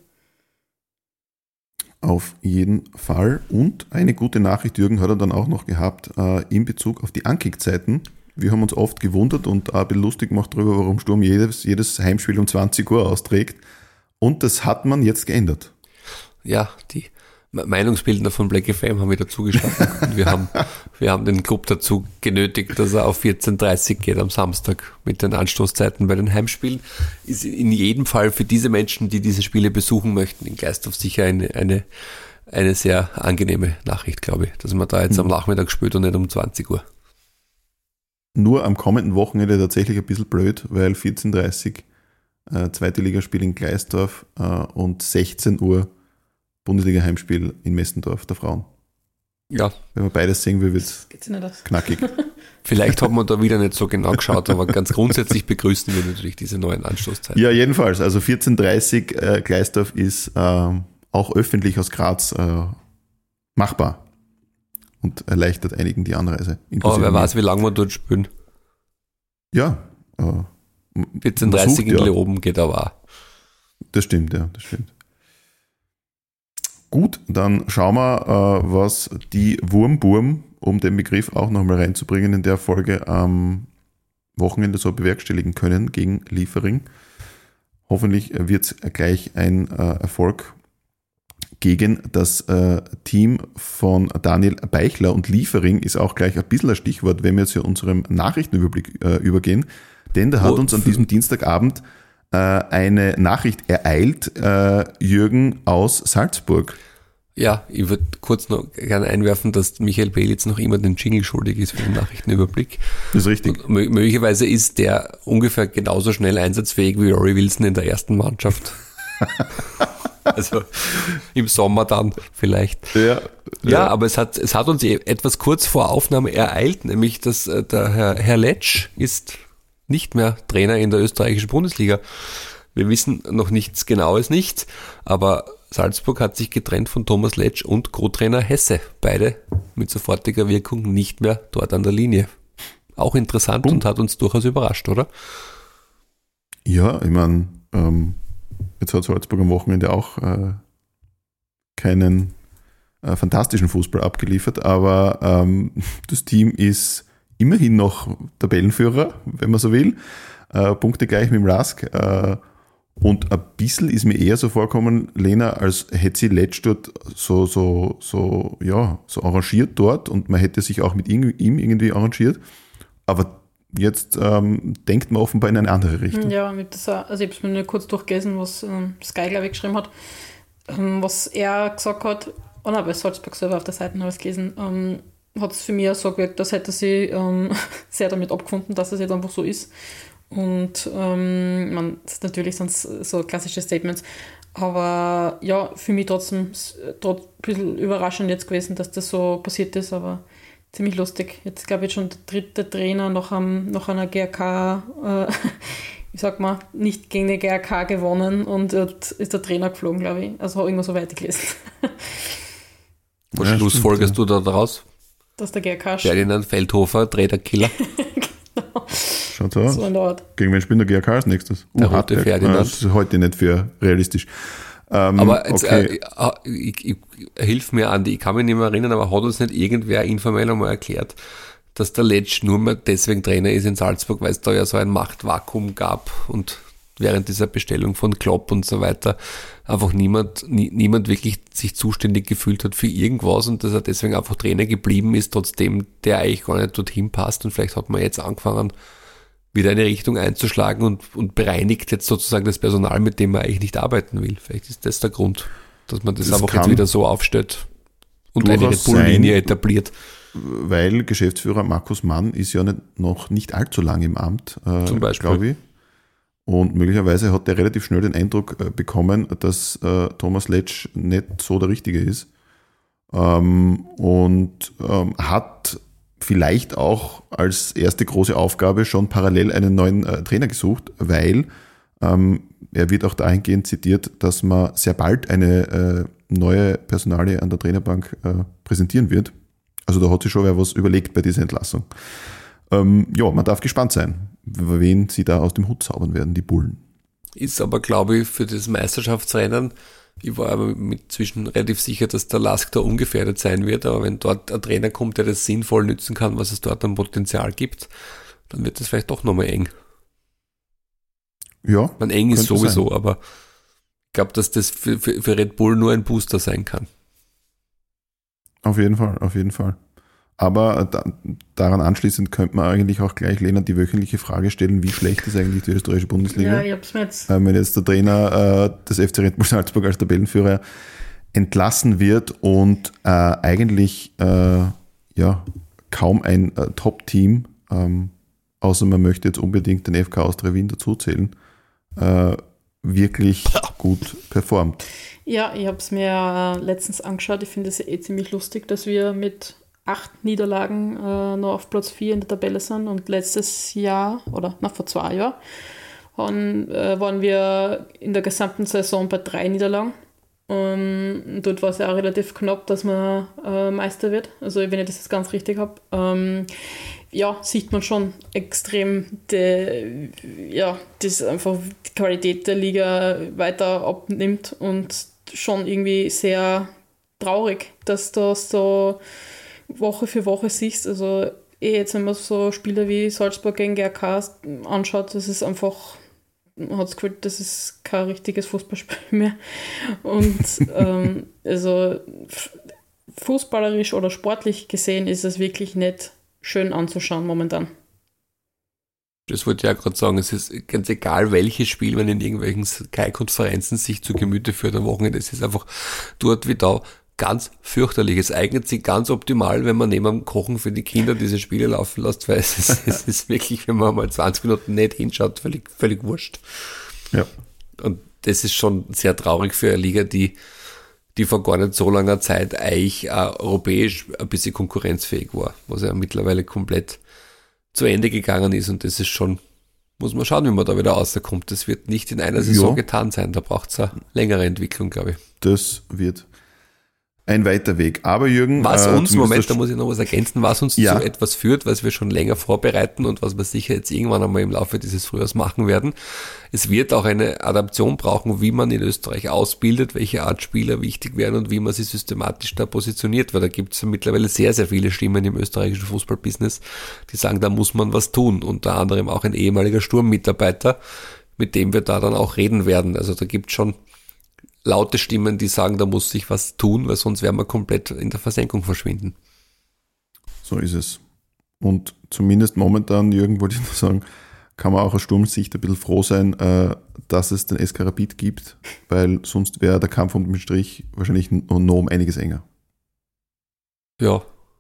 Auf jeden Fall. Und eine gute Nachricht, Jürgen, hat er dann auch noch gehabt, äh, in Bezug auf die Ankick-Zeiten. Wir haben uns oft gewundert und auch ein bisschen lustig gemacht darüber, warum Sturm jedes, jedes Heimspiel um zwanzig Uhr austrägt. Und das hat man jetzt geändert. Ja, die Meinungsbildner von Black F M haben wieder zugeschlagen. Und wir haben, wir haben den Club dazu genötigt, dass er auf vierzehn Uhr dreißig geht am Samstag mit den Anstoßzeiten bei den Heimspielen. Ist in jedem Fall für diese Menschen, die diese Spiele besuchen möchten, in Geistorf sicher eine, eine, eine sehr angenehme Nachricht, glaube ich, dass man da jetzt am Nachmittag spielt und nicht um zwanzig Uhr. Nur am kommenden Wochenende tatsächlich ein bisschen blöd, weil vierzehn Uhr dreißig äh, zweite Ligaspiel in Gleisdorf äh, und sechzehn Uhr Bundesliga-Heimspiel in Messendorf der Frauen. Ja. Wenn man beides sehen will, wird es knackig. Vielleicht hat man da wieder nicht so genau geschaut, aber ganz grundsätzlich begrüßen wir natürlich diese neuen Anstoßzeiten. Ja, jedenfalls. Also vierzehn Uhr dreißig äh, Gleisdorf ist äh, auch öffentlich aus Graz äh, machbar. Und erleichtert einigen die Anreise. Aber wer weiß, wie lange wir dort spielen. Ja. Äh, vierzehn Uhr dreißig in Leoben geht aber auch. Das stimmt, ja, das stimmt. Gut, dann schauen wir, äh, was die Wurmburm, um den Begriff auch nochmal reinzubringen, in der Folge am Wochenende so bewerkstelligen können gegen Liefering. Hoffentlich wird es gleich ein äh, Erfolg gegen das äh, Team von Daniel Beichler, und Liefering ist auch gleich ein bisschen ein Stichwort, wenn wir zu unserem Nachrichtenüberblick äh, übergehen, denn da hat uns an diesem Dienstagabend äh, eine Nachricht ereilt, äh, Jürgen aus Salzburg. Ja, ich würde kurz noch gerne einwerfen, dass Michael Belitz noch immer den Jingle schuldig ist für den Nachrichtenüberblick. Das ist richtig. Und möglicherweise ist der ungefähr genauso schnell einsatzfähig wie Rory Wilson in der ersten Mannschaft. Also im Sommer dann vielleicht. Ja, ja, ja, aber es hat, es hat uns etwas kurz vor Aufnahme ereilt, nämlich dass der Herr, Herr Letsch ist nicht mehr Trainer in der österreichischen Bundesliga. Wir wissen noch nichts Genaues nicht, aber Salzburg hat sich getrennt von Thomas Letsch und Co-Trainer Hesse. Beide mit sofortiger Wirkung nicht mehr dort an der Linie. Auch interessant und, und hat uns durchaus überrascht, oder? Ja, ich meine, ähm, jetzt hat Salzburg am Wochenende auch äh, keinen äh, fantastischen Fußball abgeliefert, aber ähm, das Team ist immerhin noch Tabellenführer, wenn man so will. Äh, Punkte gleich mit dem Lask. Äh, und ein bisschen ist mir eher so vorkommen, Lena, als hätte sie Letsch dort so, so, so, ja, so arrangiert dort und man hätte sich auch mit ihm, ihm irgendwie arrangiert. Aber jetzt ähm, denkt man offenbar in eine andere Richtung. Ja, mit das, also ich habe es mir nur kurz durchgelesen, was ähm, Sky, glaube ich, geschrieben hat. Ähm, was er gesagt hat, oh nein, bei Salzburg selber auf der Seite habe ich es gelesen, ähm, hat es für mich auch so gewirkt, dass hätte sie ähm, sehr damit abgefunden, dass es jetzt einfach so ist. Und ähm, man, das ist natürlich sonst so klassische Statements. Aber ja, für mich trotzdem trotz, ein bisschen überraschend jetzt gewesen, dass das so passiert ist, aber ziemlich lustig. Jetzt glaube ich schon der dritte Trainer nach, einem, nach einer G R K, äh, ich sag mal, nicht gegen eine G R K gewonnen und jetzt ist der Trainer geflogen, glaube ich. Also habe irgendwo so weitergelesen. Was Ja, schlussfolgerst stimmt, du da daraus? Dass der G R K Ferdinand Feldhofer, Trainer-Killer. genau. Schaut so aus. So in der Art. Gegen wen spielt der G R K als nächstes? Der Uh, rote Hartberg. Ferdinand. Das ist heute nicht für realistisch. Ähm, Aber jetzt, okay. äh, ich, ich, hilf mir, Andi, ich kann mich nicht mehr erinnern, aber hat uns nicht irgendwer informell einmal erklärt, dass der Letsch nur mehr deswegen Trainer ist in Salzburg, weil es da ja so ein Machtvakuum gab und während dieser Bestellung von Klopp und so weiter einfach niemand, nie, niemand wirklich sich zuständig gefühlt hat für irgendwas und dass er deswegen einfach Trainer geblieben ist, trotzdem der eigentlich gar nicht dorthin passt und vielleicht hat man jetzt angefangen, wieder eine Richtung einzuschlagen und, und bereinigt jetzt sozusagen das Personal, mit dem man eigentlich nicht arbeiten will. Vielleicht ist das der Grund, dass man das, das einfach jetzt wieder so aufstellt und eine Red Bull-Linie etabliert. Weil Geschäftsführer Markus Mann ist ja nicht, noch nicht allzu lange im Amt, äh, Zum Beispiel. glaube ich. Und möglicherweise hat er relativ schnell den Eindruck äh, bekommen, dass äh, Thomas Letsch nicht so der Richtige ist. Ähm, und ähm, hat vielleicht auch als erste große Aufgabe schon parallel einen neuen äh, Trainer gesucht, weil ähm, er wird auch dahingehend zitiert, dass man sehr bald eine äh, neue Personalie an der Trainerbank äh, präsentieren wird. Also da hat sich schon wer was überlegt bei dieser Entlassung. Ähm, ja, man darf gespannt sein, wen sie da aus dem Hut zaubern werden, die Bullen. Ist aber, glaube ich, für das Meisterschaftsrennen, ich war aber inzwischen relativ sicher, dass der Lask da ungefährdet sein wird, aber wenn dort ein Trainer kommt, der das sinnvoll nützen kann, was es dort an Potenzial gibt, dann wird das vielleicht doch nochmal eng. Ja. Man eng ist sowieso, sein. Aber ich glaube, dass das für, für, für Red Bull nur ein Booster sein kann. Auf jeden Fall, auf jeden Fall. Aber da, daran anschließend könnte man eigentlich auch gleich, Lena, die wöchentliche Frage stellen, wie schlecht ist eigentlich die österreichische Bundesliga? Ja, ich hab's mir jetzt. Äh, wenn jetzt der Trainer äh, des F C Red Bull Salzburg als Tabellenführer entlassen wird und äh, eigentlich äh, ja kaum ein äh, Top-Team, ähm, außer man möchte jetzt unbedingt den F K Austria Wien dazuzählen, äh, wirklich gut performt. Ja, ich habe es mir äh, letztens angeschaut. Ich finde es eh ziemlich lustig, dass wir mit acht Niederlagen äh, noch auf Platz vier in der Tabelle sind und letztes Jahr, oder na, vor zwei Jahren, waren, äh, waren wir in der gesamten Saison bei drei Niederlagen. Um, dort war es ja auch relativ knapp, dass man äh, Meister wird. Also wenn ich das jetzt ganz richtig habe. Ähm, ja, sieht man schon extrem, die, ja, dass einfach die Qualität der Liga weiter abnimmt und schon irgendwie sehr traurig, dass du das so Woche für Woche siehst. Also eh jetzt, wenn man so Spiele wie Salzburg gegen G R K anschaut, das ist einfach, man hat das Gefühl, das ist kein richtiges Fußballspiel mehr. Und ähm, also fußballerisch oder sportlich gesehen ist es wirklich nicht schön anzuschauen momentan. Das wollte ich ja gerade sagen, es ist ganz egal, welches Spiel man in irgendwelchen Sky-Konferenzen sich zu Gemüte führt am Wochenende, es ist einfach dort wie da ganz fürchterlich. Es eignet sich ganz optimal, wenn man neben dem Kochen für die Kinder diese Spiele laufen lässt, weil es ist, es ist wirklich, wenn man mal zwanzig Minuten nicht hinschaut, völlig, völlig wurscht. Ja. Und das ist schon sehr traurig für eine Liga, die, die vor gar nicht so langer Zeit eigentlich äh, europäisch ein bisschen konkurrenzfähig war, was ja mittlerweile komplett zu Ende gegangen ist und das ist schon, muss man schauen, wie man da wieder rauskommt. Das wird nicht in einer Saison Ja. getan sein, da braucht es eine längere Entwicklung, glaube ich. Das wird ein weiter Weg. Aber Jürgen, Was äh, uns, zumindest Moment, das- da muss ich noch was ergänzen, was uns Ja. zu etwas führt, was wir schon länger vorbereiten und was wir sicher jetzt irgendwann einmal im Laufe dieses Frühjahrs machen werden. Es wird auch eine Adaption brauchen, wie man in Österreich ausbildet, welche Art Spieler wichtig werden und wie man sie systematisch da positioniert, weil da gibt es mittlerweile sehr, sehr viele Stimmen im österreichischen Fußballbusiness, die sagen, da muss man was tun. Unter anderem auch ein ehemaliger Sturmmitarbeiter, mit dem wir da dann auch reden werden. Also da gibt es schon laute Stimmen, die sagen, da muss sich was tun, weil sonst werden wir komplett in der Versenkung verschwinden. So ist es. Und zumindest momentan, Jürgen, wollte ich nur sagen, kann man auch aus Sturmsicht ein bisschen froh sein, äh, dass es den S K Rapid gibt, weil sonst wäre der Kampf um den Strich wahrscheinlich noch um einiges enger. Ja,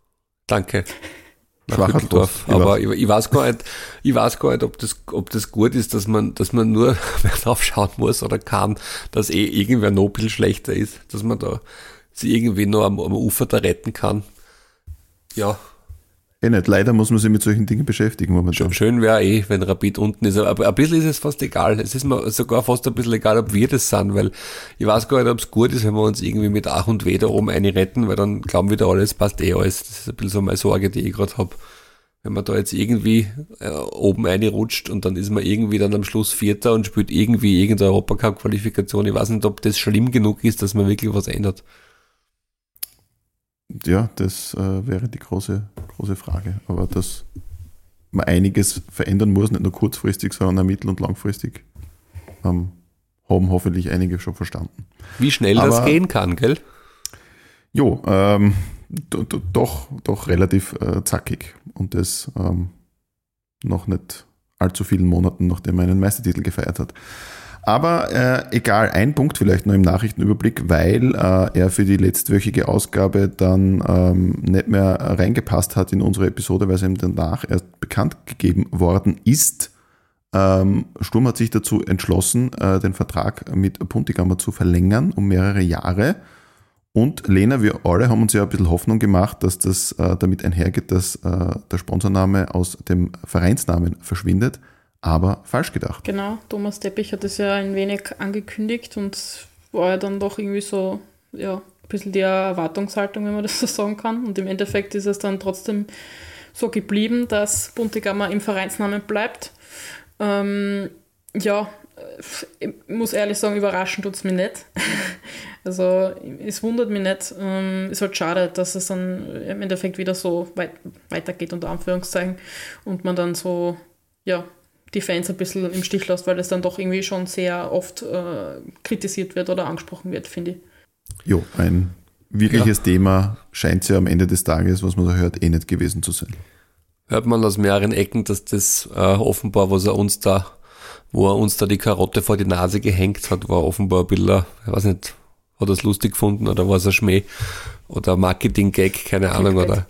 Danke. Schwacher Dorf. Aber ich, ich weiß gar nicht, ich weiß gar nicht, ob das, ob das gut ist, dass man, dass man nur mehr drauf schauen muss oder kann, dass eh irgendwer noch ein bisschen schlechter ist, dass man da sich irgendwie noch am, am Ufer da retten kann. Ja. Eh nicht. Leider muss man sich mit solchen Dingen beschäftigen. Wenn man Schön, schön wäre eh, wenn Rapid unten ist. Aber ein bisschen ist es fast egal. Es ist mir sogar fast ein bisschen egal, ob wir das sind, weil ich weiß gar nicht, ob es gut ist, wenn wir uns irgendwie mit Ach und Weh da oben eine retten, weil dann glauben wir da alles, passt eh alles. Das ist ein bisschen so meine Sorge, die ich gerade habe. Wenn man da jetzt irgendwie äh, oben eine rutscht und dann ist man irgendwie dann am Schluss Vierter und spielt irgendwie irgendeine Europacup-Qualifikation. Ich weiß nicht, ob das schlimm genug ist, dass man wirklich was ändert. Ja, das äh, wäre die große, große Frage. Aber dass man einiges verändern muss, nicht nur kurzfristig, sondern auch mittel- und langfristig, ähm, haben hoffentlich einige schon verstanden. Wie schnell Aber, das gehen kann, gell? Jo, ähm, do, do, doch, doch relativ äh, zackig. Und das ähm, noch nicht allzu vielen Monaten, nachdem er einen Meistertitel gefeiert hat. Aber äh, egal, ein Punkt vielleicht noch im Nachrichtenüberblick, weil äh, er für die letztwöchige Ausgabe dann ähm, nicht mehr reingepasst hat in unsere Episode, weil es ihm danach erst bekannt gegeben worden ist. Ähm, Sturm hat sich dazu entschlossen, äh, den Vertrag mit Puntigammer zu verlängern um mehrere Jahre. Und Lena, wir alle haben uns ja ein bisschen Hoffnung gemacht, dass das äh, damit einhergeht, dass äh, der Sponsorname aus dem Vereinsnamen verschwindet. Aber falsch gedacht. Genau, Thomas Teppich hat es ja ein wenig angekündigt und war ja dann doch irgendwie so, ja, ein bisschen die Erwartungshaltung, wenn man das so sagen kann. Und im Endeffekt ist es dann trotzdem so geblieben, dass Puntigammer im Vereinsnamen bleibt. Ähm, ja, ich muss ehrlich sagen, überraschend tut es mich nicht. Also es wundert mich nicht. Ähm, ist halt schade, dass es dann im Endeffekt wieder so weit, weitergeht, unter Anführungszeichen, und man dann so, ja, die Fans ein bisschen im Stich lässt, weil das dann doch irgendwie schon sehr oft äh, kritisiert wird oder angesprochen wird, finde ich. Jo, ein wirkliches ja. Thema scheint es ja am Ende des Tages, was man da hört, eh nicht gewesen zu sein. Hört man aus mehreren Ecken, dass das äh, offenbar, was er uns da, wo er uns da die Karotte vor die Nase gehängt hat, war offenbar ein bisschen, ich weiß nicht, hat er es lustig gefunden oder war es ein Schmäh oder Marketing-Gag, keine Ahnung, oder...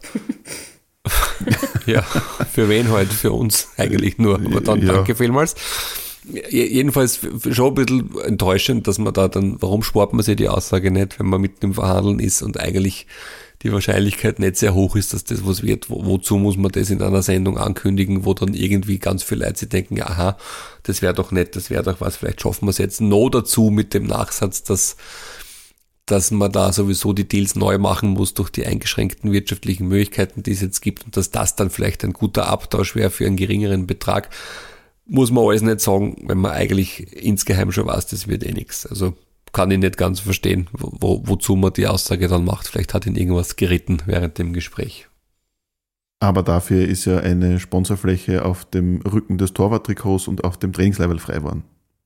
Ja, für wen halt? Für uns eigentlich nur. Aber dann ja. Danke vielmals. Jedenfalls schon ein bisschen enttäuschend, dass man da dann, warum spart man sich die Aussage nicht, wenn man mitten im Verhandeln ist und eigentlich die Wahrscheinlichkeit nicht sehr hoch ist, dass das was wird. Wo, wozu muss man das in einer Sendung ankündigen, wo dann irgendwie ganz viele Leute sich denken, aha, das wäre doch nett, das wäre doch was, vielleicht schaffen wir es jetzt noch dazu mit dem Nachsatz, dass dass man da sowieso die Deals neu machen muss durch die eingeschränkten wirtschaftlichen Möglichkeiten, die es jetzt gibt, und dass das dann vielleicht ein guter Abtausch wäre für einen geringeren Betrag, muss man alles nicht sagen, wenn man eigentlich insgeheim schon weiß, das wird eh nichts. Also kann ich nicht ganz verstehen, wo, wozu man die Aussage dann macht. Vielleicht hat ihn irgendwas geritten während dem Gespräch. Aber dafür ist ja eine Sponsorfläche auf dem Rücken des Torwarttrikots und auf dem Trainingslevel frei geworden.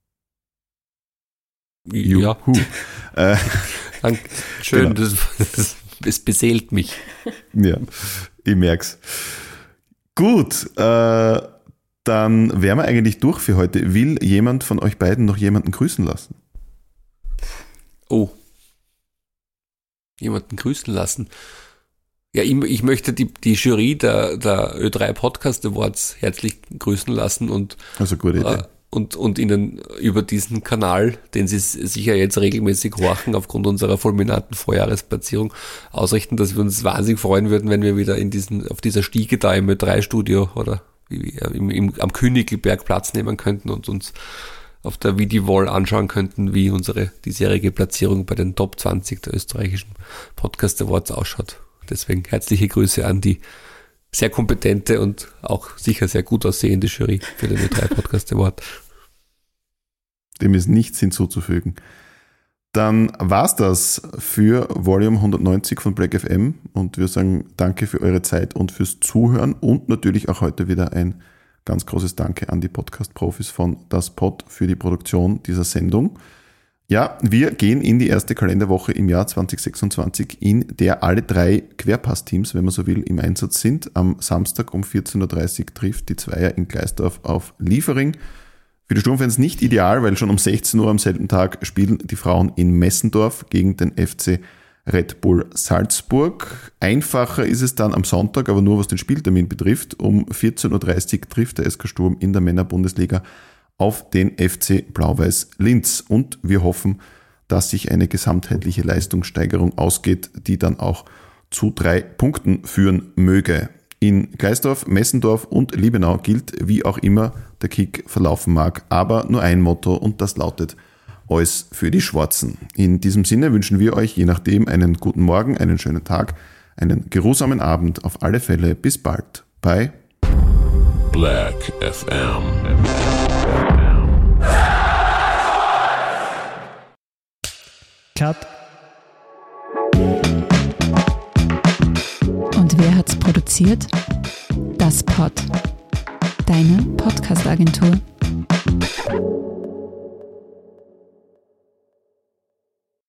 Ja. äh, Schön, genau. das, das, das beseelt mich. Ja, ich merk's. Gut, äh, dann wären wir eigentlich durch für heute. Will jemand von euch beiden noch jemanden grüßen lassen? Oh. Jemanden grüßen lassen? Ja, ich, ich möchte die, die Jury der, der Ö drei Podcast Awards herzlich grüßen lassen und also gute Idee. Äh, Und, und ihnen über diesen Kanal, den sie sicher jetzt regelmäßig horchen, aufgrund unserer fulminanten Vorjahresplatzierung, ausrichten, dass wir uns wahnsinnig freuen würden, wenn wir wieder in diesen, auf dieser Stiege da im Ö drei Studio oder im, im, am Königelberg Platz nehmen könnten und uns auf der Video-Wall anschauen könnten, wie unsere diesjährige Platzierung bei den Top zwanzig der österreichischen Podcast Awards ausschaut. Deswegen herzliche Grüße an die sehr kompetente und auch sicher sehr gut aussehende Jury für den Ö drei Podcast Award. Dem ist nichts hinzuzufügen. Dann war's das für Volume hundertneunzig von Black F M und wir sagen danke für eure Zeit und fürs Zuhören und natürlich auch heute wieder ein ganz großes Danke an die Podcast-Profis von Das Pod für die Produktion dieser Sendung. Ja, wir gehen in die erste Kalenderwoche im Jahr zwanzig sechsundzwanzig, in der alle drei Querpass-Teams, wenn man so will, im Einsatz sind. Am Samstag um vierzehn Uhr dreißig trifft die Zweier in Gleisdorf auf Liefering. Für die Sturmfans nicht ideal, weil schon um sechzehn Uhr am selben Tag spielen die Frauen in Messendorf gegen den F C Red Bull Salzburg. Einfacher ist es dann am Sonntag, aber nur was den Spieltermin betrifft. Um vierzehn Uhr dreißig trifft der S K Sturm in der Männerbundesliga auf den F C Blau-Weiß Linz. Und wir hoffen, dass sich eine gesamtheitliche Leistungssteigerung ausgeht, die dann auch zu drei Punkten führen möge. In Gleisdorf, Messendorf und Liebenau gilt, wie auch immer der Kick verlaufen mag, aber nur ein Motto und das lautet: Alles für die Schwarzen. In diesem Sinne wünschen wir euch je nachdem einen guten Morgen, einen schönen Tag, einen geruhsamen Abend, auf alle Fälle bis bald bei Black F M. Cut. Und wer hat's produziert? Das Pod. Deine Podcast-Agentur.